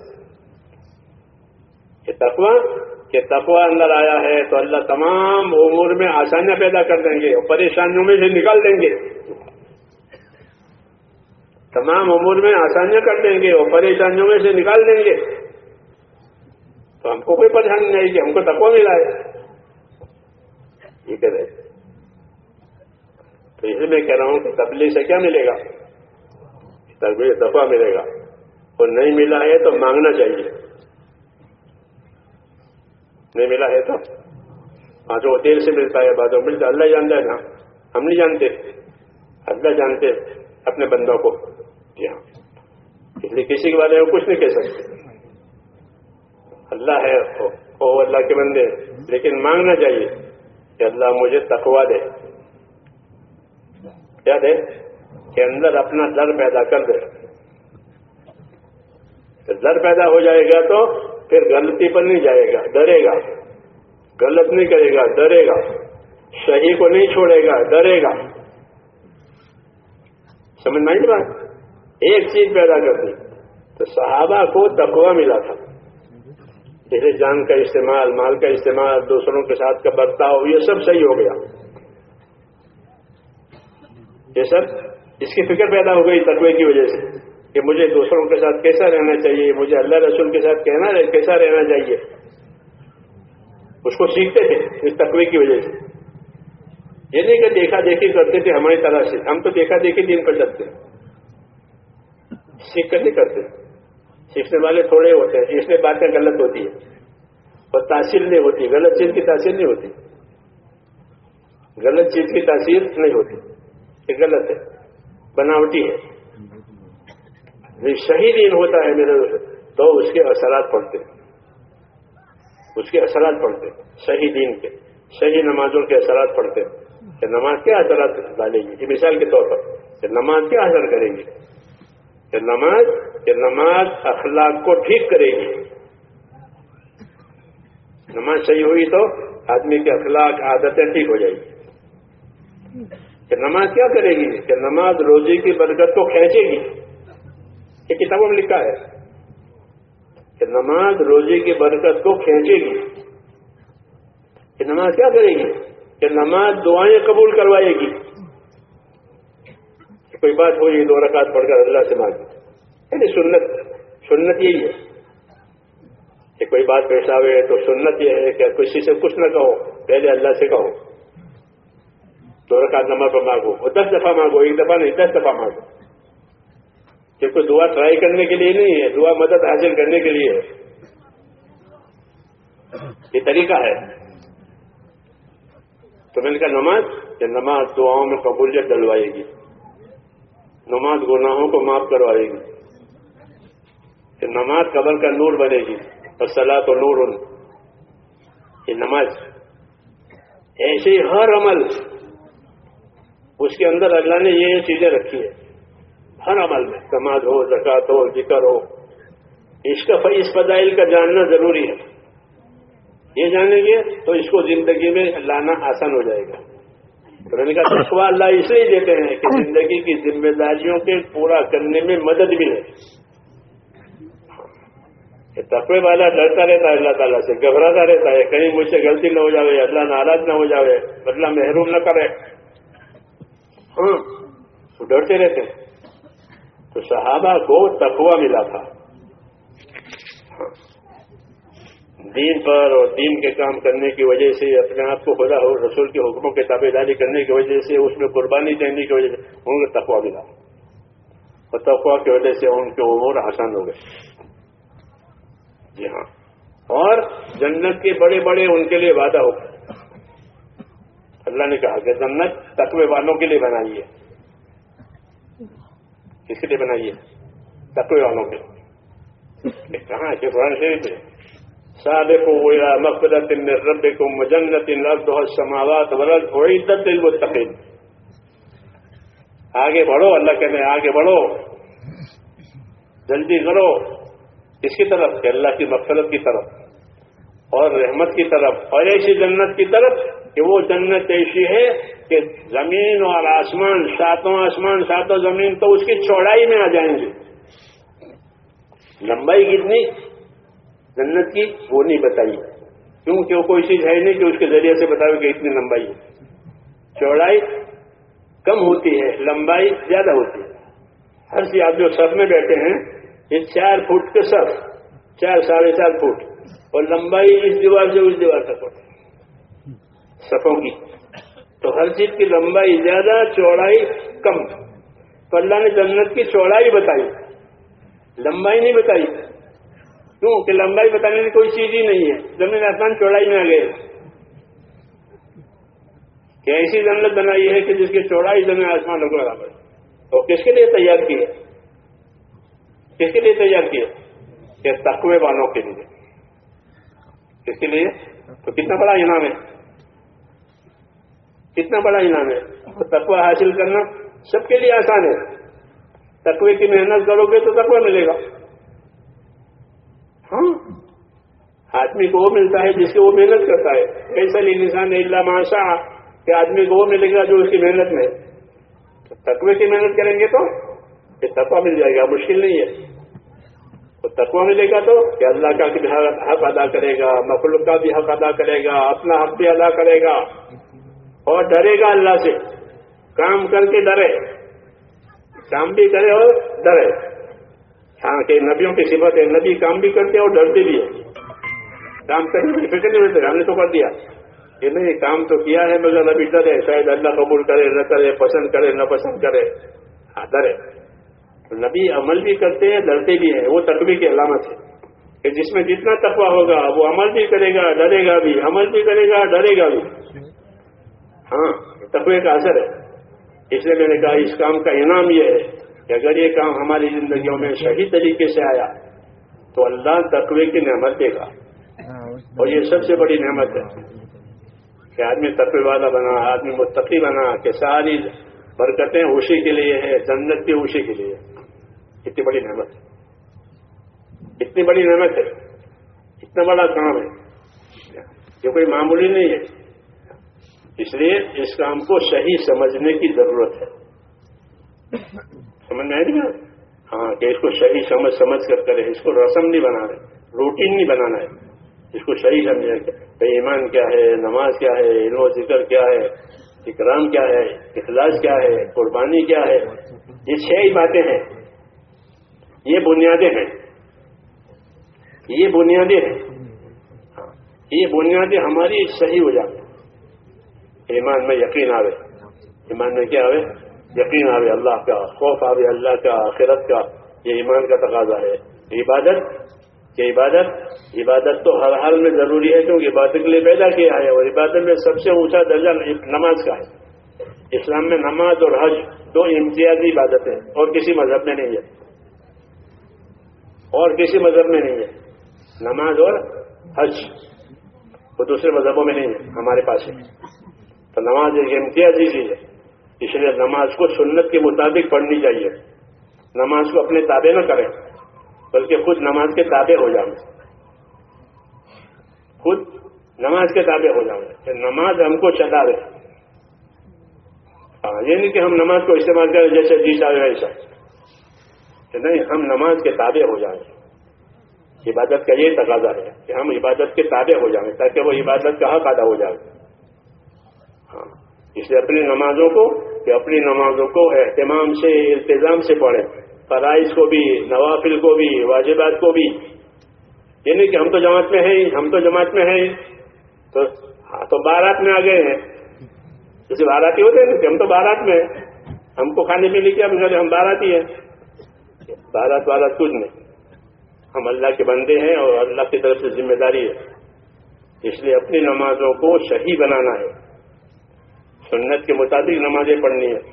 کہ تقوی کہ تقوی اندر آیا ہے تو اللہ تمام امور میں آسانیاں پیدا کر دیں گے اور پریشانیوں میں سے نکال دیں گے. تمام امور میں آسانیاں کر دیں گے اور پریشانیوں میں سے نکال دیں گے. تو ہم کو کوئی پریشانی نہیں کہ ہم کو تقوی ملا ہے. یہ کہہ رہے. تو اسی میں کہہ رہا ہوں کہ تبلیغ سے کیا ملے گا؟ تبلیغ تقوی ملے گا. اور نہیں ملا ہے تو مانگنا چاہیے. نہیں ملا ہے تو ہاں جو دیر سے ملتا ہے بعد میں ملتا. اللہ جانتا ہے نا، ہم نہیں جانتے. اللہ جانتے اپنے بندوں کو. جی ہاں، اس لیے کسی کے بارے میں کچھ نہیں کہہ سکتے. اللہ ہے وہ اللہ کے بندے، لیکن مانگنا چاہیے کہ اللہ مجھے تقوی دے. کیا دے؟ کہ اندر اپنا ڈر پیدا کر دے. ڈر پیدا ہو جائے گا تو پھر غلطی پر نہیں جائے گا، ڈرے گا. غلط نہیں کرے گا، ڈرے گا. صحیح کو نہیں چھوڑے گا، ڈرے گا. سمجھ میں آئی بات؟ ایک چیز پیدا کر دی. تو صحابہ کو تقوی ملا تھا. جیسے جان کا استعمال، مال کا استعمال، دوسروں کے ساتھ کا برتاؤ، یہ سب صحیح ہو گیا. یہ سب اس کی فکر پیدا ہو گئی تقوی کی وجہ سے کہ مجھے دوسروں کے ساتھ کیسا رہنا چاہیے، مجھے اللہ رسول کے ساتھ کہنا کیسا رہنا چاہیے. اس کو سیکھتے تھے اس تقوی کی وجہ سے. یہ نہیں کہ دیکھا دیکھی کرتے تھے ہماری طرح سے. ہم تو دیکھا دیکھی دین پر چلتے، سیکھ کر نہیں کرتے. سیکھنے والے تھوڑے ہوتے ہیں، اس لیے باتیں غلط ہوتی ہیں اور تاثیر نہیں ہوتی. غلط چیز کی تاثیر نہیں ہوتی. غلط چیز کی تاثیر نہیں ہوتی. یہ غلط ہے، بناوٹی ہے. صحیح دین ہوتا ہے میرے تو اس کے اثرات پڑتے اس کے اثرات پڑتے صحیح دین کے، صحیح نمازوں کے اثرات پڑتے. کہ نماز کیا اثرات ڈالے گی؟ کہ مثال کے طور پر کہ نماز کیا اثر کرے گی؟ کہ نماز کہ نماز اخلاق کو ٹھیک کرے گی. نماز صحیح ہوئی تو آدمی کے اخلاق عادتیں ٹھیک ہو جائے گی. کہ نماز کیا کرے گی؟ کہ نماز روزی کی برکت کو کھینچے گی. یہ کتابوں میں لکھا ہے کہ نماز روزی کی برکت کو کھینچے گی. کہ نماز کیا کرے گی؟ کہ نماز دعائیں قبول کروائے گی. کوئی بات ہو یہ دو رکعت پڑھ کر اللہ سے مانگی. یعنی سنت سنت یہی ہے کہ کوئی بات پیش آئے تو سنت یہ ہے کہ کسی سے کچھ نہ کہو، پہلے اللہ سے کہو. دو رکعت نماز پر مانگو، اور دس دفعہ مانگو، ایک دفعہ نہیں دس دفعہ مانگو. کہ کوئی دعا ٹرائی کرنے کے لیے نہیں ہے، دعا مدد حاصل کرنے کے لیے ہے. یہ طریقہ ہے. تو میں نے کہا نماز کہ نماز دعاؤں میں قبولیت ڈلوائے گی. نماز گناہوں کو معاف کروائے گی. کہ نماز قبر کا نور بنے گی. الصلاۃ نور. یہ نماز ایسے ہی ہر عمل اس کے اندر اللہ نے یہ چیزیں رکھی ہے. ہر عمل میں نماز ہو، زکوٰۃ ہو، ذکر ہو. اس کا اس فضائل کا جاننا ضروری ہے. یہ جانیں گے تو اس کو زندگی میں لانا آسان ہو جائے گا. تو میں نے کہا تقویٰ اللہ اس لیے دیتے ہیں کہ زندگی کی ذمہ داریوں کے پورا کرنے میں مدد ملے. تقوی والا ڈرتا رہتا ہے اللہ تعالیٰ سے، گھبراتا رہتا ہے کہیں مجھ سے غلطی نہ ہو جائے، اللہ ناراض نہ ہو جائے، بدلہ محروم نہ کرے. ہاں تو ڈرتے رہتے ہیں. تو صحابہ کو تقوی ملا تھا. دین پر اور دین کے کام کرنے کی وجہ سے اپنے آپ کو خدا اور رسول کے حکموں کے تابع داری کرنے کی وجہ سے اس میں قربانی دینے کی وجہ سے ان کو تقویٰ ملا، اور تقویٰ کی وجہ سے ان کے امور آسان ہو گئے. جی ہاں، اور جنت کے بڑے بڑے ان کے لیے وعدہ ہو گئے. اللہ نے کہا کہ جنت تقوی والوں کے لیے بنائی ہے. کس کے لیے بنائی ہے؟ تقوی والوں کے لیے. کہاں ہے؟ قرآن شریف میں سابقوا إلى مغفرة من ربكم وجنة عرضها السماوات والأرض أعدت للمتقين. آگے بڑھو، اللہ کہتے ہیں آگے بڑھو، جلدی کرو. اس کی طرف کہ اللہ کی مغفرت کی طرف اور رحمت کی طرف، اور ایسی جنت کی طرف کہ وہ جنت ایسی ہے کہ زمین اور آسمان، ساتوں آسمان ساتوں زمین تو اس کی چوڑائی میں آ جائیں گے. لمبائی کتنی جنت کی وہ نہیں بتائی، کیونکہ وہ کوئی چیز ہے نہیں کہ اس کے ذریعے سے بتاؤ کہ اتنی لمبائی ہے. چوڑائی کم ہوتی ہے، لمبائی زیادہ ہوتی ہے. ہر چیز آپ جو سب میں بیٹھے ہیں یہ چار فٹ کے سب، چار ساڑھے چار فٹ، اور لمبائی اس دیوار سے اس دیوار تک ہوتی ہے صفوں کی. تو ہر چیز کی لمبائی زیادہ، چوڑائی کم. تو اللہ نے جنت کی چوڑائی بتائی، لمبائی نہیں بتائی. کیوں کہ لمبائی بتانے کی کوئی چیز ہی نہیں ہے. زمین آسمان چوڑائی میں آ گئے کہ ایسی جنت بنائی ہے کہ جس کی چوڑائی زمین آسمان لوگ برابر. اور کس کے لیے تیار کی ہے؟ کس کے لیے تیار کی ہے؟ کہ تقوی والوں کے لیے. کس کے لیے؟ تو کتنا بڑا انعام ہے، کتنا بڑا انعام ہے. تقوی حاصل کرنا سب کے لیے آسان ہے. تقوی کی محنت کرو گے تو تقوی ملے گا. ہاں، آدمی کو وہ ملتا ہے جس کی وہ محنت کرتا ہے. ایسا انسان الا ما شاء کہ آدمی کو وہ ملے گا جو اس کی محنت میں. تقوی کی محنت کریں گے تو یہ تقوی مل جائے گا، مشکل نہیں ہے. تو تقوی ملے گا تو کہ اللہ کا بھی حق ادا کرے گا، مخلوق کا بھی حق ادا کرے گا، اپنا حق بھی ادا کرے گا، اور ڈرے گا اللہ سے. کام کر کے ڈرے، کام بھی کرے اور ڈرے. ہاں کہ نبیوں کی صفت ہے، نبی کام بھی کرتے اور ڈرتے بھی ہیں. کام کرنے کی فکر نہیں ہوتے، ہم نے تو کر دیا کہ نہیں، کام تو کیا ہے مگر نبی ڈرے، شاید اللہ قبول کرے نہ کرے، پسند کرے نہ پسند کرے. ہاں ڈرے. نبی عمل بھی کرتے ہیں، ڈرتے بھی ہیں. وہ تقوی کی علامت ہے کہ جس میں جتنا تقوی ہوگا وہ عمل بھی کرے گا، ڈرے گا بھی، عمل بھی کرے گا، ڈرے گا بھی. ہاں، تقوی کا اثر ہے. اس لیے میں نے کہا اس کام کا انعام یہ ہے کہ اگر یہ کام ہماری زندگیوں میں صحیح طریقے سے آیا تو اللہ تقوی کی نعمت دے گا. اور یہ سب سے بڑی نعمت ہے کہ آدمی تقوی والا بنا، آدمی متقی بنا، کہ ساری برکتیں اسی کے لیے ہے، جنت بھی اسی کے لیے. اتنی بڑی نعمت ہے، اتنی بڑی نعمت ہے، اتنا بڑا کام ہے، یہ کوئی معمولی نہیں ہے. اس لیے اس کام کو صحیح سمجھنے کی ضرورت ہے. سمجھ میں آئے گا؟ ہاں، کہ اس کو صحیح سمجھ سمجھ کر کرے. اس کو رسم نہیں بنا رہے، روٹین نہیں بنانا ہے. اس کو صحیح سمجھے کہ ایمان کیا ہے، نماز کیا ہے، علم و ذکر کیا ہے، اکرام کیا ہے، اخلاص کیا ہے، قربانی کیا ہے. یہ چھ ہی باتیں ہیں، یہ بنیادیں ہیں، یہ بنیادیں ہیں. یہ بنیادیں ہماری صحیح ہو جاتی. ایمان میں یقین آوے، ایمان میں کیا آوے؟ یقین آوے، اللہ کا خوف آوے، اللہ کا، آخرت کا. یہ ایمان کا تقاضا ہے. عبادت کہ عبادت عبادت تو ہر حال میں ضروری ہے، کیونکہ عبادت کے لیے پیدا کیا ہے. اور عبادت میں سب سے اونچا درجہ نماز کا ہے. اسلام میں نماز اور حج دو امتیازی عبادتیں، اور کسی مذہب میں نہیں ہے، اور کسی مذہب میں نہیں ہے. نماز اور حج وہ دوسرے مذہبوں میں نہیں ہے، ہمارے پاس ہے. تو نماز ایک امتیازی چیز ہے. اس لیے نماز کو سنت کے مطابق پڑھنی چاہیے. نماز کو اپنے تابع نہ کریں، بلکہ خود نماز کے تابع ہو جائیں. خود نماز کے تابع ہو جائیں کہ نماز ہم کو چلا رہے. ہاں، یہ نہیں کہ ہم نماز کو استعمال کریں جیسے جی چاہے ایسا، کہ نہیں، ہم نماز کے تابع ہو جائیں. عبادت کا یہ تقاضا ہے کہ ہم عبادت کے تابع ہو جائیں تاکہ وہ عبادت کا حق ادا ہو جائے. ہاں، اس لیے اپنی نمازوں کو کہ اپنی نمازوں کو اہتمام سے، التزام سے پڑھیں. فرائض کو بھی، نوافل کو بھی، واجبات کو بھی. یہ نہیں کہ ہم تو جماعت میں ہیں ہی، ہم تو جماعت میں ہیں ہی، تو ہاں تو بارات میں آ گئے ہیں، جیسے باراتی ہوتے ہیں نا کہ ہم تو بارات میں ہیں، ہم کو کھانے پینے کیا بغیر ہم باراتی ہیں. بارات بارات کچھ نہیں، ہم اللہ کے بندے ہیں اور اللہ کی طرف سے ذمہ داری ہے. اس لیے اپنی نمازوں کو صحیح بنانا ہے، سنت کے مطابق نمازیں پڑھنی ہے.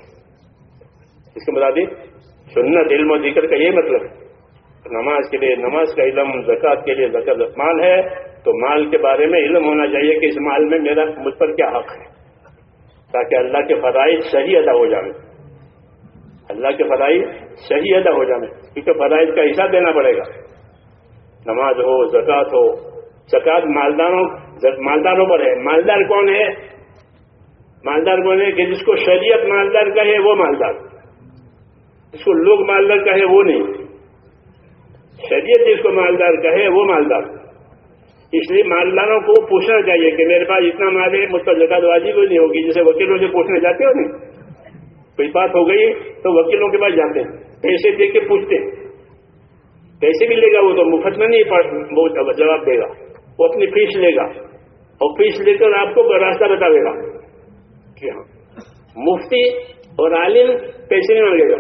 اس کے مطابق سنت علم و ذکر کا یہ مطلب ہے. نماز کے لیے نماز کا علم، زکوٰۃ کے لیے زکوٰۃ. مال ہے تو مال کے بارے میں علم ہونا چاہیے کہ اس مال میں میرا مجھ پر کیا حق ہے، تاکہ اللہ کے فرائض صحیح ادا ہو جائیں. اللہ کے فرائض صحیح ادا ہو جائیں، کیونکہ فرائض کا حساب دینا پڑے گا. نماز ہو، زکوٰۃ ہو. زکوٰۃ مالداروں مالداروں پر ہے. مالدار کون ہے؟ مالدار کون ہے کہ جس کو شریعت مالدار کہے وہ مالدار، جس کو لوگ مالدار کہے وہ نہیں. شریعت جس کو مالدار کہے وہ مالدار. اس لیے مالداروں کو پوچھنا چاہیے کہ میرے پاس اتنا مال ہے، مجھ پر زکوٰۃ واجب نہیں ہوگی. جیسے وکیلوں سے پوچھنے جاتے ہو نہیں، کوئی بات ہو گئی تو وکیلوں کے پاس جاتے ہیں، پیسے دے کے پوچھتے ہیں. پیسے بھی لے گا وہ تو مفت میں نہیں وہ جواب دے گا، وہ اپنی فیس لے گا اور فیس لے کر آپ کو راستہ بتاوے گا. کہ ہاں مفتی اور عالم پیسے نہیں مانگے گا،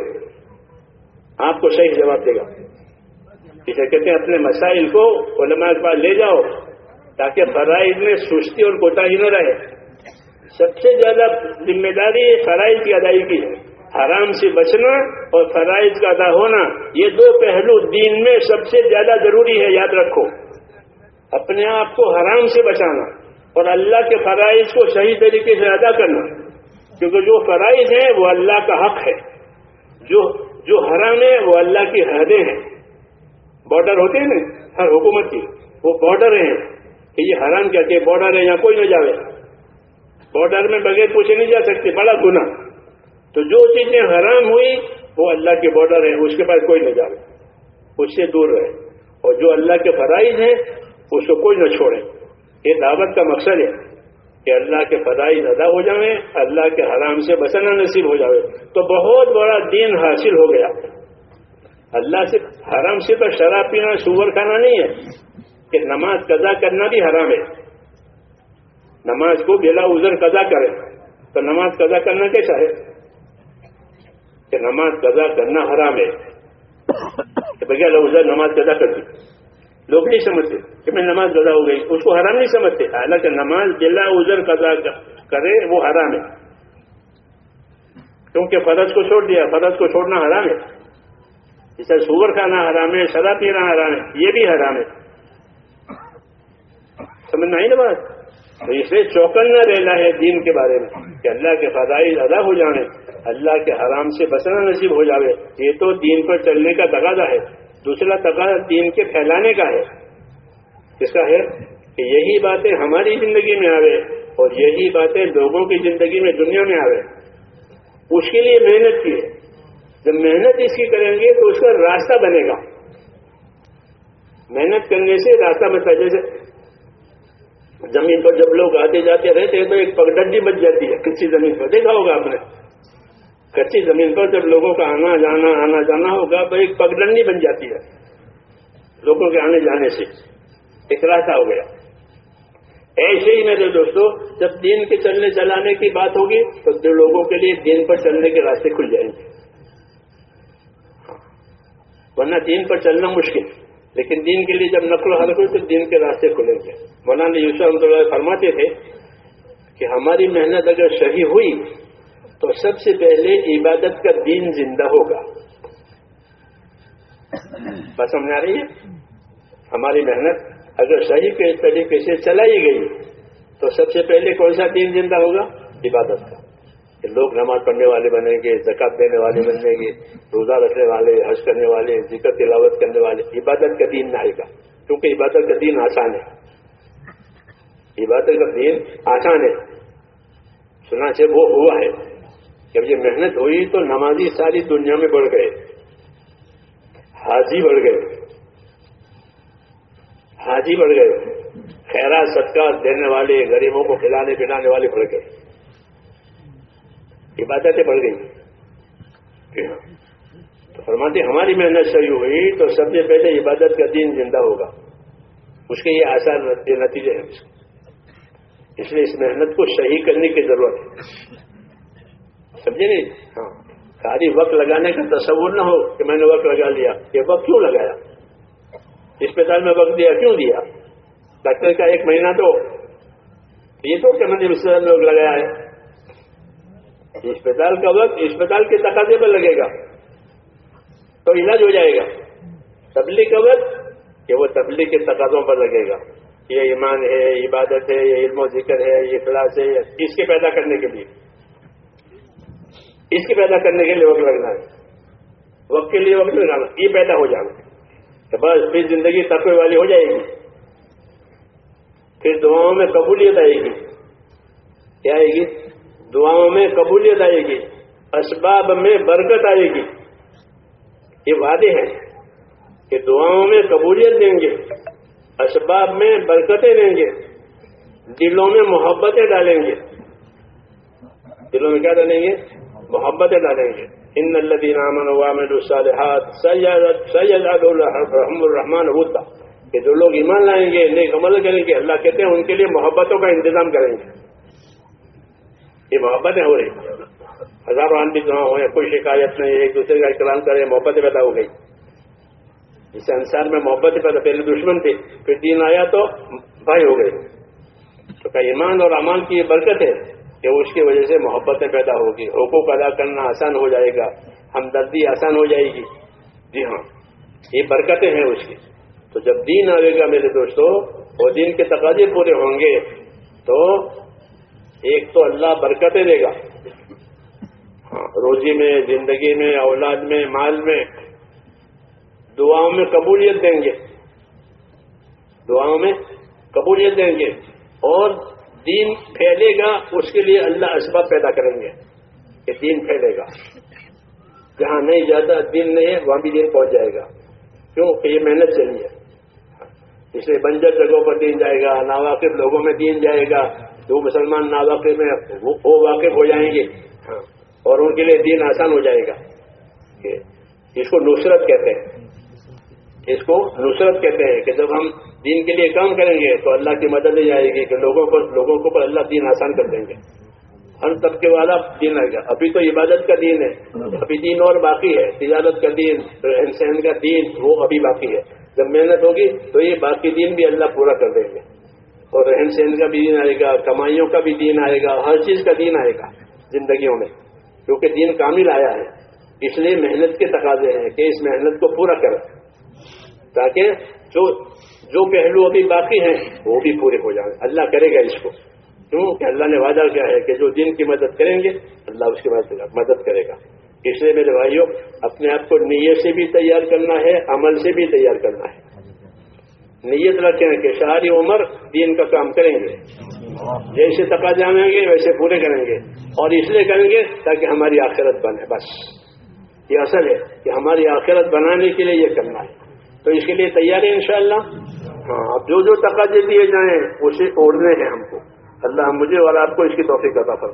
آپ کو صحیح جواب دے گا. اسے کہتے ہیں اپنے مسائل کو علماء کے پاس لے جاؤ تاکہ فرائض میں سستی اور کوتاہی نہ رہے. سب سے زیادہ ذمہ داری فرائض کی ادائیگی کی ہے. حرام سے بچنا اور فرائض کا ادا ہونا، یہ دو پہلو دین میں سب سے زیادہ ضروری ہے. یاد رکھو، اپنے آپ کو حرام سے بچانا اور اللہ کے فرائض کو صحیح طریقے سے ادا کرنا، کیونکہ جو فرائض ہیں وہ اللہ کا حق ہے، جو جو حرام ہے وہ اللہ کی حدیں ہیں. بارڈر ہوتے ہیں نا ہر حکومت کی، وہ بارڈر ہیں کہ یہ حرام کیا کہ بارڈر ہے، یہاں کوئی نہ جاوے. بارڈر میں بغیر پوچھے نہیں جا سکتے، بڑا گناہ. تو جو چیزیں حرام ہوئی وہ اللہ کے بارڈر ہیں، اس کے پاس کوئی نہ جاوے، اس سے دور رہے. اور جو اللہ کے فرائض ہیں اس کو کوئی نہ چھوڑے. یہ دعوت کا مقصد ہے کہ اللہ کے فرائض ادا ہو جائیں، اللہ کے حرام سے بچنا نصیب ہو جائے، تو بہت بڑا دین حاصل ہو گیا. اللہ سے حرام سے تو شراب پینا، سور کھانا نہیں ہے، کہ نماز قضا کرنا بھی حرام ہے. نماز کو بلا عذر قضا کرے تو نماز قضا کرنا کیسا ہے؟ کہ نماز قضا کرنا حرام ہے کہ بغیر عذر نماز قضا کر دی. لوگ نہیں سمجھتے کہ میں نماز قضا ہو گئی، اس کو حرام نہیں سمجھتے. حالانکہ نماز بلا عذر قضا کرے وہ حرام ہے، کیونکہ فرض کو چھوڑ دیا. فرض کو چھوڑنا حرام ہے. جیسے سور کھانا حرام ہے، شراب پینا حرام ہے، یہ بھی حرام ہے. سمجھ میں آئی نا بات؟ تو اس لیے چوکنا رہنا ہے دین کے بارے میں کہ اللہ کے فرائض ادا ہو جائیں، اللہ کے حرام سے بچنا نصیب ہو جاوے. یہ تو دین پر چلنے کا تقاضا ہے. دوسرا تقاضا دین کے پھیلانے کا ہے. کس کا ہے؟ کہ یہی باتیں ہماری زندگی میں آوے اور یہی باتیں لوگوں کی زندگی میں، دنیا میں آوے. اس کے لیے محنت کی ہے. جب محنت اس کی کریں گے تو اس کا راستہ بنے گا. محنت کرنے سے راستہ بنتا ہے. جیسے زمین پر جب لوگ آتے جاتے رہتے ہیں تو ایک پگڈنڈی بچ جاتی ہے کچی زمین پر. دیکھا ہوگا آپ نے، کچی زمین پر جب لوگوں کا آنا جانا آنا جانا ہوگا تو ایک پگڈنڈی بن جاتی ہے. لوگوں کے آنے جانے سے ایک راستہ ہو گیا. ایسے ہی میرے دوستو، جب دین کے چلنے چلانے کی بات ہوگی تو لوگوں کے لیے دین پر چلنے کے راستے کھل جائیں گے. ورنہ دین پر چلنا مشکل، لیکن دین کے لیے جب نقل و حرکت ہوئی تو دین کے راستے کھلیں گے. مولانا یوسف رحمۃ اللہ فرماتے تھے کہ ہماری محنت اگر صحیح ہوئی تو سب سے پہلے عبادت کا دین زندہ ہوگا. بات سمجھ آ رہی ہے؟ ہماری محنت اگر صحیح کے طریقے سے چلائی گئی تو سب سے پہلے کون سا دین زندہ ہوگا؟ عبادت کا. کہ لوگ نماز پڑھنے والے بنیں گے، زکات دینے والے بنیں گے، روزہ رکھنے والے، حج کرنے والے، ذکر تلاوت کرنے والے. عبادت کا دین نہ آئے گا، کیونکہ عبادت کا دین آسان ہے. عبادت کا دین آسان ہے. سنا سے وہ ہوا ہے جب یہ محنت ہوئی تو نمازی ساری دنیا میں بڑھ گئے، حاجی بڑھ گئے، حاجی بڑھ گئے، خیرات صدقات دینے والے، غریبوں کو کھلانے پلانے والے بڑھ گئے، عبادتیں بڑھ گئی. تو فرماتے ہماری محنت صحیح ہوئی تو سب سے پہلے عبادت کا دین زندہ ہوگا. اس کے یہ آسان نتیجے ہیں. اس لیے اس محنت کو صحیح کرنے کی ضرورت ہے. سمجھے نہیں؟ ہاں، خالی وقت لگانے کا تصور نہ ہو کہ میں نے وقت لگا لیا. یہ وقت کیوں لگایا؟ اسپتال میں وقت دیا کیوں دیا؟ ڈاکٹر کا ایک مہینہ تو یہ تو کہ میں نے اسپتال میں وقت لگایا ہے. اسپتال کا وقت اسپتال کے تقاضے پر لگے گا تو علاج ہو جائے گا. تبلیغ کا وقت کہ وہ تبلیغ کے تقاضوں پر لگے گا. یہ ایمان ہے، عبادت ہے، یہ علم و ذکر ہے، یہ اخلاص ہے، اس کے پیدا کرنے کے لیے اس کے پیدا کرنے کے لیے وقت لگنا ہے. وقت کے لیے وقت لگانا، یہ پیدا ہو جانا تو بس پھر زندگی تقوی والی ہو جائے گی. پھر دعاؤں میں قبولیت آئے گی. کیا آئے گی؟ دعاؤں میں قبولیت آئے گی، اسباب میں برکت آئے گی. یہ وعدے ہیں کہ دعاؤں میں قبولیت دیں گے، اسباب میں برکتیں دیں گے، دلوں میں محبتیں ڈالیں گے. دلوں میں کیا ڈالیں گے؟ محبتیں ڈالیں گے. ان الذین آمنوا وعملوا الصالحات سیجعل لهم الرحمن ودا، کہ جو لوگ ایمان لائیں گے، نیک عمل کریں گے، اللہ کہتے ہیں ان کے لیے محبتوں کا انتظام کریں گے. یہ محبتیں ہو رہی، ہزاروں آن بھی دعا ہوئے، کوئی شکایت نہیں، ایک دوسرے کا احترام کرے، محبتیں پیدا ہو گئی. جسے انسان میں محبتیں پیدا، پہلے دشمن تھے، پھر دین آیا تو بھائی ہو گئے. تو کہ ایمان اور اعمال کی یہ برکت ہے کہ اس کی وجہ سے محبتیں پیدا ہوگی، حقوق ادا کرنا آسان ہو جائے گا، ہمدردی آسان ہو جائے گی. جی ہاں، یہ برکتیں ہیں اس کی. تو جب دین آئے گا میرے دوستو اور دین کے تقاضے پورے ہوں گے تو ایک تو اللہ برکتیں دے گا، ہاں، روزی میں، زندگی میں، اولاد میں، مال میں. دعاؤں میں قبولیت دیں گے، دعاؤں میں قبولیت دیں گے. اور دین پھیلے گا، اس کے لیے اللہ اسباب پیدا کریں گے کہ دین پھیلے گا. جہاں نہیں جاتا دین نہیں ہے وہاں بھی دین پہنچ جائے گا. کیوں کہ یہ محنت چاہیے. اس لیے بنجر جگہوں پر دین جائے گا، ناواقف لوگوں میں دین جائے گا. جو مسلمان ناواقف میں وہ واقف ہو جائیں گے، ہاں، اور ان کے لیے دین آسان ہو جائے گا. اس کو نصرت کہتے ہیں. اس کو نصرت کہتے ہیں کہ جب ہم دین کے لیے کام کریں گے تو اللہ کی مدد ہی آئے گی کہ لوگوں کو لوگوں کو پر اللہ دین آسان کر دیں گے. ہر طبقے والا دین آئے گا. ابھی تو عبادت کا دین ہے، ابھی دین اور باقی ہے. تجارت کا دین، رہن سہن کا دین، وہ ابھی باقی ہے. جب محنت ہوگی تو یہ باقی دین بھی اللہ پورا کر دیں گے. اور رہن سہن کا بھی دین آئے گا، کمائیوں کا بھی دین آئے گا، ہر چیز کا دین آئے گا زندگیوں میں، کیونکہ دین کامل آیا ہے. اس لیے محنت کے تقاضے ہیں کہ اس محنت کو پورا کریں تاکہ جو جو پہلو ابھی باقی ہیں وہ بھی پورے ہو جائیں. اللہ کرے گا اس کو، کیوں کہ اللہ نے وعدہ کیا ہے کہ جو دین کی مدد کریں گے اللہ اس کی مدد کرے گا. اس لیے میرے بھائیوں اپنے آپ کو نیت سے بھی تیار کرنا ہے، عمل سے بھی تیار کرنا ہے. نیت رکھیں کہ ساری عمر دین کا کام کریں گے، جیسے تقاضے آئیں گے ویسے پورے کریں گے. اور اس لیے کریں گے تاکہ ہماری آخرت بنے. بس یہ اصل ہے کہ ہماری آخرت بنانے کے لیے یہ کرنا ہے. تو اس کے لیے تیار ہے انشاءاللہ. ہاں، اب جو جو تقاضے دیے جائیں اسے اوڑھنے ہیں ہم کو. اللہ مجھے اور آپ کو اس کی توفیق عطا فرمائے.